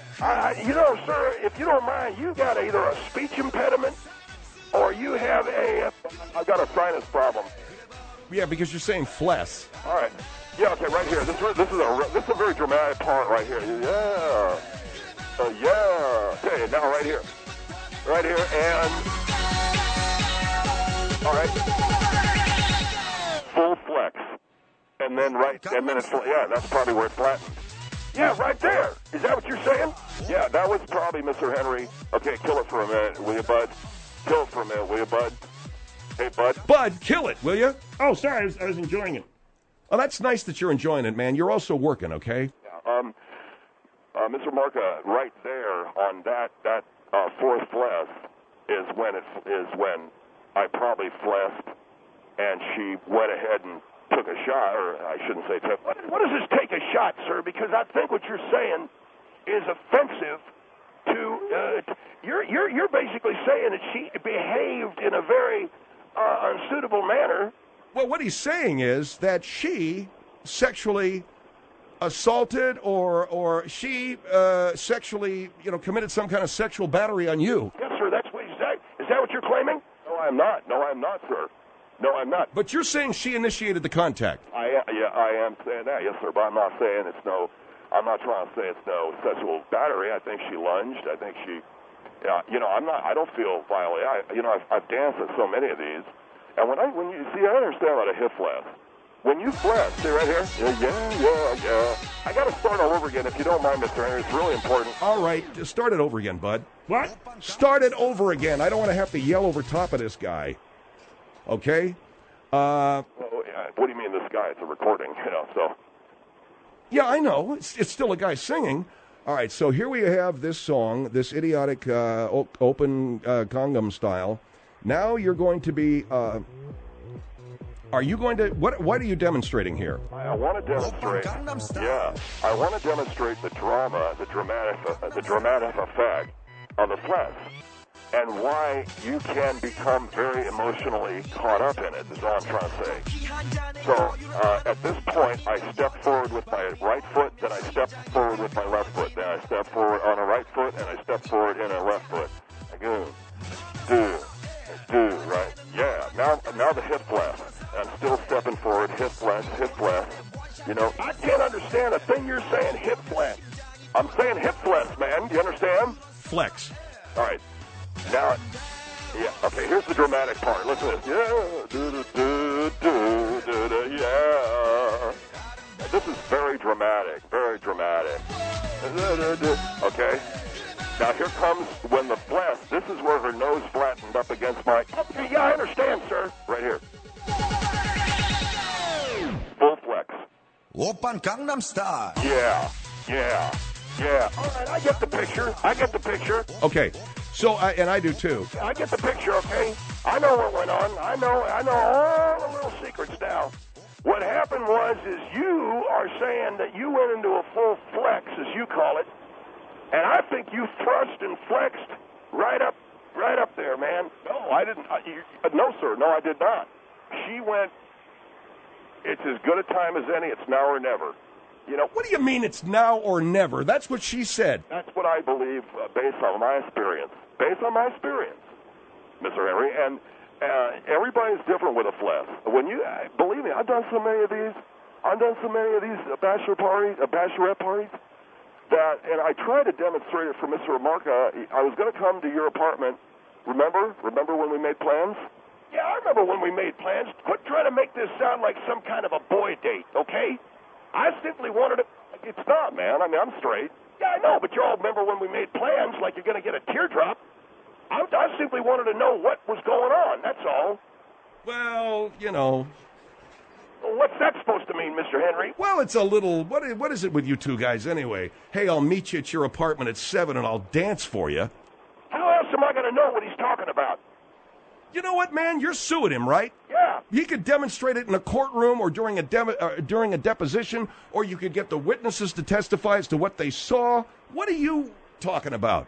I, you know, sir, if you don't mind, you got either a speech impediment or you have a. Uh, I've got a sinus problem. Yeah, because you're saying flesh. All right. Yeah, okay, right here. This, this is a this is a very dramatic part right here. Yeah. Uh, yeah. Okay, now right here. Right here, and... All right. Full flex. And then right, and then it's, yeah, that's probably where it's flattened. Yeah, right there. Is that what you're saying? Yeah, that was probably Mister Henry. Okay, kill it for a minute, will you, bud? Kill it for a minute, will you, bud? Hey, bud. Bud, kill it, will you? Oh, sorry, I was, I was enjoying it. Oh, that's nice that you're enjoying it, man. You're also working, okay? Yeah, um, uh, Mister Marca, right there on that that uh, fourth flex is when it is when I probably flexed, and she went ahead and took a shot, or I shouldn't say took. What, what does this take a shot, sir? Because I think what you're saying is offensive to. Uh, you're you're you're basically saying that she behaved in a very uh, unsuitable manner. Well, what he's saying is that she sexually assaulted or or she uh, sexually, you know, committed some kind of sexual battery on you. Yes, sir. That's what is that. Is that what you're claiming? No, I'm not. No, I'm not, sir. No, I'm not. But you're saying she initiated the contact. I yeah, I am saying that, yes, sir. But I'm not saying it's no. I'm not trying to say it's no sexual battery. I think she lunged. I think she. Yeah, you know, I'm not. I don't feel violated. I, you know, I've, I've danced at so many of these, and when I when you see, I understand about a hip flex. When you flex, see right here? Yeah, yeah, yeah, yeah. I got to start all over again if you don't mind, Mister Henry. It's really important. All right, just start it over again, bud. What? Start it over again. I don't want to have to yell over top of this guy. Okay? Uh, well, yeah, what do you mean this guy? It's a recording, you know, so. Yeah, I know. It's, it's still a guy singing. All right, so here we have this song, this idiotic uh, o- open uh, Gangnam style. Now you're going to be. Uh, are you going to? What? What are you demonstrating here? I, I want to demonstrate. Yeah, I want to demonstrate the drama, the dramatic, uh, the dramatic effect of the flex, and why you can become very emotionally caught up in it. Is all I'm trying to say. So uh, at this point, I step forward with my right foot, then I step forward with my left foot, then I step forward on a right foot, and I step forward in a left foot. I go, do, do, right? Yeah. Now, now the hip flex. I'm still stepping forward, hip flex, hip flex. You know, I can't understand a thing you're saying, hip flex. I'm saying hip flex, man. Do you understand? Flex. All right. Now, yeah, okay, here's the dramatic part. Listen to this. Yeah, do, do, do, do, do, do, yeah. This is very dramatic, very dramatic. Okay? Now, here comes when the flex, this is where her nose flattened up against my, okay, yeah, I understand, sir. Right here. Full flex. Oppan Gangnam Style. Yeah, yeah, yeah. All right, I get the picture. I get the picture. Okay, so I, and I do too. I get the picture, okay? I know what went on. I know, I know all the little secrets now. What happened was, is you are saying that you went into a full flex, as you call it, and I think you thrust and flexed right up, right up there, man. No, I didn't. I, you, no, sir. No, I did not. She went. It's as good a time as any. It's now or never. You know. What do you mean it's now or never? That's what she said. That's what I believe, uh, based on my experience. Based on my experience, Mister Henry, and uh, everybody's different with a flex. When you uh, believe me, I've done so many of these. I've done so many of these uh, bachelor parties, uh, bachelorette parties. That, and I tried to demonstrate it for Mister Remarca. I was going to come to your apartment. Remember? Remember when we made plans? Yeah, I remember when we made plans. Quit trying to make this sound like some kind of a boy date, okay? I simply wanted to... It's not, man. I mean, I'm straight. Yeah, I know, but you all remember when we made plans like you're going to get a teardrop. I, I simply wanted to know what was going on, that's all. Well, you know... What's that supposed to mean, Mister Henry? Well, it's a little... What is, what is it with you two guys anyway? Hey, I'll meet you at your apartment at seven and I'll dance for you. How else am I going to know what he's talking about? You know what, man? You're suing him, right? Yeah. He could demonstrate it in a courtroom or during a de- uh, during a deposition, or you could get the witnesses to testify as to what they saw. What are you talking about?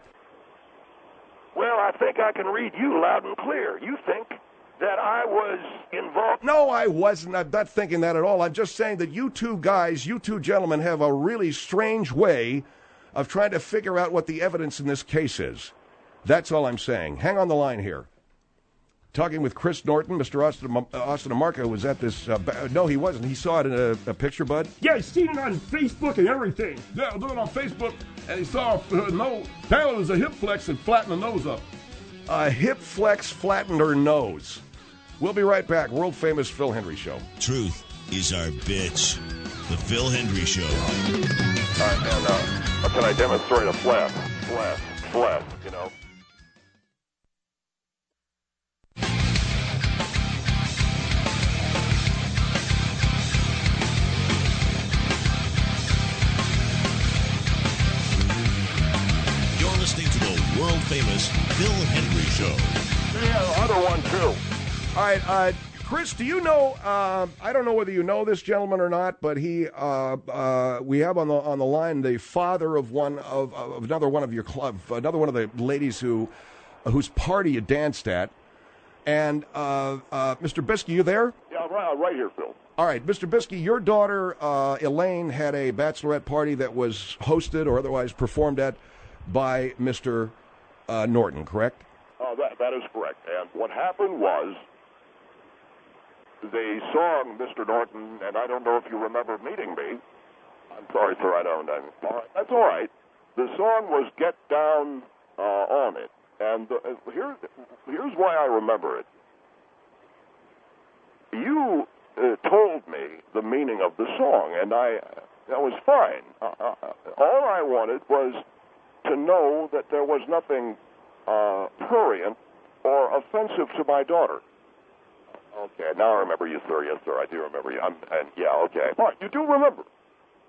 Well, I think I can read you loud and clear. You think that I was involved? No, I wasn't. I'm not thinking that at all. I'm just saying that you two guys, you two gentlemen, have a really strange way of trying to figure out what the evidence in this case is. That's all I'm saying. Hang on the line here. Talking with Chris Norton, Mister Austin, uh, Austin Amarca was at this. Uh, ba- no, he wasn't. He saw it in a, a picture, bud. Yeah, I've seen it on Facebook and everything. Yeah, I was doing it on Facebook, and he saw her nose. Apparently, it was a hip flex and flattened the nose up. A hip flex flattened her nose. We'll be right back. World famous Phil Hendrie Show. Truth is our bitch. The Phil Hendrie Show. All right, man. Uh, can I demonstrate a flex? Flex. Flex, you know. You're listening to the world famous Phil Hendrie Show. Yeah, other one, too. All right, uh, Chris, do you know, uh, I don't know whether you know this gentleman or not, but he, uh, uh, we have on the on the line the father of one of, of another one of your club, another one of the ladies who, whose party you danced at. And, uh, uh, Mister Biskey, you there? Yeah, right, right here, Phil. All right, Mister Biskey, your daughter, uh, Elaine, had a bachelorette party that was hosted or otherwise performed at by Mister Uh, Norton, correct? Uh, that, that is correct. And what happened was, the song, Mister Norton, and I don't know if you remember meeting me. I'm sorry, sir, I don't. I'm, all right, that's all right. The song was Get Down uh, On It. And uh, here, here's why I remember it. You uh, told me the meaning of the song, and I, that was fine. Uh, uh, all I wanted was to know that there was nothing uh, prurient or offensive to my daughter. Okay, now I remember you, sir. Yes, sir, I do remember you. I'm, and yeah, okay. All right, you do remember.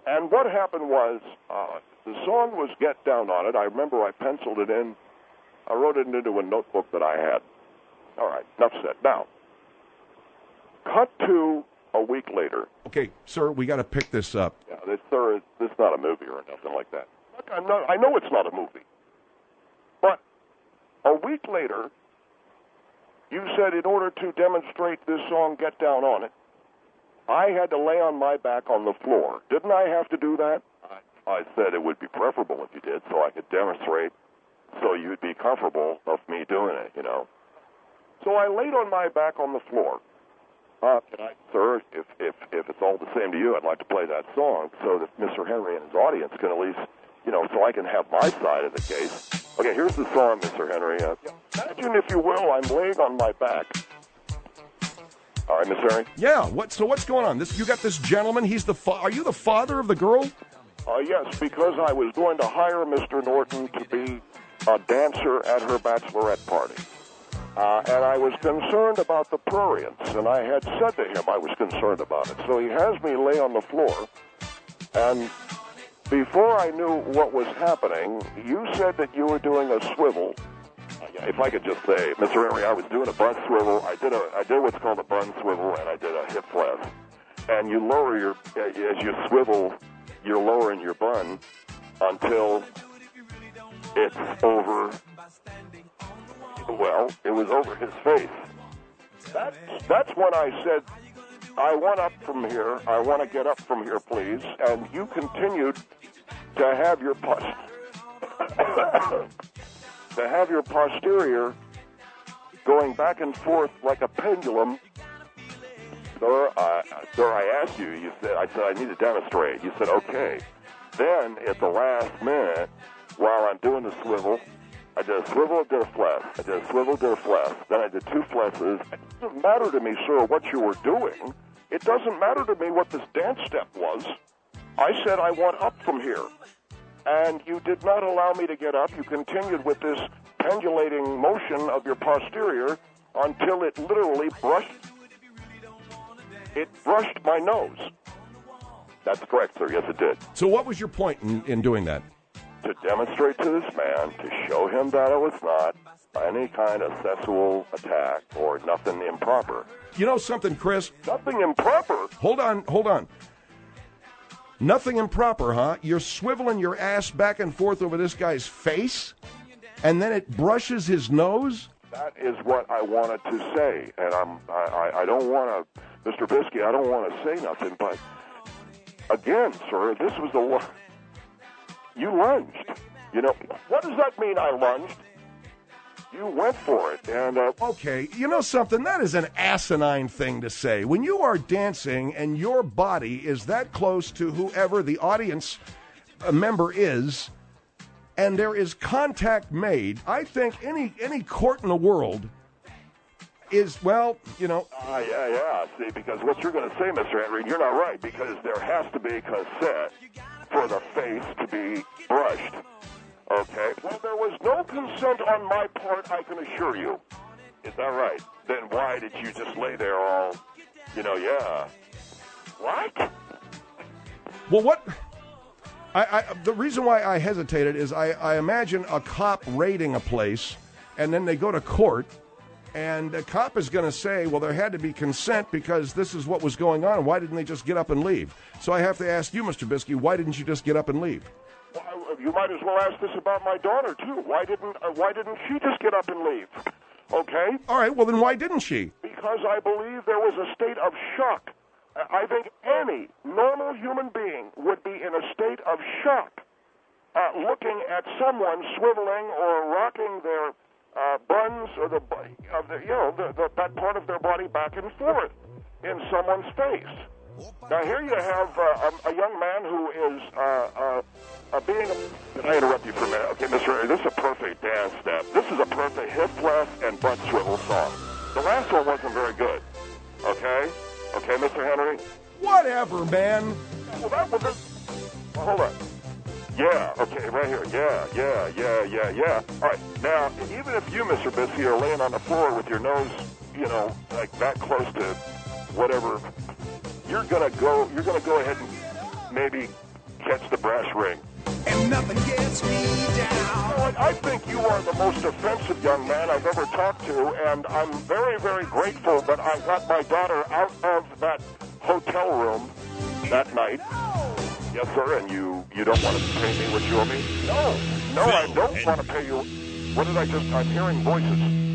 And what happened was, uh, the song was Get Down on It. I remember I penciled it in. I wrote it into a notebook that I had. All right, enough said. Now, cut to a week later. Okay, sir, we got to pick this up. Yeah, this, sir, this is not a movie or nothing like that. Look, I'm not, I know it's not a movie. But a week later, you said in order to demonstrate this song, Get Down on It, I had to lay on my back on the floor. Didn't I have to do that? I, I said it would be preferable if you did, so I could demonstrate, so you'd be comfortable of me doing it, you know. So I laid on my back on the floor. Uh, can I, sir, if, if, if it's all the same to you, I'd like to play that song so that Mister Henry and his audience can at least, you know, so I can have my side of the case. Okay, here's the song, Mister Henry. Uh, imagine, if you will, I'm laying on my back. All right, Mister Henry? Yeah, what, so what's going on? This, you got this gentleman, he's the fa- are you the father of the girl? Uh, yes, because I was going to hire Mister Norton to be a dancer at her bachelorette party. Uh, and I was concerned about the prurience, and I had said to him I was concerned about it. So he has me lay on the floor, and before I knew what was happening, you said that you were doing a swivel. If I could just say, Mister Henry, I was doing a butt swivel. I did a, I did what's called a bun swivel, and I did a hip flex. And you lower your, as you swivel, you're lowering your bun until it's over. Well, it was over his face. That's, that's when I said, I want up from here. I want to get up from here, please. And you continued to have your post- to have your posterior going back and forth like a pendulum. Sir, I, sir, I asked you. You said, I said I need to demonstrate. You said, okay. Then at the last minute, while I'm doing the swivel, I did a swivel, did a flex. I did a swivel, did a flex. Then I did two flexes. It doesn't matter to me, sir, what you were doing. It doesn't matter to me what this dance step was. I said I want up from here. And you did not allow me to get up. You continued with this pendulating motion of your posterior until it literally brushed, it brushed my nose. That's correct, sir. Yes, it did. So what was your point in, in doing that? To demonstrate to this man, to show him that it was not any kind of sexual attack or nothing improper. You know something, Chris? Nothing improper? Hold on, hold on. Nothing improper, huh? You're swiveling your ass back and forth over this guy's face, and then it brushes his nose? That is what I wanted to say, and I'm, I, I, I don't want to, Mister Bisky, I don't want to say nothing, but again, sir, this was the one. You lunged. You know, what does that mean, I lunged? You went for it, and... Uh, okay, you know something? That is an asinine thing to say. When you are dancing and your body is that close to whoever the audience member is, and there is contact made, I think any any court in the world is, well, you know... Uh, yeah, yeah, see, because what you're going to say, Mister Henry, you're not right, because there has to be consent for the face to be brushed. Okay? Well, there was no consent on my part, I can assure you. Is that right? Then why did you just lay there all, you know, yeah. What? Well, what... I, I, the reason why I hesitated is I, I imagine a cop raiding a place, and then they go to court, and the cop is going to say, well, there had to be consent because this is what was going on. Why didn't they just get up and leave? So I have to ask you, Mister Bisky, why didn't you just get up and leave? Well, you might as well ask this about my daughter, too. Why didn't uh, why didn't she just get up and leave? Okay? All right, well, then why didn't she? Because I believe there was a state of shock. I think any normal human being would be in a state of shock uh, looking at someone swiveling or rocking their uh, buns or the, of the you know, the, the, that part of their body back and forth in someone's face. Now, here you have uh, a, a young man who is uh, uh, uh, being... A, can I interrupt you for a minute? Okay, Mister Henry, this is a perfect dance step. This is a perfect hip flex and butt swivel song. The last one wasn't very good, okay? Okay, Mister Henry? Whatever, man. Well, that was it. Well, hold on. Yeah, okay, right here. Yeah, yeah, yeah, yeah, yeah. All right, now, even if you, Mister Bisky, are laying on the floor with your nose, you know, like that close to whatever, you're gonna go. You're gonna go ahead and maybe catch the brass ring. And nothing gets me down. You know what? I think you are the most offensive young man I've ever talked to, and I'm very, very grateful that I got my daughter out of that hotel room that night. Yes, sir, and you, you don't want to pay me what you owe me? No, no, I don't want to pay you. What did I just, I'm hearing voices.